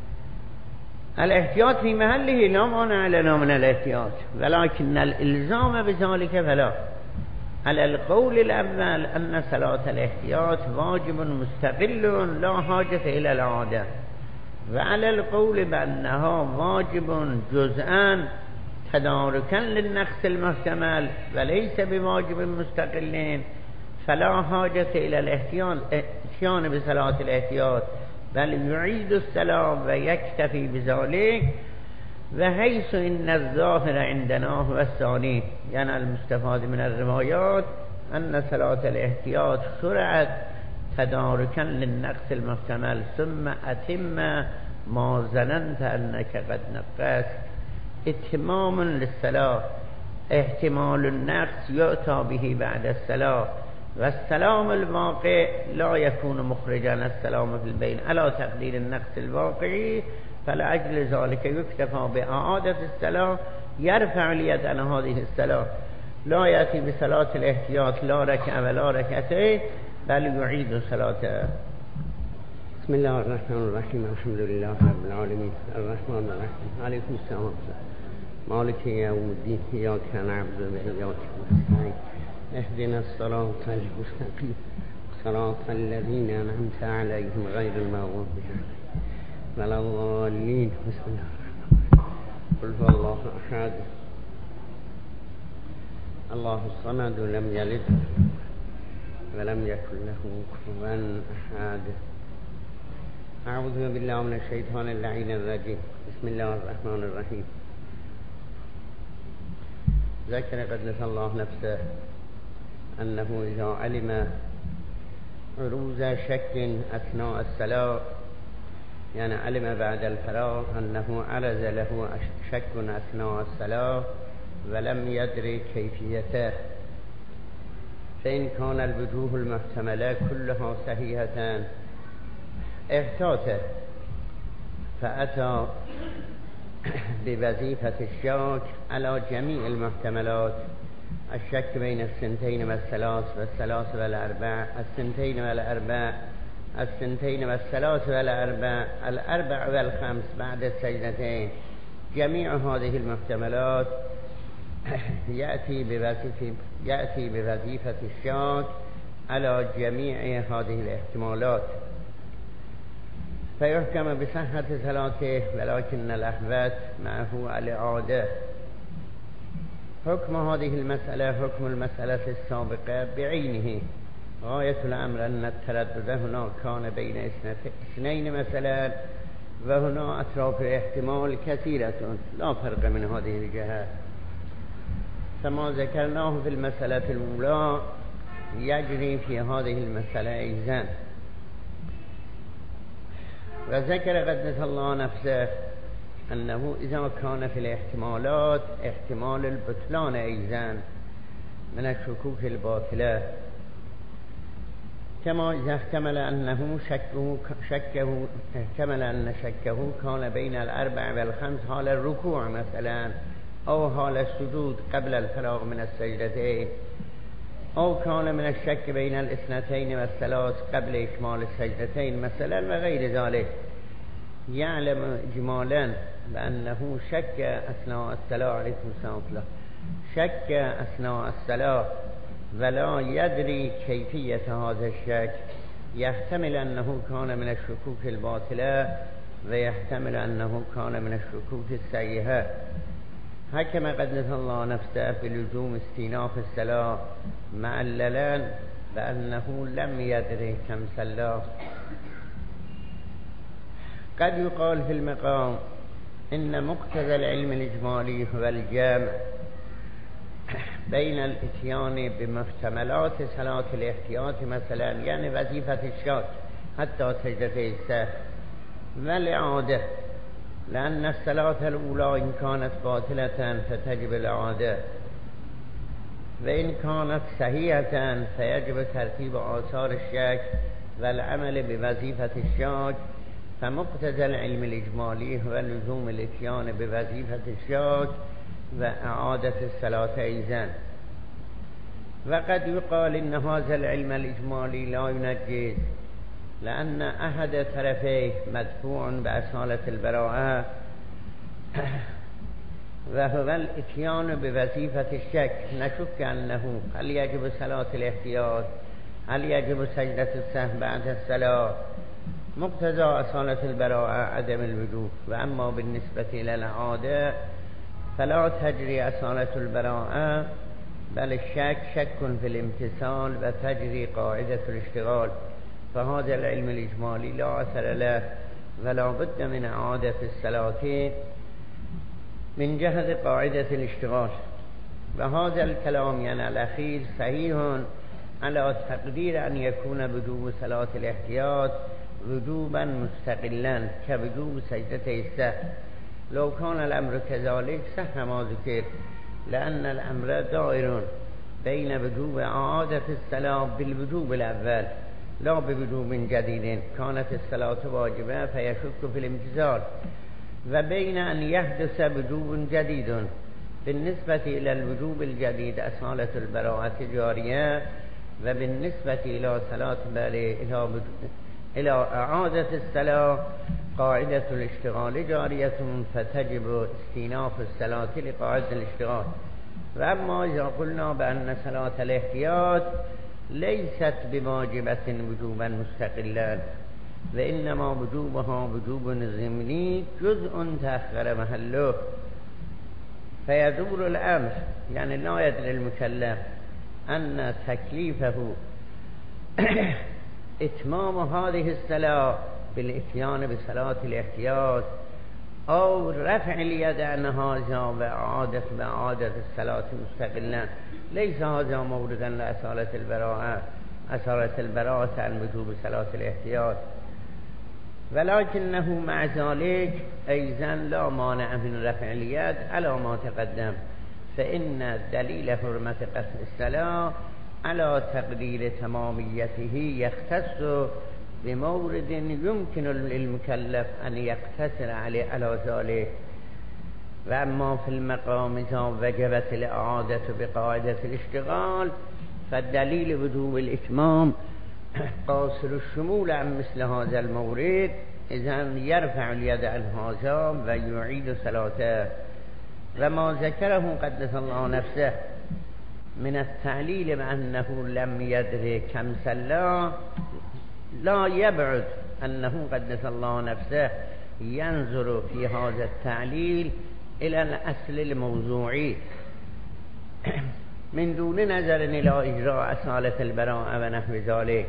Speaker 1: الاحتياط في محله لا مانع لنا من الاحتياط، ولكن الإلزام بذلك فلا. على القول الأول أن صلاة الاحتياط واجب مستقل لا حاجة إلى العادة، وعلى القول بأنها واجب جزءا تداركا للنقص المحتمل وليس بواجب مستقل، فلا حاجة إلى الاتيان بصلاة الاحتياط، بل يعيد الصلاة ويكتفي بذلك. وحيث إن الظاهر عندنا هو الثاني، يعني المستفاد من الروايات أن صلاة الاحتياط شرعت تداركا للنقص المحتمل ثم أتم ما ظننت أنك قد نقصت، اتمام للصلاة، احتمال النقص يؤتى به بعد الصلاة، والسلام الواقع لا يكون مخرجا السلام في البين على تقدير النقص الواقعي، فلأجل ذلك يكتفى بإعادة الصلاة، يرفع اليد عن هذه الصلاة، لا يأتي بصلاة الاحتياط لا ركعة ولا ركعتين بل يعيد صلاته. بسم الله الرحمن الرحیم. الحمد لله رب العالمین الرحمن الرحیم علیکم السلام مالک یوم الدین ایاک نعبد و ایاک نستعین اهدنا الصراط المستقیم صراط الذین انعمت علیهم غیر المغضوب علیهم ولا الضالین. بسم الله الرحمن الرحیم. قل هو الله احد الله الصمد لم یلد ولم یکن له کفوا احد. اعوذ بالله من الشیطان اللعین الرجیم. بسم الله الرحمن الرحیم. ذكر قدس الله نفسه أنه إذا علم عروض شك أثناء الصلاة، يعني علم بعد الفراغ أنه عرض له شك أثناء الصلاة ولم يدري كيفيته، فإن كان الوجوه المحتملة كلها صحيحة احتاط فأتى بوظيفة الشك على جميع المحتملات: الشك بين الثنتين والثلاث والثلاث والأربع، الثنتين والأربع، الثنتين والثلاث والأربع، الأربع والخمس بعد السجدتين. جميع هذه المحتملات يأتي بوظيفة الشك على جميع هذه الاحتمالات فيحكم بصحة صلاته، ولكن الأحوط معه الإعادة. حكم هذه المسألة حكم المسألة السابقة بعينه. غاية الأمر أن التردد هنا كان بين اثنين مثلا، وهنا أطراف احتمال كثيرة لا فرق من هذه الجهة. فما ذكرناه في المسألة الأولى يجري في هذه المسألة أيضا. وذكر قدس الله نفسه أنه إذا كان في الاحتمالات احتمال البطلان أيضا من الشكوك الباطلة، كما إذا احتمل أنه شكه كان بين الأربع والخمس حال الركوع مثلا، أو حال السجود قبل الفراغ من السجدتين، أو كان من الشك بين الاثنتين والثلاث قبل إكمال السجدتين مثلا وغير ذلك. يعلم إجمالا بأنه شك أثناء الصلاة عليكم السلام شك أثناء الصلاة ولا يدري كيفية هذا الشك، يحتمل أنه كان من الشكوك الباطلة ويحتمل أنه كان من الشكوك السيئة. حكم قدس الله نفسه بلزوم استئناف الصلاة معللا بأنه لم يدري كم صلى. قد يقال في المقام إن مقتضى العلم الإجمالي هو الجمع بين الاتيان بمحتملات صلاة الاحتياط مثلا، يعني وظيفة الشك حتى سجدة السهو، والإعادة، لأن الصلاة الأولى إن كانت باطلة فتجب الإعادة، وإن كانت صحيحة فيجب ترتيب آثار الشك والعمل بوظيفة الشك. فمقتضى العلم الإجمالي هو لزوم الاتيان بوظيفة الشك وإعادة الصلاة أيضا. وقد يقال إن هذا العلم الإجمالي لا ينجز، لأن أحد طرفيه مدفوع بأصالة البراءة، وهو الاتيان بوظيفة الشك. نشك أنه هل يجب صلاة الاحتياط، هل يجب سجدة السهو بعد الصلاة. مقتضى أصالة البراءة عدم الوجوب. وأما بالنسبة إلى العادة فلا تجري أصالة البراءة، بل الشك شك في الامتثال وتجري قاعدة الاشتغال. فهذا العلم الإجمالي لا أثر له، ولا بد من إعادة الصلاة من جهة قاعدة الاشتغال. وهذا الكلام يعني الأخير صحيح على تقدير أن يكون وجوب صلاة الاحتياط وجوبا مستقلا كوجوب سجدة السهو. لو كان الأمر كذلك صح ما ذكر، لأن الأمر دائر بين وجوب إعادة الصلاة بالوجوب الأول لا بوجوب جديد. كانت الصلاة واجبة فيشك في الامتثال، وبين أن يحدث وجوب جديد. بالنسبة إلى الوجوب الجديد أصالة البراءة جارية، وبالنسبة إلى صلاة إلى إعادة الصلاة قاعدة الاشتغال جارية فتجب استئناف الصلاة لقاعدة الاشتغال. وأما إذا قلنا بأن صلاة الاحتياط ليست بواجبة وجوبا مستقلا وإنما وجوبها وجوب ضمني جزء تأخر محله، فيدور الأمر يعني لا يدري المكلف أن تكليفه إتمام هذه الصلاة بالإتيان بصلاة الاحتياط أو رفع اليد عن هذا وإعادة الصلاة مستقلا. ليس هذا موردا لأصالة البراءة، أصالة البراءة عن وجوب صلاة الاحتياط، ولكنه مع ذلك أيضا لا مانع من رفع اليد على ما تقدم، فإن دليل حرمة قطع الصلاة على تقدير تماميته يختص بمورد يمكن للمكلف أن يقتصر عليه على ذلك. وأما في المقام إذا وجبت الإعادة بقاعدة الاشتغال فالدليل وجوب الإتمام قاصر الشمول عن مثل هذا المورد، إذن يرفع اليد عن هذا ويعيد صلاته. وما ذكره قدس الله نفسه من التعليل بأنه لم يدري كم صلى لا يبعد أنه قدس الله نفسه ينظر في هذا التعليل إلى الأصل الموضوعي من دون نظر إلى إجراء أصالة البراءة ونحو ذلك.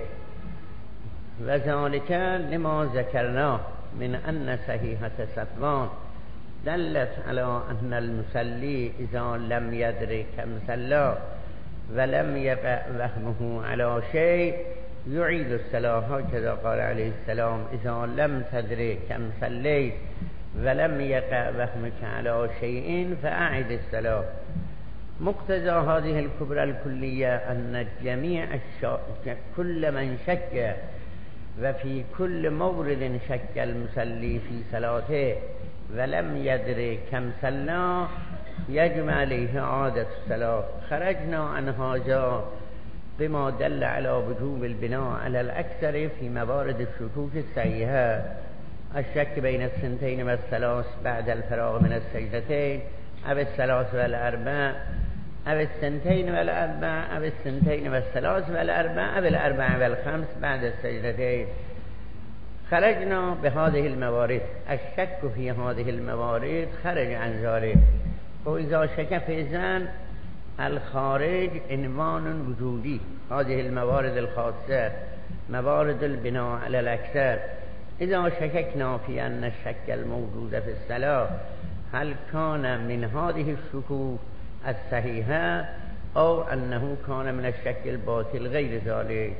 Speaker 1: وذلك لما ذكرناه من أن صحيحة صفوان دلت على أن المصلي إذا لم يدري كم صلى ولم يقع وهمه على شيء يعيد الصلاة، هكذا قال عليه السلام: إذا لم تدري كم صليت ولم يقع وهمك على شيء فأعد الصلاة. مقتضى هذه الكبرى الكلية أن جميع كل من شك وفي كل مورد شك المصلي في صلاته ولم يدري كم صلى يجب عليه إعادة الصلاة. خرجنا عن هذا بما دل على وجوب البناء على الأكثر في موارد الشكوك الصحيحة: الشك بين الثنتين والثلاث بعد الفراغ من السجدتين، أو الثلاث والأربع، أو الثنتين والأربع، أو الثنتين والثلاث والأربع، أو الأربع والخمس بعد السجدتين. خرجنا بهذه الموارد. الشك في هذه الموارد خرج عن ذلك. وإذا شك في ذن الخارج عنوان وجودي، هذه الموارد الخاصة موارد البناء على الأكثر. إذا شككنا في أن الشك الموجود في الصلاة هل كان من هذه الشكوك الصحيحة أو أنه كان من الشك الباطل غير ذلك،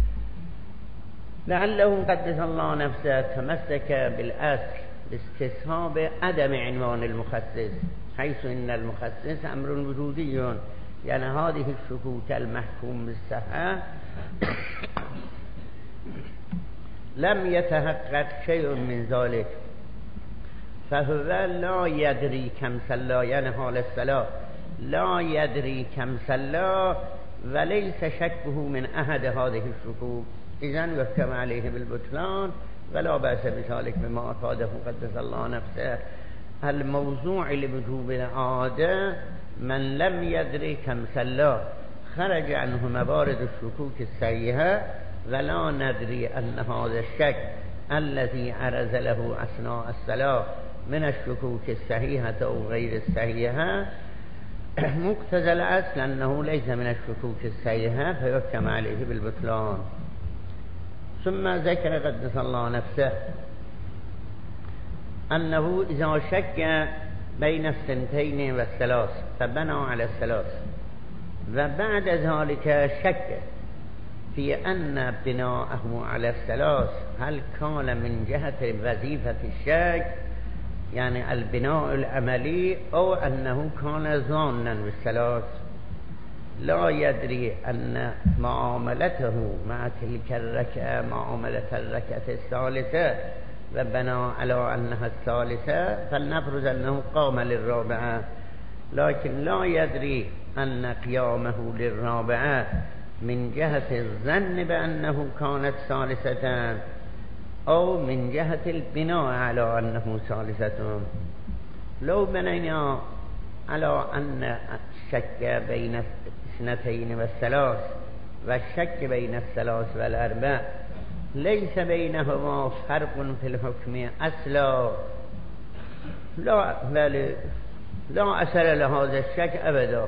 Speaker 1: لعله قدس الله نفسه تمسك بالأصل باستصحاب عدم عنوان المخصص، حيث إن المخصص أمر وجودي، يعني هذه الشكوك المحكوم بالصحة لم يتحقق شيء من ذلك، فهو لا يدري كم صلى، يعني حال الصلاة لا يدري كم صلى وليس شكه من أحد هذه الشكوك، إذن يحكم عليه بالبطلان ولا بأس بذلك بما أفاده قدس الله نفسه. الموضوع لوجوب العادة من لم يدري كم صلى خرج عنه موارد الشكوك الصحيحة، ولا ندري أن هذا الشك الذي عرض له أثناء الصلاة من الشكوك الصحيحة أو غير الصحيحة مقتضى الأصل أنه ليس من الشكوك الصحيحة فيحكم عليه بالبطلان. ثم ذكر قدس الله نفسه أنه إذا شك بين الثنتين والثلاث فبنى على الثلاث، وبعد ذلك شك في أن بناءه على الثلاث هل كان من جهة وظيفة الشك يعني البناء العملي أو أنه كان ظانا بالثلاث، لا يدري أن معاملته مع تلك الركعة معاملة الركعة الثالثة وبنى على أنها الثالثة، فلنفرض أنه قام للرابعة، لكن لا يدري أن قيامه للرابعة من جهة الظن بأنه كانت ثالثة او من جهة البناء على انه ثالثة. لو بنينا على ان الشك بين الاثنتين والثلاث والشك بين الثلاث والاربع ليس بينهما فرق في الحكم اصلا، لا اثر لهذا الشك ابدا.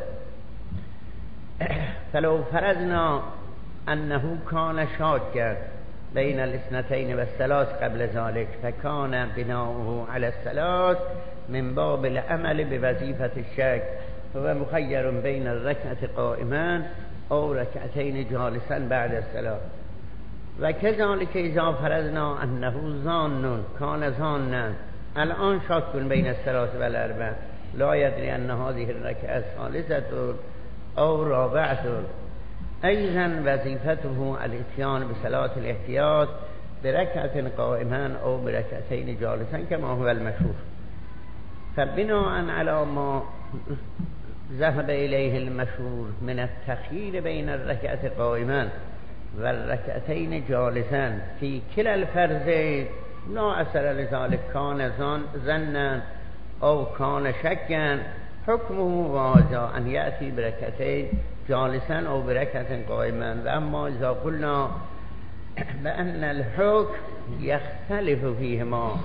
Speaker 1: فلو فرضنا انه كان شاكا بين الاثنتين والثلاث قبل ذلك فكان بناؤه على الثلاث من باب العمل بوظيفة الشك، هو مخير بين الركعة قائما أو ركعتين جالسا بعد الصلاة. وكذلك إذا فرضنا أنه ظان كان ظانا الآن شك بين الثلاث والأربع لا يدري أن هذه الركعة ثالثة أو رابعة، أيضا وظيفته الاتيان بصلاة الاحتياط بركعة قائما أو بركعتين جالسا كما هو المشهور. فبناء على ما ذهب إليه المشهور من التخيير بين الركعة قائما والركعتين جالسا في كلا الفرضين لا أثر لذلك، كان ظنا أو كان شكا، حكمه واضح أن يأتي بركعتين جالسا أو بركعة قائما. وأما إذا قلنا بأن الحكم يختلف فيهما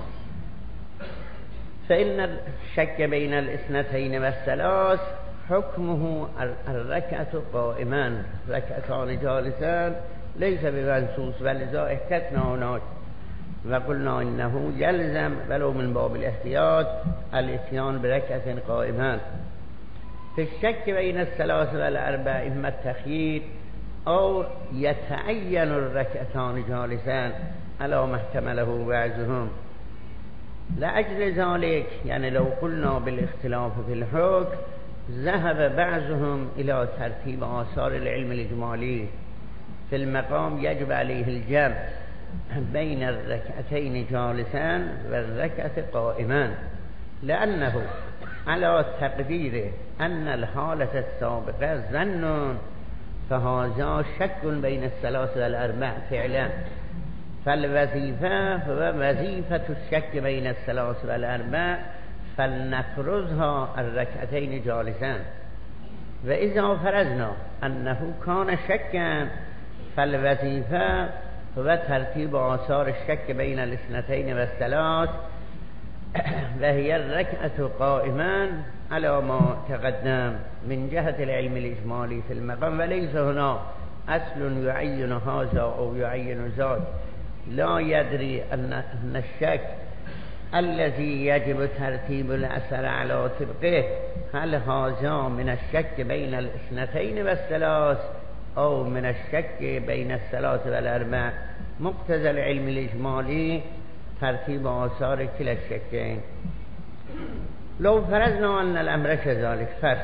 Speaker 1: فإن الشك بين الاثنتين والثلاث حكمه الركعة قائما ركعتان جالسان ليس بمنصوص، ولذا احتتنا هناك وقلنا إنه يلزم ولو من باب الاحتياط الاتيان بركعة قائما. في الشك بين الثلاث والأربع إما التخيير أو يتعين الركعتان جالسان على ما احتمله بعضهم. لأجل ذلك يعني لو قلنا بالاختلاف في الحكم ذهب بعضهم إلى ترتيب آثار العلم الإجمالي في المقام يجب عليه الجمع بين الركعتين جالسا والركعة قائما، لأنه على تقدير أن الحالة السابقة ظن فهذا شك بين الثلاث والأربع فعلا، فالوظيفة هو وظيفة الشك بين الثلاث والأربع فلنفرضها الركعتين جالسان. وإذا فرضنا أنه كان شكا فالوظيفة هو ترتيب آثار الشك بين الاثنتين والثلاث وهي الركعة قائما على ما تقدم من جهة العلم الإجمالي في المقام، وليس هنا أصل يعين هذا أو يعين ذاك. لا يدري أن الشك الذي يجب ترتيب الأثر على طبقه هل هذا من الشك بين الاثنتين والثلاث أو من الشك بين الثلاث والأربع. مقتضى العلم الإجمالي ترتيب آثار كلا الشكين. لو فرضنا أن الأمر كذلك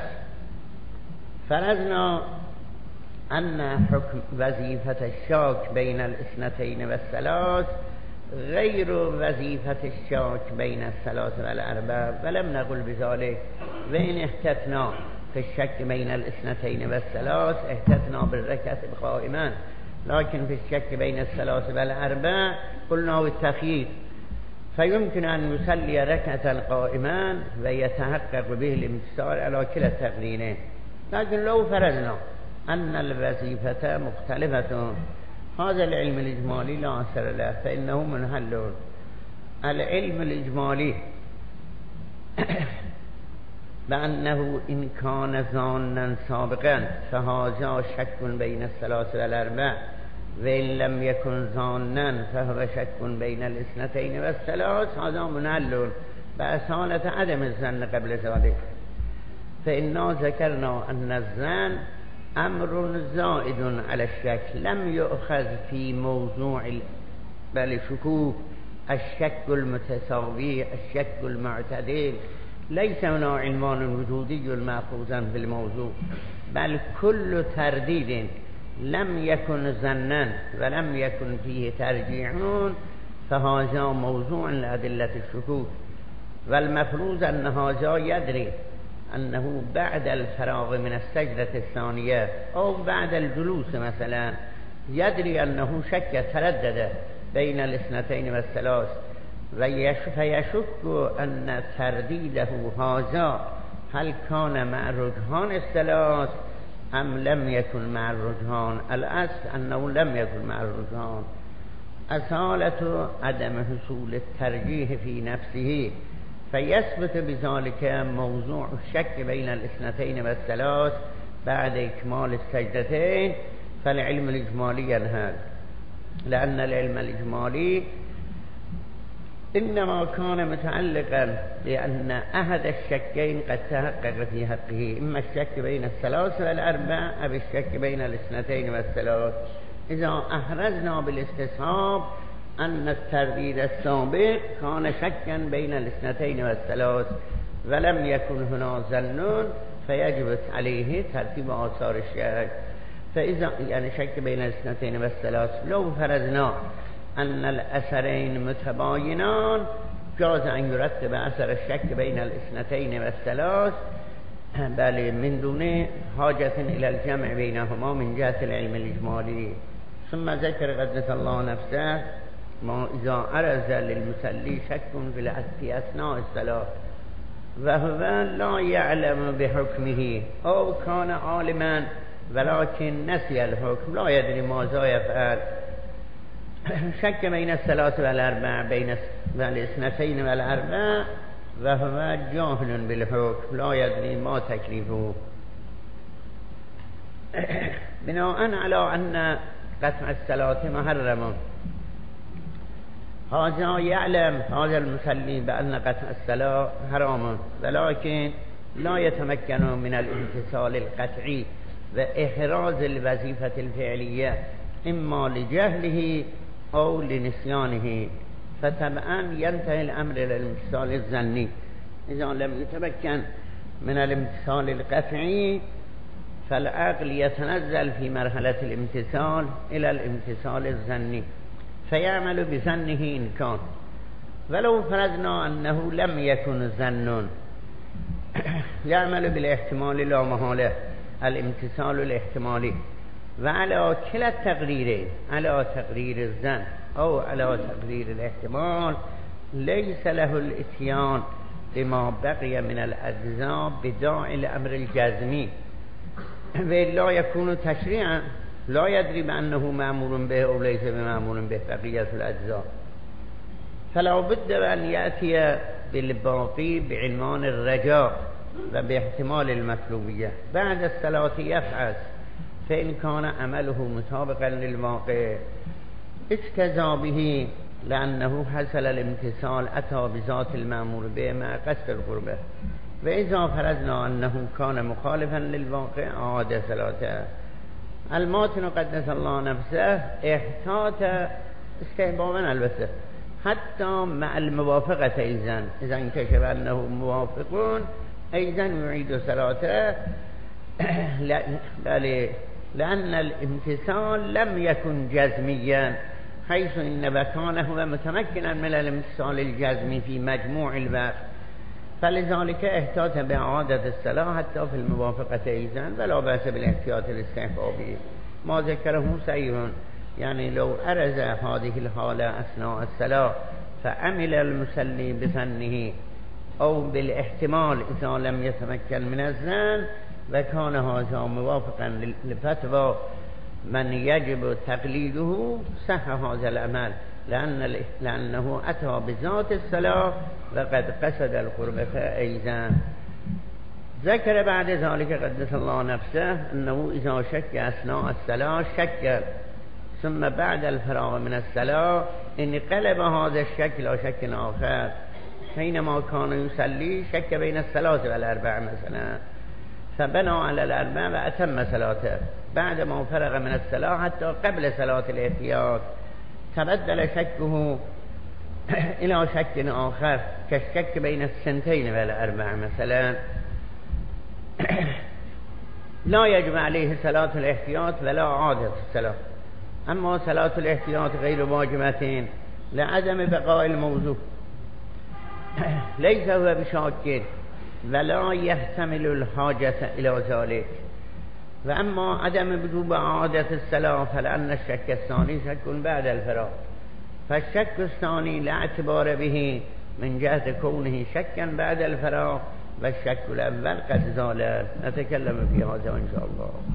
Speaker 1: فرضنا أن حكم وظيفة الشاك بين الاثنتين والثلاث غير وظيفة الشاك بين الثلاث والأربع ولم نقل بذلك، وإن احتتنا في الشك بين الاثنتين والثلاث احتتنا بالركعة القائمة، لكن في الشك بين الثلاث والأربع قلنا بالتخيير، فيمكن أن يصلي ركعة قائما ويتحقق به الامتثال على كلا التقرينين. لكن لو فرضنا أن الوظيفة مختلفة هذا العلم الإجمالي لا أثر له فإنه منحل. العلم الإجمالي بأنه إن كان ظانا سابقا فهذا شك بين الثلاث والأربع، وإن لم يكن ظانا فهو شك بين الاثنتين والثلاث، هذا منحل بأصالة عدم الظن قبل ذلك. فإنا ذكرنا أن الظن أمر زائد على الشك لم يؤخذ في موضوع بل شكوك الشك المتساوي الشك المعتدل، ليس هنا عنوان وجودي مأخوذا في الموضوع، بل كل ترديد لم يكن ظنا ولم يكن فيه ترجيح فهذا موضوع لأدلة الشكوك. والمفروض أن هذا يدري أنه بعد الفراغ من السجدة الثانية أو بعد الجلوس مثلا يدري أنه شك تردد بين الاثنتين والثلاث فيشك أن ترديده هذا هل كان مع رجحان الثلاث أم لم يكن مع الرجحان. الأصل أنه لم يكن مع الرجحان. أصالة عدم حصول الترجيح في نفسه، فيثبت بذلك موضوع الشك بين الاثنتين والثلاث بعد إكمال السجدتين، فالعلم الإجمالي ينهى، لأن العلم الإجمالي إنما كان متعلقا بأن أحد الشكين قد تحقق في حقه، إما الشك بين الثلاث والأربع أو الشك بين الاثنتين والثلاث. إذا أحرزنا بالاستصحاب أن الترديد السابق كان شكا بين الاثنتين والثلاث ولم يكن هنا ظن، فيجب عليه ترتيب آثار الشك. فإذا يعني شك بين الاثنتين والثلاث، لو فرضنا أن الأثرين متباينان جاز أن يرتب أثر الشك بين الاثنتين والثلاث، بل من دون حاجة إلى الجمع بينهما من جهة العلم الإجمالي. ثم ذكر قدس الله نفسه ما إذا عرض للمصلي شك في أثناء الصلاة وهو لا يعلم بحكمه أو كان عالما ولكن نسي الحكم لا يدري ماذا يفعل، شك بين الثلاث والأربع بين الاثنتين والأربع وهو جاهل بالحكم لا يدري ما تكليفه، بناء على أن قطع الصلاة محرم. هذا يعلم هذا المصلي بأن قطع الصلاة حرام، ولكن لا يتمكن من الامتثال القطعي وإحراز الوظيفة الفعلية إما لجهله أو لنسيانه، فطبعا ينتهي الأمر إلى الامتثال الظني. إذا لم يتمكن من الامتثال القطعي فالعقل يتنزل في مرحلة الامتثال إلى الامتثال الظني، فيعمل بظنه إن كان. ولو فرضنا أنه لم يكن ظن، يعمل بالاحتمال لا محالة، الامتثال الاحتمالي. وعلى كلا التقريرين، على تقرير الظن أو على تقرير الاحتمال، ليس له الاتيان بما بقي من الأجزاء بداعي الأمر الجزمي، ولا يكون تشريعا، لا يدري بأنه مأمور به أو ليس بمأمور به بقية الأجزاء. فلا بد أن يأتي بالباقي بعنوان الرجاء وباحتمال المطلوبية. بعد الصلاة يفعل، فإن كان عمله مطابقا للواقع اجتزى به، لأنه حصل الامتثال أتى بذات المأمور به مع قصد القربة. وإذا فرضنا أنه كان مخالفا للواقع عاد صلاته. الماتن قدس الله نفسه احتاط استحبابا البته حتى مع الموافقة أيضا، إذا انكشف أنه موافقون أيضا يعيد صلاته، لأن الامتثال لم يكن جزميا، حيث إن كان هو متمكنا من الامتثال الجزمي في مجموع الوقت، فلذلك احتاط بإعادة الصلاة حتى في الموافقة أيضا، ولا بأس بالاحتياط الاستحبابي. ما ذكره صحيح، يعني لو أرز هذه الحالة أثناء الصلاة فعمل المصلي بظنه أو بالاحتمال إذا لم يتمكن من الظن، وكان هذا موافقا لفتوى من يجب تقليده، صح هذا العمل، لأنه أتى بذات الصلاة وقد قصد القربة أيضا. ذكر بعد ذلك قدس الله نفسه أنه إذا شك أثناء الصلاة شك، ثم بعد الفراغ من الصلاة انقلب هذا الشك إلى شك آخر. حينما كان يصلي شك بين الصلاة والأربع مثلا، فبنى على الأربع وأتم صلاته. بعد ما فرغ من الصلاة حتى قبل صلاة الاحتياط تبدل شكه إلى شك آخر، كالشك بين السنتين والأربع مثلا، لا يجب عليه صلاة الاحتياط ولا عادة الصلاة. أما صلاة الاحتياط غير واجبة لعدم بقاء الموضوع، ليس هو بشاك ولا يحتمل الحاجة إلى ذلك. وأما عدم وجوب عادة الصلاة فلأن الشك الثاني شك بعد الفراغ، فالشك الثاني لا اعتبار به من جهة كونه شكا بعد الفراغ، والشك الأول قد زال. نتكلم في هذا إن شاء الله.